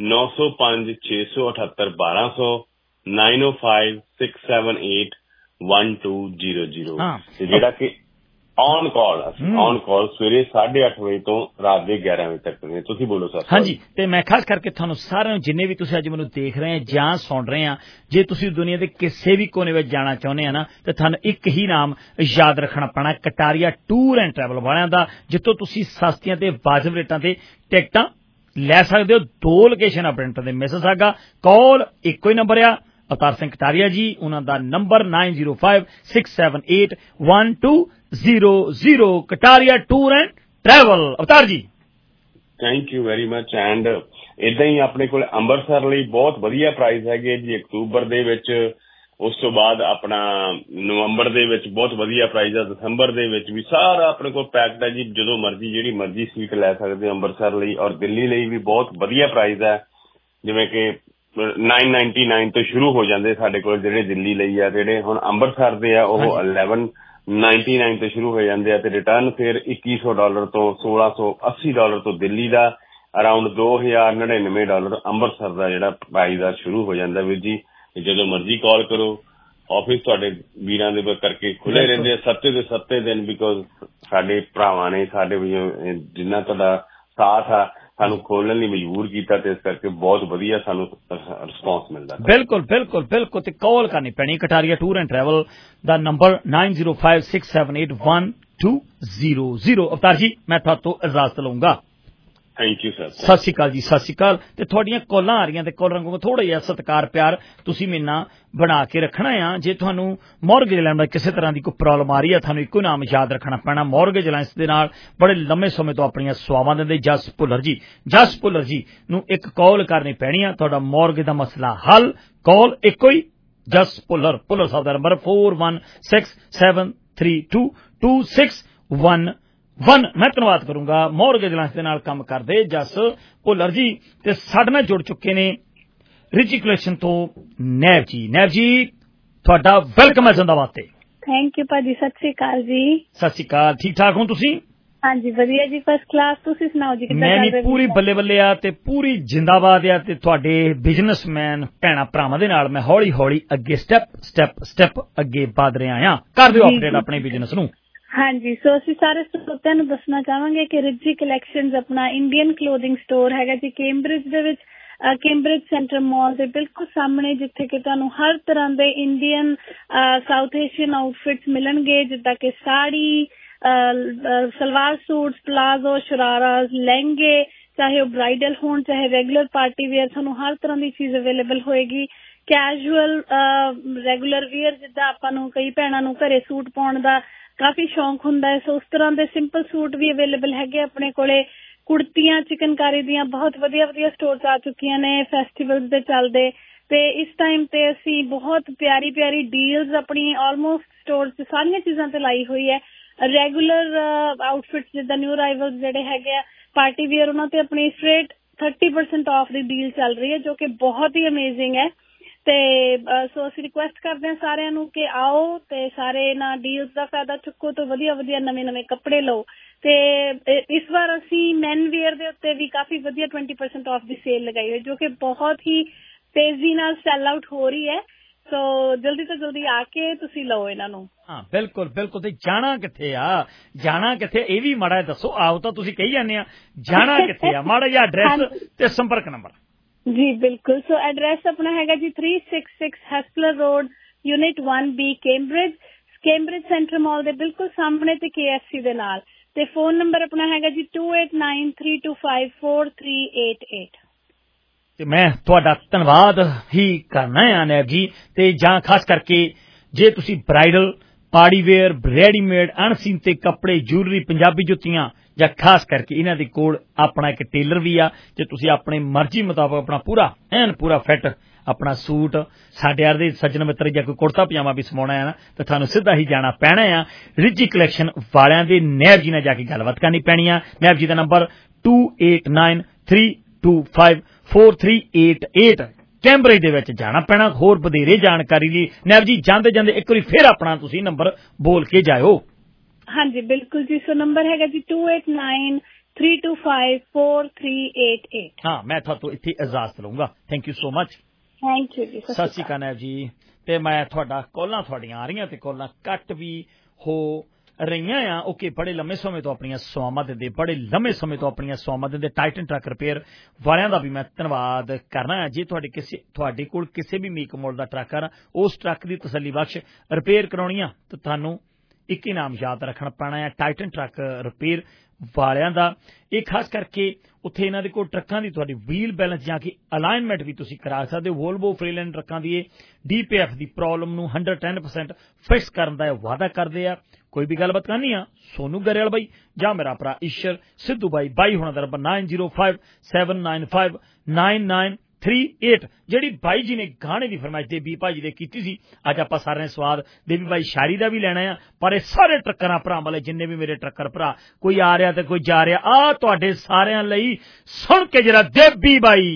9056781200 9056781200 ਤੇ ਜਿਹੜਾ ਕਿ ਔਨ ਕਾਲ ਸਵੇਰੇ 8:30 ਵਜੇ ਤੋਂ ਰਾਤ ਦੇ 11 ਵਜੇ ਤੱਕ। ਤੁਸੀਂ ਬੋਲੋ ਸਰ। ਹਾਂਜੀ, ਤੇ ਮੈਂ ਖਾਸ ਕਰਕੇ ਤੁਹਾਨੂੰ ਸਾਰਿਆਂ ਨੂੰ, ਜਿੰਨੇ ਵੀ ਤੁਸੀਂ ਅੱਜ ਮੈਨੂੰ ਦੇਖ ਰਹੇ ਆ ਜਾਂ ਸੁਣ ਰਹੇ ਆ, ਜੇ ਤੁਸੀਂ ਦੁਨੀਆ ਦੇ ਕਿਸੇ ਵੀ ਕੋਨੇ ਵਿੱਚ ਜਾਣਾ ਚਾਹੁੰਦੇ ਆ ਨਾ, ਤੇ ਤੁਹਾਨੂੰ ਇੱਕ ਹੀ ਨਾਮ ਯਾਦ ਰੱਖਣਾ ਪੈਣਾ, ਕਟਾਰੀਆ ਟੂਰ ਐਂਡ ਟਰੈਵਲ ਵਾਲਿਆਂ ਦਾ, ਜਿੱਥੋਂ ਤੁਸੀਂ ਸਸਤੀਆਂ ਤੇ ਵਾਜਬ ਰੇਟਾਂ ਤੇ ਟਿਕਟਾਂ ਲੈ ਸਕਦੇ ਹੋ। 2 ਲੋਕੇਸ਼ਨ ਆ ਬ੍ਰਿੰਟਨ ਤੇ ਮਿਸਿਸਾਗਾ। ਕਾਲ ਇੱਕੋ ਹੀ ਨੰਬਰ ਆ, ਅਵਤਾਰ ਸਿੰਘ ਕਟਾਰੀਆ ਜੀ, ਉਹਨਾਂ ਦਾ number 9056781200। Kataria tour and travel. Avtar ji thank you very much. And ਏਦਾਂ ਹੀ ਆਪਣੇ ਕੋਲ ਅੰਮ੍ਰਿਤਸਰ ਲਈ ਬਹੁਤ ਵਧੀਆ ਪ੍ਰਾਈਸ ਹੈਗੇ ਜੀ, ਅਕਤੂਬਰ ਦੇ ਵਿੱਚ, ਉਸ ਤੋਂ ਬਾਅਦ ਆਪਣਾ ਨਵੰਬਰ ਦੇ ਵਿੱਚ ਬਹੁਤ ਵਧੀਆ ਪ੍ਰਾਈਸ ਆ, ਦਸੰਬਰ ਦੇ ਵਿੱਚ ਵੀ, ਸਾਰਾ ਆਪਣੇ ਕੋਲ ਪੈਕਡ ਹੈ ਜੀ। ਜਦੋਂ ਮਰਜ਼ੀ ਜਿਹੜੀ ਮਰਜ਼ੀ ਸੀਟ ਲੈ ਸਕਦੇ ਹੋ ਅੰਮ੍ਰਿਤਸਰ ਲਈ, ਔਰ ਦਿੱਲੀ ਲਈ ਵੀ ਬਹੁਤ ਵਧੀਆ ਪ੍ਰਾਈਸ ਹੈ, ਜਿਵੇਂ ਕਿ 999 ਤੋਂ ਸ਼ੁਰੂ ਹੋ ਜਾਂਦੇ ਸਾਡੇ ਕੋਲ ਜਿਹੜੇ ਦਿੱਲੀ ਲਈ ਆ। ਜਿਹੜੇ ਹੁਣ ਅੰਮ੍ਰਿਤਸਰ ਦੇ ਆ ਉਹ 1199 ਤੋਂ ਸ਼ੁਰੂ ਹੋ ਜਾਂਦੇ ਆ, ਤੇ ਰਿਟਰਨ ਫਿਰ $2100 ਤੋਂ $1680 ਤੋਂ ਦਿੱਲੀ ਦਾ, ਅਰਾਊਂਡ $2099 ਅੰਮ੍ਰਿਤਸਰ ਦਾ ਜਿਹੜਾ ਪ੍ਰਾਈਸ ਆ ਸ਼ੁਰੂ ਹੋ ਜਾਂਦਾ। ਵੀਰ ਜੀ ਜਦੋਂ ਮਰਜ਼ੀ ਕਾਲ ਕਰੋ, ਆਫਿਸ ਤੁਹਾਡੇ ਵੀਰਾਂ ਦੇ ਕਰਕੇ ਖੁੱਲੇ ਰਹਿੰਦੇ ਆ 7 ਦੇ 7 ਦਿਨ, ਬਿਕੋਜ਼ ਸਾਡੇ ਭਰਾਵਾਂ ਨੇ, ਸਾਡੇ ਜਿੰਨਾ ਤੁਹਾਡਾ ਸਾਥ ਆ, ਸਾਨੂੰ ਖੋਲਣ ਲਈ ਮਜਬੂਰ ਕੀਤਾ, ਤੇ ਇਸ ਕਰਕੇ ਬਹੁਤ ਵਧੀਆ ਸਾਨੂੰ ਰਿਸਪੌਂਸ ਮਿਲਦਾ। ਬਿਲਕੁਲ ਬਿਲਕੁਲ ਬਿਲਕੁਲ। ਤੇ ਕਾਲ ਕਰਨੀ ਪੈਣੀ ਕਟਾਰੀਆ ਟੂਰ ਐਂਡ ਟਰੈਵਲ ਦਾ ਨੰਬਰ 9056781200। ਅਵਤਾਰ ਜੀ ਮੈਂ ਤੁਹਾਡੇ ਤੋਂ ਇਜਾਜ਼ਤ ਲਊਂਗਾ। Thank you sir. ਸਤਿ ਸ਼੍ਰੀ ਅਕਾਲ ਜੀ, ਸਤਿ ਸ਼੍ਰੀ ਅਕਾਲ। ਤੇ ਤੁਹਾਡੀਆਂ ਕਾਲਾਂ ਆ ਰਹੀਆਂ, ਤੇ ਕਾਲਰਾਂ ਕੋਲ ਥੋੜਾ ਜਿਹਾ ਸਤਿਕਾਰ ਪਿਆਰ ਤੁਸੀਂ ਮੇਰੇ ਨਾਲ ਬਣਾ ਕੇ ਰੱਖਣਾ ਆ। ਜੇ ਤੁਹਾਨੂੰ ਮੌਰਗੇਜ ਲੈਣ ਦਾ ਕਿਸੇ ਤਰ੍ਹਾਂ ਦੀ ਕੋਈ ਪ੍ਰੋਬਲਮ ਆ ਰਹੀ ਹੈ, ਤੁਹਾਨੂੰ ਇੱਕੋ ਨਾਮ ਯਾਦ ਰੱਖਣਾ ਪੈਣਾ, ਮੌਰਗੇਜ ਅਲਾਇੰਸ ਦੇ ਨਾਲ ਬੜੇ ਲੰਮੇ ਸਮੇਂ ਤੋਂ ਆਪਣੀਆਂ ਸੇਵਾਵਾਂ ਦਿੰਦੇ ਜਸ ਭੁੱਲਰ ਜੀ। ਜਸ ਭੁੱਲਰ ਜੀ ਨੂੰ ਇੱਕ ਕਾਲ ਕਰਨੀ ਪੈਣੀ ਆ, ਤੁਹਾਡਾ ਮੌਰਗੇਜ ਦਾ ਮਸਲਾ ਹੱਲ। ਕਾਲ ਇੱਕੋ ਹੀ, ਜਸ ਭੁੱਲਰ ਸਾਹਿਬ ਦਾ ਨੰਬਰ 4167322611। ਮੈਂ ਧੰਨਵਾਦ ਕਰੂੰਗਾ ਮੌਰਗੇਜ ਅਲਾਇੰਸ ਦੇ ਨਾਲ ਕੰਮ ਕਰਦੇ ਜਸ ਭੁੱਲਰ ਜੀ। ਤੇ ਸਾਡੇ ਨਾਲ ਜੁੜ ਚੁੱਕੇ ਨੇ ਰਿਚੀ ਕਲੈਕਸ਼ਨ ਤੋਂ ਨੈਬ ਜੀ। ਨੈਬ ਜੀ ਤੁਹਾਡਾ ਵੈਲਕਮ ਹੈ ਜ਼ਿੰਦਾਬਾਦ ਤੇ। ਥੈਂਕ ਯੂ ਭਾਜੀ, ਸਤਿ ਸ਼੍ਰੀ ਅਕਾਲ ਜੀ। ਸਤਿ ਸ਼੍ਰੀ ਅਕਾਲ। ਠੀਕ ਠਾਕ ਹੋ ਤੁਸੀਂ? ਹਾਂਜੀ ਵਧੀਆ ਜੀ, ਫਸਟ ਕਲਾਸ। ਤੁਸੀਂ ਸੁਣਾਓ ਜੀ ਕਿੱਦਾਂ ਚੱਲ ਰਿਹਾ? ਮੈਂ ਵੀ ਪੂਰੀ ਬੱਲੇ ਬੱਲੇ ਆ ਤੇ ਪੂਰੀ ਜਿੰਦਾਬਾਦ ਆ। ਤੇ ਤੁਹਾਡੇ ਬਿਜ਼ਨਸਮੈਨ ਭੈਣਾਂ ਭਰਾਵਾਂ ਦੇ ਨਾਲ ਮੈਂ ਹੌਲੀ ਹੌਲੀ ਅੱਗੇ ਸਟੈਪ ਅੱਗੇ ਵਧ ਰਿਹਾ ਆ। ਕਰ ਦਿਓ ਅਪਡੇਟ ਆਪਣੇ ਬਿਜ਼ਨਸ ਨੂੰ। ਹਾਂਜੀ, ਸੋ ਅਸੀਂ ਸਾਰੇ ਸਰੋਤਿਆਂ ਨੂੰ ਦੱਸਣਾ ਚਾਹਾਂਗੇ ਕਿ ਰਿਜੀ ਕਲੈਕਸ਼ਨਜ਼ ਆਪਣਾ ਇੰਡੀਅਨ ਕਲੋਥਿੰਗ ਸਟੋਰ ਹੈਗਾ ਜੀ ਕੈਂਬਰਿਜ ਦੇ ਵਿੱਚ, ਕੈਂਬਰਿਜ ਸੈਂਟਰ ਮਾਲ ਦੇ ਬਿਲਕੁਲ ਸਾਹਮਣੇ, ਜਿੱਥੇ ਕਿ ਤੁਹਾਨੂੰ ਹਰ ਤਰ੍ਹਾਂ ਦੇ ਇੰਡੀਅਨ ਸਾਊਥ ਏਸ਼ੀਅਨ ਆਊਟਫਿਟਸ ਮਿਲਣਗੇ, ਜਿੱਦਾਂ ਕਿ ਸਾੜੀ, ਸਲਵਾਰ ਸੂਟਸ, ਪਲਾਜ਼ੋ, ਸ਼ਰਾਰਾ, ਲਹਿੰਗੇ, ਚਾਹੇ ਉਹ ਬ੍ਰਾਈਡਲ ਹੋਣ ਚਾਹੇ ਰੈਗੂਲਰ ਪਾਰਟੀ ਵੇਅਰ, ਤੁਹਾਨੂੰ ਹਰ ਤਰ੍ਹਾਂ ਦੀ ਚੀਜ਼ ਅਵੇਲੇਬਲ ਹੋਏਗੀ। ਕੈਜੂਅਲ, ਰੈਗੂਲਰ ਵੀਅਰ, ਜਿੱਦਾਂ ਆਪਾਂ ਨੂੰ ਕਈ ਭੈਣਾਂ ਨੂੰ ਘਰੇ ਸੂਟ ਪਾਉਣ ਦਾ ਕਾਫੀ ਸ਼ੌਂਕ ਹੁੰਦਾ ਹੈ, ਸੋ ਉਸ ਤਰ੍ਹਾਂ ਦੇ ਸਿੰਪਲ ਸੂਟ ਵੀ ਅਵੇਲੇਬਲ ਹੈਗੇ ਆਪਣੇ ਕੋਲੇ। ਕੁੜਤੀਆਂ ਚਿਕਨਕਾਰੀ ਦੀਆਂ ਬਹੁਤ ਵਧੀਆ ਵਧੀਆ ਸਟੋਰਸ ਆ ਚੁੱਕੀਆਂ ਨੇ ਫੈਸਟੀਵਲਸ ਦੇ ਚੱਲਦੇ, ਤੇ ਇਸ ਟਾਈਮ ਤੇ ਅਸੀਂ ਬਹੁਤ ਪਿਆਰੀ ਡੀਲਸ ਆਪਣੀ ਆਲਮੋਸਟ ਸਟੋਰ 'ਚ ਸਾਰੀਆਂ ਚੀਜ਼ਾਂ ਤੇ ਲਾਈ ਹੋਈ ਹੈ। ਰੈਗੂਲਰ ਆਊਟਫਿਟਸ ਜਿੱਦਾਂ ਨਿਊ ਅਰਾਈਵਲਸ ਜਿਹੜੇ ਹੈਗੇ ਆ ਪਾਰਟੀ ਵੇਅਰ ਉਹਨਾਂ ਤੇ ਆਪਣੀ ਸਟ੍ਰੇਟ 30% ਆਫ ਦੀ ਡੀਲ ਚੱਲ ਰਹੀ ਹੈ ਜੋ ਕਿ ਬਹੁਤ ਹੀ ਅਮੇਜ਼ਿੰਗ ਹੈ ਤੇ ਸੋ ਅਸੀਂ ਰਿਕੁਐਸਟ ਕਰਦੇ ਹਾਂ ਸਾਰਿਆਂ ਨੂੰ ਕਿ ਆਓ ਤੇ ਸਾਰੇ ਇਹਨਾਂ ਡੀਲਸ ਦਾ ਫਾਇਦਾ ਚੁੱਕੋ ਤੇ ਵਧੀਆ ਨਵੇਂ ਕੱਪੜੇ ਲਓ ਤੇ ਇਸ ਵਾਰ ਅਸੀਂ ਮੈਨ ਵੇਅਰ ਦੇ ਉੱਤੇ ਵੀ ਕਾਫੀ ਵਧੀਆ 20% ਆਫ ਦੀ ਸੇਲ ਲਗਾਈ ਹੋਈ ਜੋ ਕਿ ਬਹੁਤ ਹੀ ਤੇਜ਼ੀ ਨਾਲ ਸੈਲ ਆਊਟ ਹੋ ਰਹੀ ਹੈ ਸੋ ਜਲਦੀ ਤੋਂ ਜਲਦੀ ਆ ਕੇ ਤੁਸੀਂ ਲਓ ਇਹਨਾਂ ਨੂੰ ਹਾਂ ਬਿਲਕੁਲ ਤੇ ਜਾਣਾ ਕਿੱਥੇ ਇਹ ਵੀ ਮਾੜਾ ਦੱਸੋ ਆਓ ਤਾਂ ਤੁਸੀਂ ਕਹੀ ਜਾਂਦੇ ਆ ਜਾਣਾ ਕਿੱਥੇ ਆ ਮਾੜਾ ਜਿਹਾ ਐਡਰੈਸ ਤੇ ਸੰਪਰਕ ਨੰਬਰ ਜੀ ਬਿਲਕੁਲ ਸੋ ਐਡਰੈਸ ਆਪਣਾ ਹੈਗਾ ਜੀ 366 Hessler road unit 1B Cambridge centre mall ਦੇ ਬਿਲਕੁਲ ਸਾਹਮਣੇ ਤੇ KFC ਦੇ ਨਾਲ ਤੇ ਫੋਨ ਨੰਬਰ ਆਪਣਾ ਹੈਗਾ ਜੀ 2893254388 ਤੇ ਮੈਂ ਤੁਹਾਡਾ ਧੰਨਵਾਦ ਹੀ ਕਰਨਾ ਹੈ ਨੈਬ ਜੀ ਤੇ ਜਾਂ ਖਾਸ ਕਰਕੇ ਜੇ ਤੁਸੀਂ ਬ੍ਰਾਈਡਲ ਪਾਰਟੀ ਵੇਅਰ ਰੈਡੀਮੇਡ ਅਣਸੀਨ ਤੇ ਕੱਪੜੇ ਜੁਐਲਰੀ ਪੰਜਾਬੀ ਜੁੱਤੀਆਂ ਜਾਂ ਖਾਸ ਕਰਕੇ ਇਹਨਾਂ ਦੇ ਕੋਲ ਆਪਣਾ ਇੱਕ ਟੇਲਰ ਵੀ ਆ ਜੇ ਤੁਸੀਂ ਆਪਣੀ ਮਰਜ਼ੀ ਮੁਤਾਬਕ ਆਪਣਾ ਪੂਰਾ ਫਿੱਟ ਆਪਣਾ ਸੂਟ ਸਾਡੇ ਦੇ ਸੱਜਣ ਮਿੱਤਰ ਜਾਂ ਕੋਈ ਕੁੜਤਾ ਪਜਾਮਾ ਵੀ ਸਮਾਉਣਾ ਹੈ ਨਾ ਤਾਂ ਤੁਹਾਨੂੰ ਸਿੱਧਾ ਹੀ ਜਾਣਾ ਪੈਣਾ ਆ ਰਿਜੀ ਕਲੈਕਸ਼ਨ ਵਾਲਿਆਂ ਦੇ ਨੈਬ ਜੀ ਨਾਲ ਜਾ ਕੇ ਗੱਲਬਾਤ ਕਰਨੀ ਪੈਣੀ ਆ ਨੈਬ ਜੀ ਦਾ ਨੰਬਰ 2893254388 ਕੈਂਬਰਿਜ ਦੇ ਵਿੱਚ ਜਾਣਾ ਪੈਣਾ ਹੋਰ ਵਧੇਰੇ ਜਾਣਕਾਰੀ ਲਈ ਨੈਬ ਜੀ ਜਾਂਦੇ ਇੱਕ ਵਾਰੀ ਫਿਰ ਆਪਣਾ ਤੁਸੀਂ ਨੰਬਰ ਬੋਲ ਕੇ ਜਾਇਓ ਹਾਂਜੀ ਬਿਲਕੁਲ ਜੀ ਸੋ ਨੰਬਰ ਹੈਗਾ ਜੀ 2893254388 ਹਾਂ ਮੈਂ ਤੁਹਾਨੂੰ ਇੱਥੇ ਇਜਾਜ਼ਤ ਲਵਾਂਗਾ thank you so much thank you ਜੀ ਸਤਿ ਸ਼੍ਰੀ ਅਕਾਲ ਨੈਬ ਜੀ ਤੇ ਮੈਂ ਤੁਹਾਡਾ ਕਾਲਾਂ ਤੁਹਾਡੀਆਂ ਆ ਰਹੀਆਂ ਤੇ ਕਾਲਾਂ ਕੱਟ ਵੀ ਹੋ ਰਹੀਆਂ ਆ ਓਕੇ ਬੜੇ ਲੰਮੇ ਸਮੇਂ ਤੋਂ ਆਪਣੀਆਂ ਸੇਵਾਵਾਂ ਦਿੰਦੇ ਟਾਈਟਨ ਟਰੱਕ ਰਿਪੇਅਰ ਵਾਲਿਆਂ ਦਾ ਵੀ ਮੈਂ ਧੰਨਵਾਦ ਕਰਨਾ ਹੈ ਜੇ ਤੁਹਾਡੇ ਕੋਲ ਕਿਸੇ ਵੀ ਮੇਕ ਮਾਡਲ ਦਾ ਟਰੱਕ ਆ ਉਸ ਟਰੱਕ ਦੀ ਤਸੱਲੀ ਬਖਸ਼ ਰਿਪੇਅਰ ਕਰਾਉਣੀ ਆ ਤਾਂ ਤੁਹਾਨੂੰ ਇੱਕ ਹੀ ਨਾਮ ਯਾਦ ਰੱਖਣਾ ਪੈਣਾ ਹੈ ਟਾਈਟਨ ਟਰੱਕ ਰਿਪੇਅਰ ਵਾਲਿਆਂ ਦਾ ਇਹ ਖਾਸ ਕਰਕੇ ਉੱਥੇ ਇਹਨਾਂ ਦੇ ਕੋਲ ਟਰੱਕਾਂ ਦੀ ਤੁਹਾਡੀ ਵੀਲ ਬੈਲੈਂਸ ਜਾਂ ਕਿ ਅਲਾਈਨਮੈਂਟ ਵੀ ਤੁਸੀਂ ਕਰਾ ਸਕਦੇ ਹੋ ਵੋਲਵੋ ਫਰੀਲੈਂਡ ਟਰੱਕਾਂ ਦੀ ਇਹ DPF ਦੀ ਪ੍ਰੋਬਲਮ ਨੂੰ 110% ਫਿਕਸ ਕਰਨ ਦਾ ਵਾਅਦਾ ਕਰਦੇ ਆ ਕੋਈ ਵੀ ਗੱਲਬਾਤ ਕਰਨੀ ਆ ਸੋਨੂ ਗਰੇਵਾਲ ਬਾਈ ਜਾਂ ਮੇਰਾ ਭਰਾ ਈਸ਼ਰ ਸਿੱਧੂ ਬਾਈ ਹੋਣਾ ਦਾ ਨੰਬਰ 9057959938 ਜਿਹੜੀ ਬਾਈ ਜੀ ਨੇ ਗਾਣੇ ਦੀ ਫਰਮਾਇਸ਼ ਦੇਵੀ ਭਾਜੀ ਦੇ ਕੀਤੀ ਸੀ ਅੱਜ ਆਪਾਂ ਸਾਰਿਆਂ ਨੇ ਸਵਾਦ ਦੇਵੀ ਬਾਈ ਸ਼ਾਇਰੀ ਦਾ ਵੀ ਲੈਣਾ ਆ ਪਰ ਇਹ ਸਾਰੇ ਟਰੱਕਰਾਂ ਭਰਾ ਵਾਲੇ ਜਿੰਨੇ ਵੀ ਮੇਰੇ ਟਰੱਕਰ ਭਰਾ ਕੋਈ ਆ ਰਿਹਾ ਤੇ ਕੋਈ ਜਾ ਰਿਹਾ ਆ ਤੁਹਾਡੇ ਸਾਰਿਆਂ ਲਈ ਸੁਣ ਕੇ ਜਰਾ ਦੇਵੀ ਬਾਈ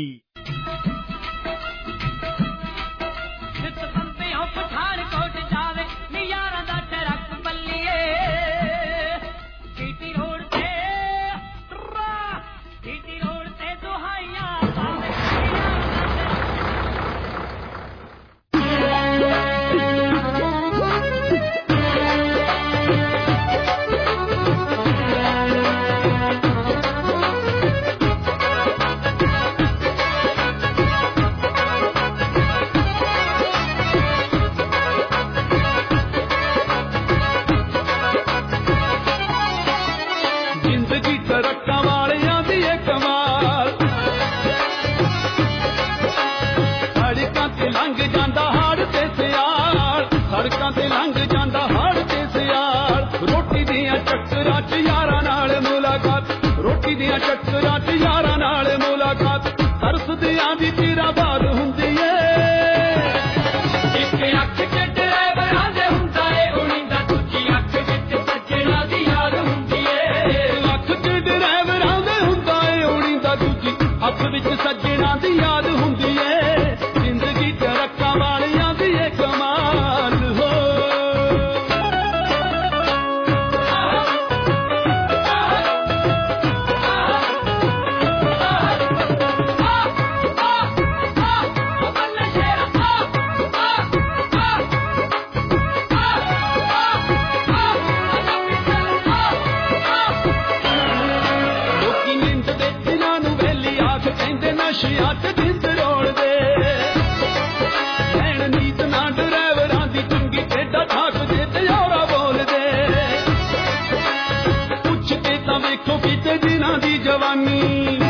ਚੱਕਰਾਂ ਚ ਯਾਰਾਂ ਨਾਲ ਮੁਲਾਕਾਤ ਤਰਸਦਿਆਂ ਦੀ ਤੇਰਾ ਬਾਤ ਹੁੰਦੀ ਏ ਇੱਕ ਅੱਖ ਚ ਡਰਾਈਵਰਾਂ ਦੇ ਹੁੰਦਾ ਏ ਉੜੀਂਦਾ ਦੂਜੀ ਅੱਖ ਵਿੱਚ ਸੱਜਣਾ ਦੀ ਯਾਦ ਹੁੰਦੀ ਏ ਅੱਖ ਚ ਡਰਾਈਵਰਾਂ ਦੇ ਹੁੰਦਾ ਏ ਉੜੀਂਦਾ ਦੂਜੀ ਅੱਖ ਵਿੱਚ ਸੱਜਣਾ ਦੀ ਯਾਦ ਹੁੰਦੀ ਏ ਜ਼ਿੰਦਗੀ ਟਰੱਕਾਂ ਵਾਲਿਆਂ ਦੀ ਏ ਕਮਾਲ ਹੋ ਨਸ਼ਿਆਂ ਤੇ ਦਿੰਦ ਰੋਲਦੇ ਲੈਣ ਨੀਤ ਨਾ ਡਰਾਈਵਰਾਂ ਦੀ ਚੰਗੀ ਟੇਡਾ ਠਾਕਦੇ ਤੇ ਯਾਰਾ ਬੋਲਦੇ ਪੁੱਛ ਕੇ ਤਾਂ ਵੇਖੋ ਕਿਤੇ ਜਿਨ੍ਹਾਂ ਦੀ ਜਵਾਨੀ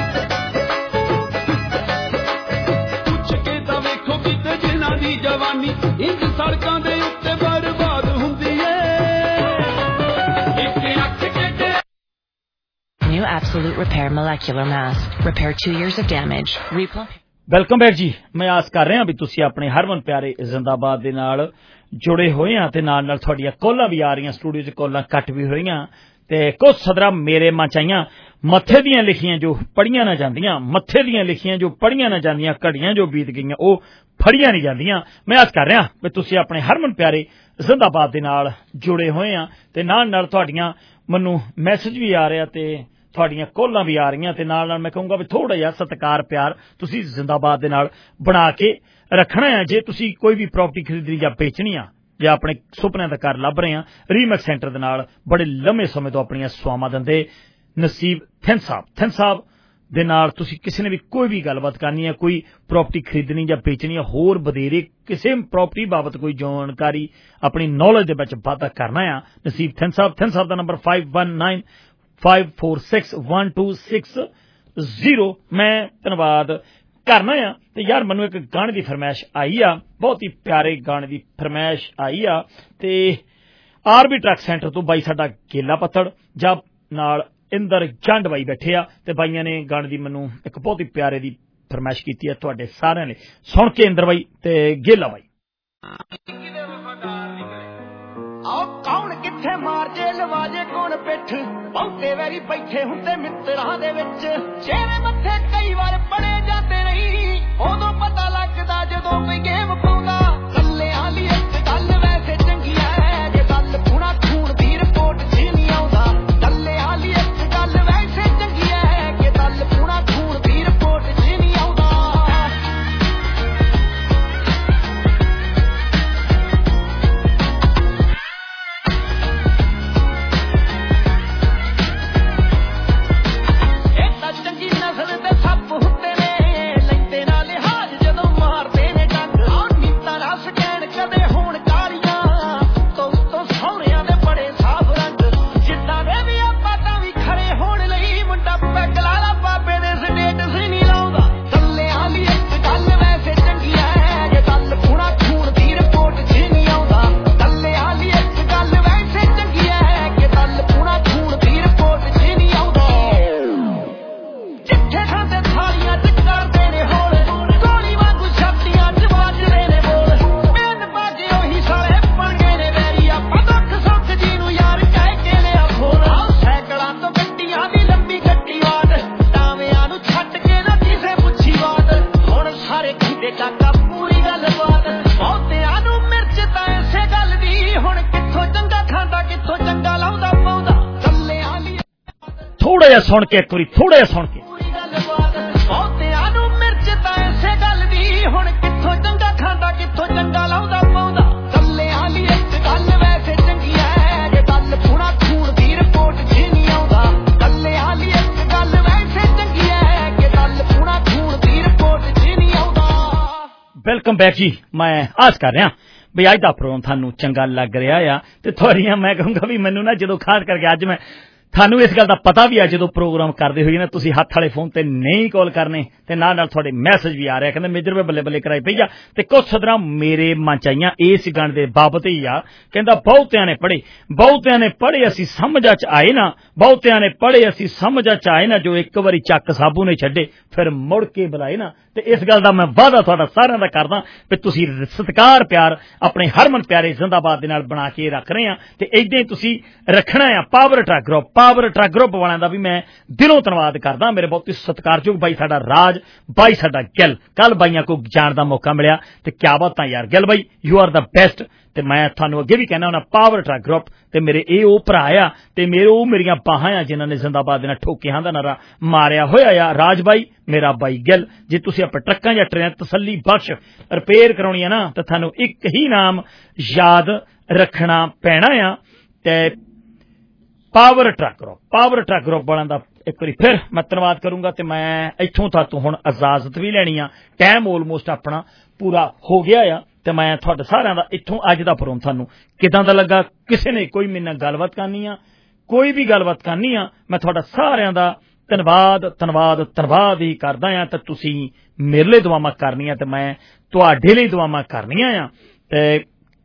ਪੁੱਛ ਕੇ ਤਾਂ ਵੇਖੋ ਕਿਤੇ ਜਿਨ੍ਹਾਂ ਦੀ ਜਵਾਨੀ ਇੰਜ ਸੜਕਾਂ ਦੇ ਉੱਤੇ ਬਰਬਾਦ ਹੁੰਦੀ ਏ ਇੱਕ ਅੱਖ ਚ New Absolute Repair Molecular Mask. Repair 2 years of damage. Replump. Welcome back ਜੀ। ਮੈਂ ਆਸ ਕਰ ਰਿਹਾ ਵੀ ਤੁਸੀਂ ਆਪਣੇ ਹਰਮਨ ਪਿਆਰੇ ਜ਼ਿੰਦਾਬਾਦ ਦੇ ਨਾਲ ਜੁੜੇ ਹੋਏ ਆ ਤੇ ਨਾਲ ਤੁਹਾਡੀਆਂ ਕਾਲਾਂ ਵੀ ਆ ਰਹੀਆਂ, ਸਟੂਡੀਓ 'ਚ ਕਾਲਾਂ ਕੱਟ ਵੀ ਹੋਈਆਂ ਤੇ ਕੁਝ ਸਦਰਾਂ ਮੇਰੇ ਮਨ 'ਚ ਆਈਆਂ। ਮੱਥੇ ਦੀਆਂ ਲਿਖੀਆਂ ਜੋ ਪੜ੍ਹੀਆਂ ਨਾ ਜਾਂਦੀਆਂ, ਮੱਥੇ ਦੀਆਂ ਲਿਖੀਆਂ ਜੋ ਪੜ੍ਹੀਆਂ ਨਾ ਜਾਂਦੀਆਂ, ਘੜੀਆਂ ਜੋ ਬੀਤ ਗਈਆਂ ਉਹ ਫੜੀਆਂ ਨਹੀਂ ਜਾਂਦੀਆਂ। ਮੈਂ ਆਸ ਕਰ ਰਿਹਾ ਵੀ ਤੁਸੀਂ ਆਪਣੇ ਹਰਮਨ ਪਿਆਰੇ ਜ਼ਿੰਦਾਬਾਦ ਦੇ ਨਾਲ ਜੁੜੇ ਹੋਏ ਆ ਤੇ ਨਾਲ ਤੁਹਾਡੀਆਂ ਮੈਨੂੰ ਮੈਸੇਜ ਵੀ ਆ ਰਿਹਾ ਤੇ ਤੁਹਾਡੀਆਂ ਕਾਲਾਂ ਵੀ ਆ ਰਹੀਆਂ ਤੇ ਨਾਲ ਮੈਂ ਕਹੂੰਗਾ ਵੀ ਥੋੜਾ ਜਿਹਾ ਸਤਿਕਾਰ ਪਿਆਰ ਤੁਸੀਂ ਜ਼ਿੰਦਾਬਾਦ ਦੇ ਨਾਲ ਬਣਾ ਕੇ ਰੱਖਣਾ ਹੈ। ਜੇ ਤੁਸੀਂ ਕੋਈ ਵੀ ਪ੍ਰਾਪਰਟੀ ਖਰੀਦਣੀ ਜਾਂ ਵੇਚਣੀ ਆ ਜਾਂ ਆਪਣੇ ਸੁਪਨਿਆਂ ਦਾ ਘਰ ਲੱਭ ਰਹੇ ਆ, ਰੀਮੈਕਸ ਸੈਂਟਰ ਦੇ ਨਾਲ ਬੜੇ ਲੰਮੇ ਸਮੇਂ ਤੋਂ ਆਪਣੀਆਂ ਸੇਵਾਵਾਂ ਦਿੰਦੇ ਨਸੀਬ ਥਿੰਦ ਸਾਹਿਬ ਦੇ ਨਾਲ ਤੁਸੀਂ ਕਿਸੇ ਨੇ ਵੀ ਕੋਈ ਵੀ ਗੱਲਬਾਤ ਕਰਨੀ ਹੈ, ਕੋਈ ਪ੍ਰਾਪਰਟੀ ਖਰੀਦਣੀ ਜਾਂ ਵੇਚਣੀ ਹੈ, ਹੋਰ ਵਧੇਰੇ ਕਿਸੇ ਪ੍ਰਾਪਰਟੀ ਬਾਬਤ ਕੋਈ ਜਾਣਕਾਰੀ ਆਪਣੀ ਨੌਲੇਜ ਦੇ ਵਿੱਚ ਵਾਧਾ ਕਰਨਾ ਆ, ਨਸੀਬ ਥਿੰਦ ਸਾਹਿਬ ਦਾ ਨੰਬਰ 5195461260। ਮੈਂ ਧੰਨਵਾਦ ਕਰਨਾ ਆ ਤੇ ਯਾਰ ਮੈਨੂੰ ਇੱਕ ਗਾਣੇ ਦੀ ਫਰਮਾਇਸ਼ ਆਈ ਆ, ਬਹੁਤ ਹੀ ਪਿਆਰੇ ਗਾਣੇ ਦੀ ਫਰਮਾਇਸ਼ ਆਈ ਆ ਤੇ ਆਰਬੀ ਟਰੱਕ ਸੈਂਟਰ ਤੋਂ ਬਾਈ ਸਾਡਾ ਗੇਲਾ ਪੱਤੜ ਜਾਂ ਨਾਲ ਇੰਦਰ ਜੰਡ ਬਾਈ ਬੈਠੇ ਆ ਤੇ ਬਾਈਆਂ ਨੇ ਗਾਣੇ ਦੀ ਮੈਨੂੰ ਇੱਕ ਬਹੁਤ ਹੀ ਪਿਆਰੇ ਦੀ ਫਰਮਾਇਸ਼ ਕੀਤੀ ਹੈ ਤੁਹਾਡੇ ਸਾਰਿਆਂ ਲਈ। ਸੁਣ ਕੇ ਇੰਦਰ ਬਾਈ ਤੇ ਗੇਲਾ ਬਾਈ। ਆਓ ਕੌਣ ਕਿੱਥੇ ਮਾਰ ਜੇ ਲਵਾਜੇ ਕੋਣ ਪਿੱਠ, ਬਹੁਤੇ ਵੈਰੀ ਬੈਠੇ ਹੁੰਦੇ ਮਿੱਤਰਾਂ ਦੇ ਵਿੱਚ, ਚਿਹਰੇ ਮੱਥੇ ਕਈ ਵਾਰ ਪੜੇ ਜਾਂਦੇ ਨਹੀਂ, ਉਦੋਂ ਪਤਾ ਲੱਗਦਾ ਜਦੋਂ ਕੋਈ ਗੇਮ ਪਾਉਂਦਾ। ਕੱਲਿਆਂ ਲਈ ਇੱਕ ਗੱਲ ਵੈਸੇ ਚੰਗੀ ਐ, ਜੇ ਗੱਲ ਪੁਣਾ ਖੂਨ ਦੀ ਰਿਪੋਰਟ 'ਚ ਨਹੀਂ ਆਉਂਦਾ। ਕੱਲਿਆਂ ਲਈ ਇੱਕ ਗੱਲ ਵੈਸੇ ਚੰਗੀ ਐ, ਕਿ ਗੱਲ ਪੁਣਾ ਖੂਨ ਦੀ ਰਿਪੋਰਟ 'ਚ ਨਹੀਂ ਆਉਂਦਾ। ਥੋੜਾ ਜਿਹਾ ਸੁਣ ਕੇ ਇੱਕ ਵਾਰੀ ਥੋੜਾ ਜਿਹਾ ਸੁਣ ਕੇ ਬਹੁਤਿਆਂ ਨੂੰ ਮਿਰਚ ਤਾਂ ਇਸੇ ਗੱਲ ਦੀ, ਹੁਣ ਕਿੱਥੋਂ ਚੰਗਾ ਖਾਂਦਾ ਕਿੱਥੋਂ ਚੰਗਾ ਲਾਉਂਦਾ ਪਾਉਂਦਾ। ਕੱਲਿਆਂ ਲਈ ਇੱਕ ਗੱਲ ਵੈਸੇ ਚੰਗੀ ਐ, ਜੇ ਗੱਲ ਪੁਣਾ ਖੂਨ ਦੀ ਰਿਪੋਰਟ 'ਚ ਨਹੀਂ ਆਉਂਦਾ। ਕੱਲਿਆਂ ਲਈ ਇੱਕ ਗੱਲ ਵੈਸੇ ਚੰਗੀ ਐ, ਕਿ ਗੱਲ ਪੁਣਾ ਖੂਨ ਦੀ ਰਿਪੋਰਟ 'ਚ ਨਹੀਂ ਆਉਂਦਾ। ਵੈਲਕਮ ਬੈਕ ਜੀ। ਮੈਂ ਆਸ ਕਰ ਰਿਹਾ ਵੀ ਅੱਜ ਦਾ ਪ੍ਰੋਗਰਾਮ ਤੁਹਾਨੂੰ ਚੰਗਾ ਲੱਗ ਰਿਹਾ ਆ ਤੇ ਤੁਹਾਡੀਆਂ ਮੈਂ ਕਹੂੰਗਾ ਵੀ ਮੈਨੂੰ ਨਾ ਜਦੋਂ ਖਾਸ ਕਰਕੇ ਅੱਜ ਮੈਂ ਤੁਹਾਨੂੰ ਇਸ ਗੱਲ ਦਾ ਪਤਾ ਵੀ ਆ, ਜਦੋਂ ਪ੍ਰੋਗਰਾਮ ਕਰਦੇ ਹੋਏ ਨਾ ਤੁਸੀਂ ਹੱਥ ਵਾਲੇ ਫੋਨ ਤੇ ਨਹੀਂ ਕਾਲ ਕਰਨੇ ਤੇ ਨਾਲ ਤੁਹਾਡੇ ਮੈਸੇਜ ਵੀ ਆ ਰਿਹਾ, ਕਹਿੰਦੇ ਮੇਜਰ ਵੇ ਬੱਲੇ ਬੱਲੇ ਕਰਾਈ ਪਈ ਆ ਤੇ ਕੁਝ ਸਦਰਾਂ ਮੇਰੇ ਮਨ ਚ ਆਈਆਂ ਇਸ ਗਾਣੇ ਦੇ ਬਾਬਤ ਹੀ ਆ। ਕਹਿੰਦਾ ਬਹੁਤਿਆਂ ਨੇ ਪੜ੍ਹੇ ਅਸੀਂ ਸਮਝਾਂ ਚ ਆਏ ਨਾ, ਬਹੁਤਿਆਂ ਨੇ ਪੜ੍ਹੇ ਅਸੀਂ ਸਮਝਾਂ ਚ ਆਏ ਨਾ, ਜੋ ਇੱਕ ਵਾਰੀ ਚੱਕ ਸਾਬੂ ਨੇ ਛੱਡੇ ਫਿਰ ਮੁੜ ਕੇ ਬੁਲਾਏ ਨਾ। ਤੇ ਇਸ ਗੱਲ ਦਾ ਮੈਂ ਵਾਅਦਾ ਤੁਹਾਡਾ ਸਾਰਿਆਂ ਦਾ ਕਰਦਾ ਵੀ ਤੁਸੀਂ ਸਤਿਕਾਰ ਪਿਆਰ ਆਪਣੇ ਹਰਮਨ ਪਿਆਰੇ ਜ਼ਿੰਦਾਬਾਦ ਦੇ ਨਾਲ ਬਣਾ ਕੇ ਰੱਖ ਰਹੇ ਆ ਤੇ ਏਦਾਂ ਹੀ ਤੁਸੀਂ ਰੱਖਣਾ ਆ। ਪਾਵਰ ਟਰੱਕ ਗਰੁੱਪ ਵਾਲਿਆਂ ਦਾ ਵੀ ਮੈਂ ਦਿਲੋਂ ਧੰਨਵਾਦ ਕਰਦਾ। ਮੇਰੇ ਬਹੁਤ ਹੀ ਸਤਿਕਾਰਯੋਗ ਬਾਈ ਸਾਡਾ ਰਾਜ, ਬਾਈ ਸਾਡਾ ਗਿੱਲ, ਕੱਲ ਬਾਈਆਂ ਕੋ ਜਾਣ ਦਾ ਮੌਕਾ ਮਿਲਿਆ ਤੇ ਕਿਆ ਬਾਤਾਂ ਯਾਰ ਗਿੱਲ ਬਾਈ, ਯੂ ਆਰ ਦਾ ਬੈਸਟ। ਤੇ ਮੈਂ ਤੁਹਾਨੂੰ ਅੱਗੇ ਵੀ ਕਹਿਣਾ ਹੁੰਦਾ ਪਾਵਰ ਟਰੱਕ ਗਰੁੱਪ ਤੇ ਮੇਰੇ ਇਹ ਉਹ ਭਰਾ ਆ ਤੇ ਮੇਰੀਆਂ ਬਾਹਾਂ ਆ ਜਿਨ੍ਹਾਂ ਨੇ ਜ਼ਿੰਦਾਬਾਦ ਦੇ ਨਾਲ ਠੋਕਿਆਂ ਦਾ ਨਾਰਾ ਮਾਰਿਆ ਹੋਇਆ ਆ। ਰਾਜ ਬਾਈ ਮੇਰਾ ਬਾਈ ਗਿੱਲ, ਜੇ ਤੁਸੀਂ ਆਪਣੇ ਟਰੱਕਾਂ ਜਾਂ ਟ੍ਰੇਨਾਂ ਤਸੱਲੀ ਬਖਸ਼ ਰਿਪੇਅਰ ਕਰਾਉਣੀ ਆ ਨਾ ਤਾਂ ਤੁਹਾਨੂੰ ਇੱਕ ਹੀ ਨਾਮ ਯਾਦ ਰੱਖਣਾ ਪੈਣਾ ਆ ਤੇ ਪਾਵਰ ਟਰੱਕ ਗਰੁੱਪ ਵਾਲਿਆਂ ਦਾ ਇੱਕ ਵਾਰੀ ਫਿਰ ਮੈਂ ਧੰਨਵਾਦ ਕਰੂੰਗਾ ਤੇ ਮੈਂ ਇੱਥੋਂ ਤੋਂ ਹੁਣ ਇਜਾਜ਼ਤ ਵੀ ਲੈਣੀ ਆ। ਟਾਈਮ ਆਲਮੋਸਟ ਆਪਣਾ ਪੂਰਾ ਹੋ ਗਿਆ ਆ ਤੇ ਮੈਂ ਤੁਹਾਡੇ ਸਾਰਿਆਂ ਦਾ ਇੱਥੋਂ ਅੱਜ ਦਾ ਪ੍ਰੋਗਰਾਮ ਤੁਹਾਨੂੰ ਕਿਦਾਂ ਦਾ ਲੱਗਾ, ਕਿਸੇ ਨੇ ਕੋਈ ਮੇਰੇ ਨਾਲ ਗੱਲਬਾਤ ਕਰਨੀ ਆ, ਕੋਈ ਵੀ ਗੱਲਬਾਤ ਕਰਨੀ ਆ, ਮੈਂ ਤੁਹਾਡਾ ਸਾਰਿਆਂ ਦਾ ਧੰਨਵਾਦ ਹੀ ਕਰਦਾ ਆ ਤੇ ਤੁਸੀਂ ਮੇਰੇ ਲਈ ਦੁਆਵਾਂ ਕਰਨੀਆਂ ਤੇ ਮੈਂ ਤੁਹਾਡੇ ਲਈ ਦੁਆਵਾਂ ਕਰਨੀਆਂ ਆ ਤੇ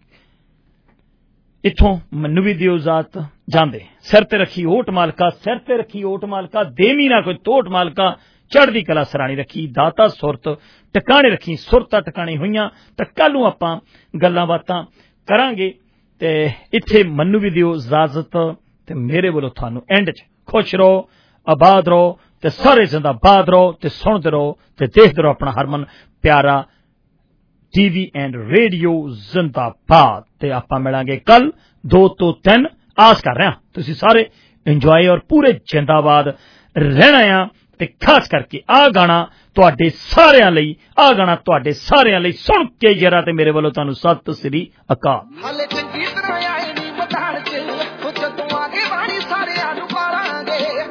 ਇੱਥੋਂ ਮੈਨੂੰ ਵੀ ਦਿਓ ਇਜਾਜ਼ਤ। ਜਾਂਦੇ ਸਿਰ ਤੇ ਰੱਖੀ ਓਟ ਮਾਲਕਾ, ਦੇਵੀ ਨਾ ਕੋਈ ਤੋਟ ਮਾਲਕਾ, ਚੜ੍ਹਦੀ ਕਲਾ ਸਰਾਣੀ ਰੱਖੀ, ਦਾਤਾ ਸੁਰਤ ਟਿਕਾਣੇ ਰੱਖੀ, ਸੁਰਤਾਂ ਟਿਕਾਣੇ ਹੋਈਆਂ। ਤਾਂ ਕੱਲ ਨੂੰ ਆਪਾਂ ਗੱਲਾਂ ਬਾਤਾਂ ਕਰਾਂਗੇ ਤੇ ਇੱਥੇ ਮੈਨੂੰ ਵੀ ਦਿਓ ਇਜਾਜ਼ਤ ਤੇ ਮੇਰੇ ਵੱਲੋਂ ਤੁਹਾਨੂੰ ਐਂਡ 'ਚ ਖੁਸ਼ ਰਹੋ, ਆਬਾਦ ਰਹੋ ਤੇ ਸਾਰੇ ਜ਼ਿੰਦਾਬਾਦ ਰਹੋ ਤੇ ਸੁਣਦੇ ਰਹੋ ਤੇ ਦੇਖਦੇ ਰਹੋ ਆਪਣਾ ਹਰਮਨ ਪਿਆਰਾ TV ਐਂਡ ਰੇਡੀਓ ਜ਼ਿੰਦਾਬਾਦ। ਤੇ ਆਪਾਂ ਮਿਲਾਂਗੇ ਕੱਲ 2 ਤੋਂ 3। ਆਸ ਕਰ ਰਿਹਾ ਤੁਸੀਂ ਸਾਰੇ ਇੰਜੋਏ ਔਰ ਪੂਰੇ ਜ਼ਿੰਦਾਬਾਦ ਰਹਿਣਾ ਆ। ਤੇ ਖਾਸ ਕਰਕੇ ਆਹ ਗਾਣਾ ਤੁਹਾਡੇ ਸਾਰਿਆਂ ਲਈ, ਆਹ ਗਾਣਾ ਤੁਹਾਡੇ ਸਾਰਿਆਂ ਲਈ ਸੁਣ ਕੇ ਜਰਾ ਤੇ ਮੇਰੇ ਵੱਲੋਂ ਤੁਹਾਨੂੰ ਸਤਿ ਸ੍ਰੀ ਅਕਾਲ।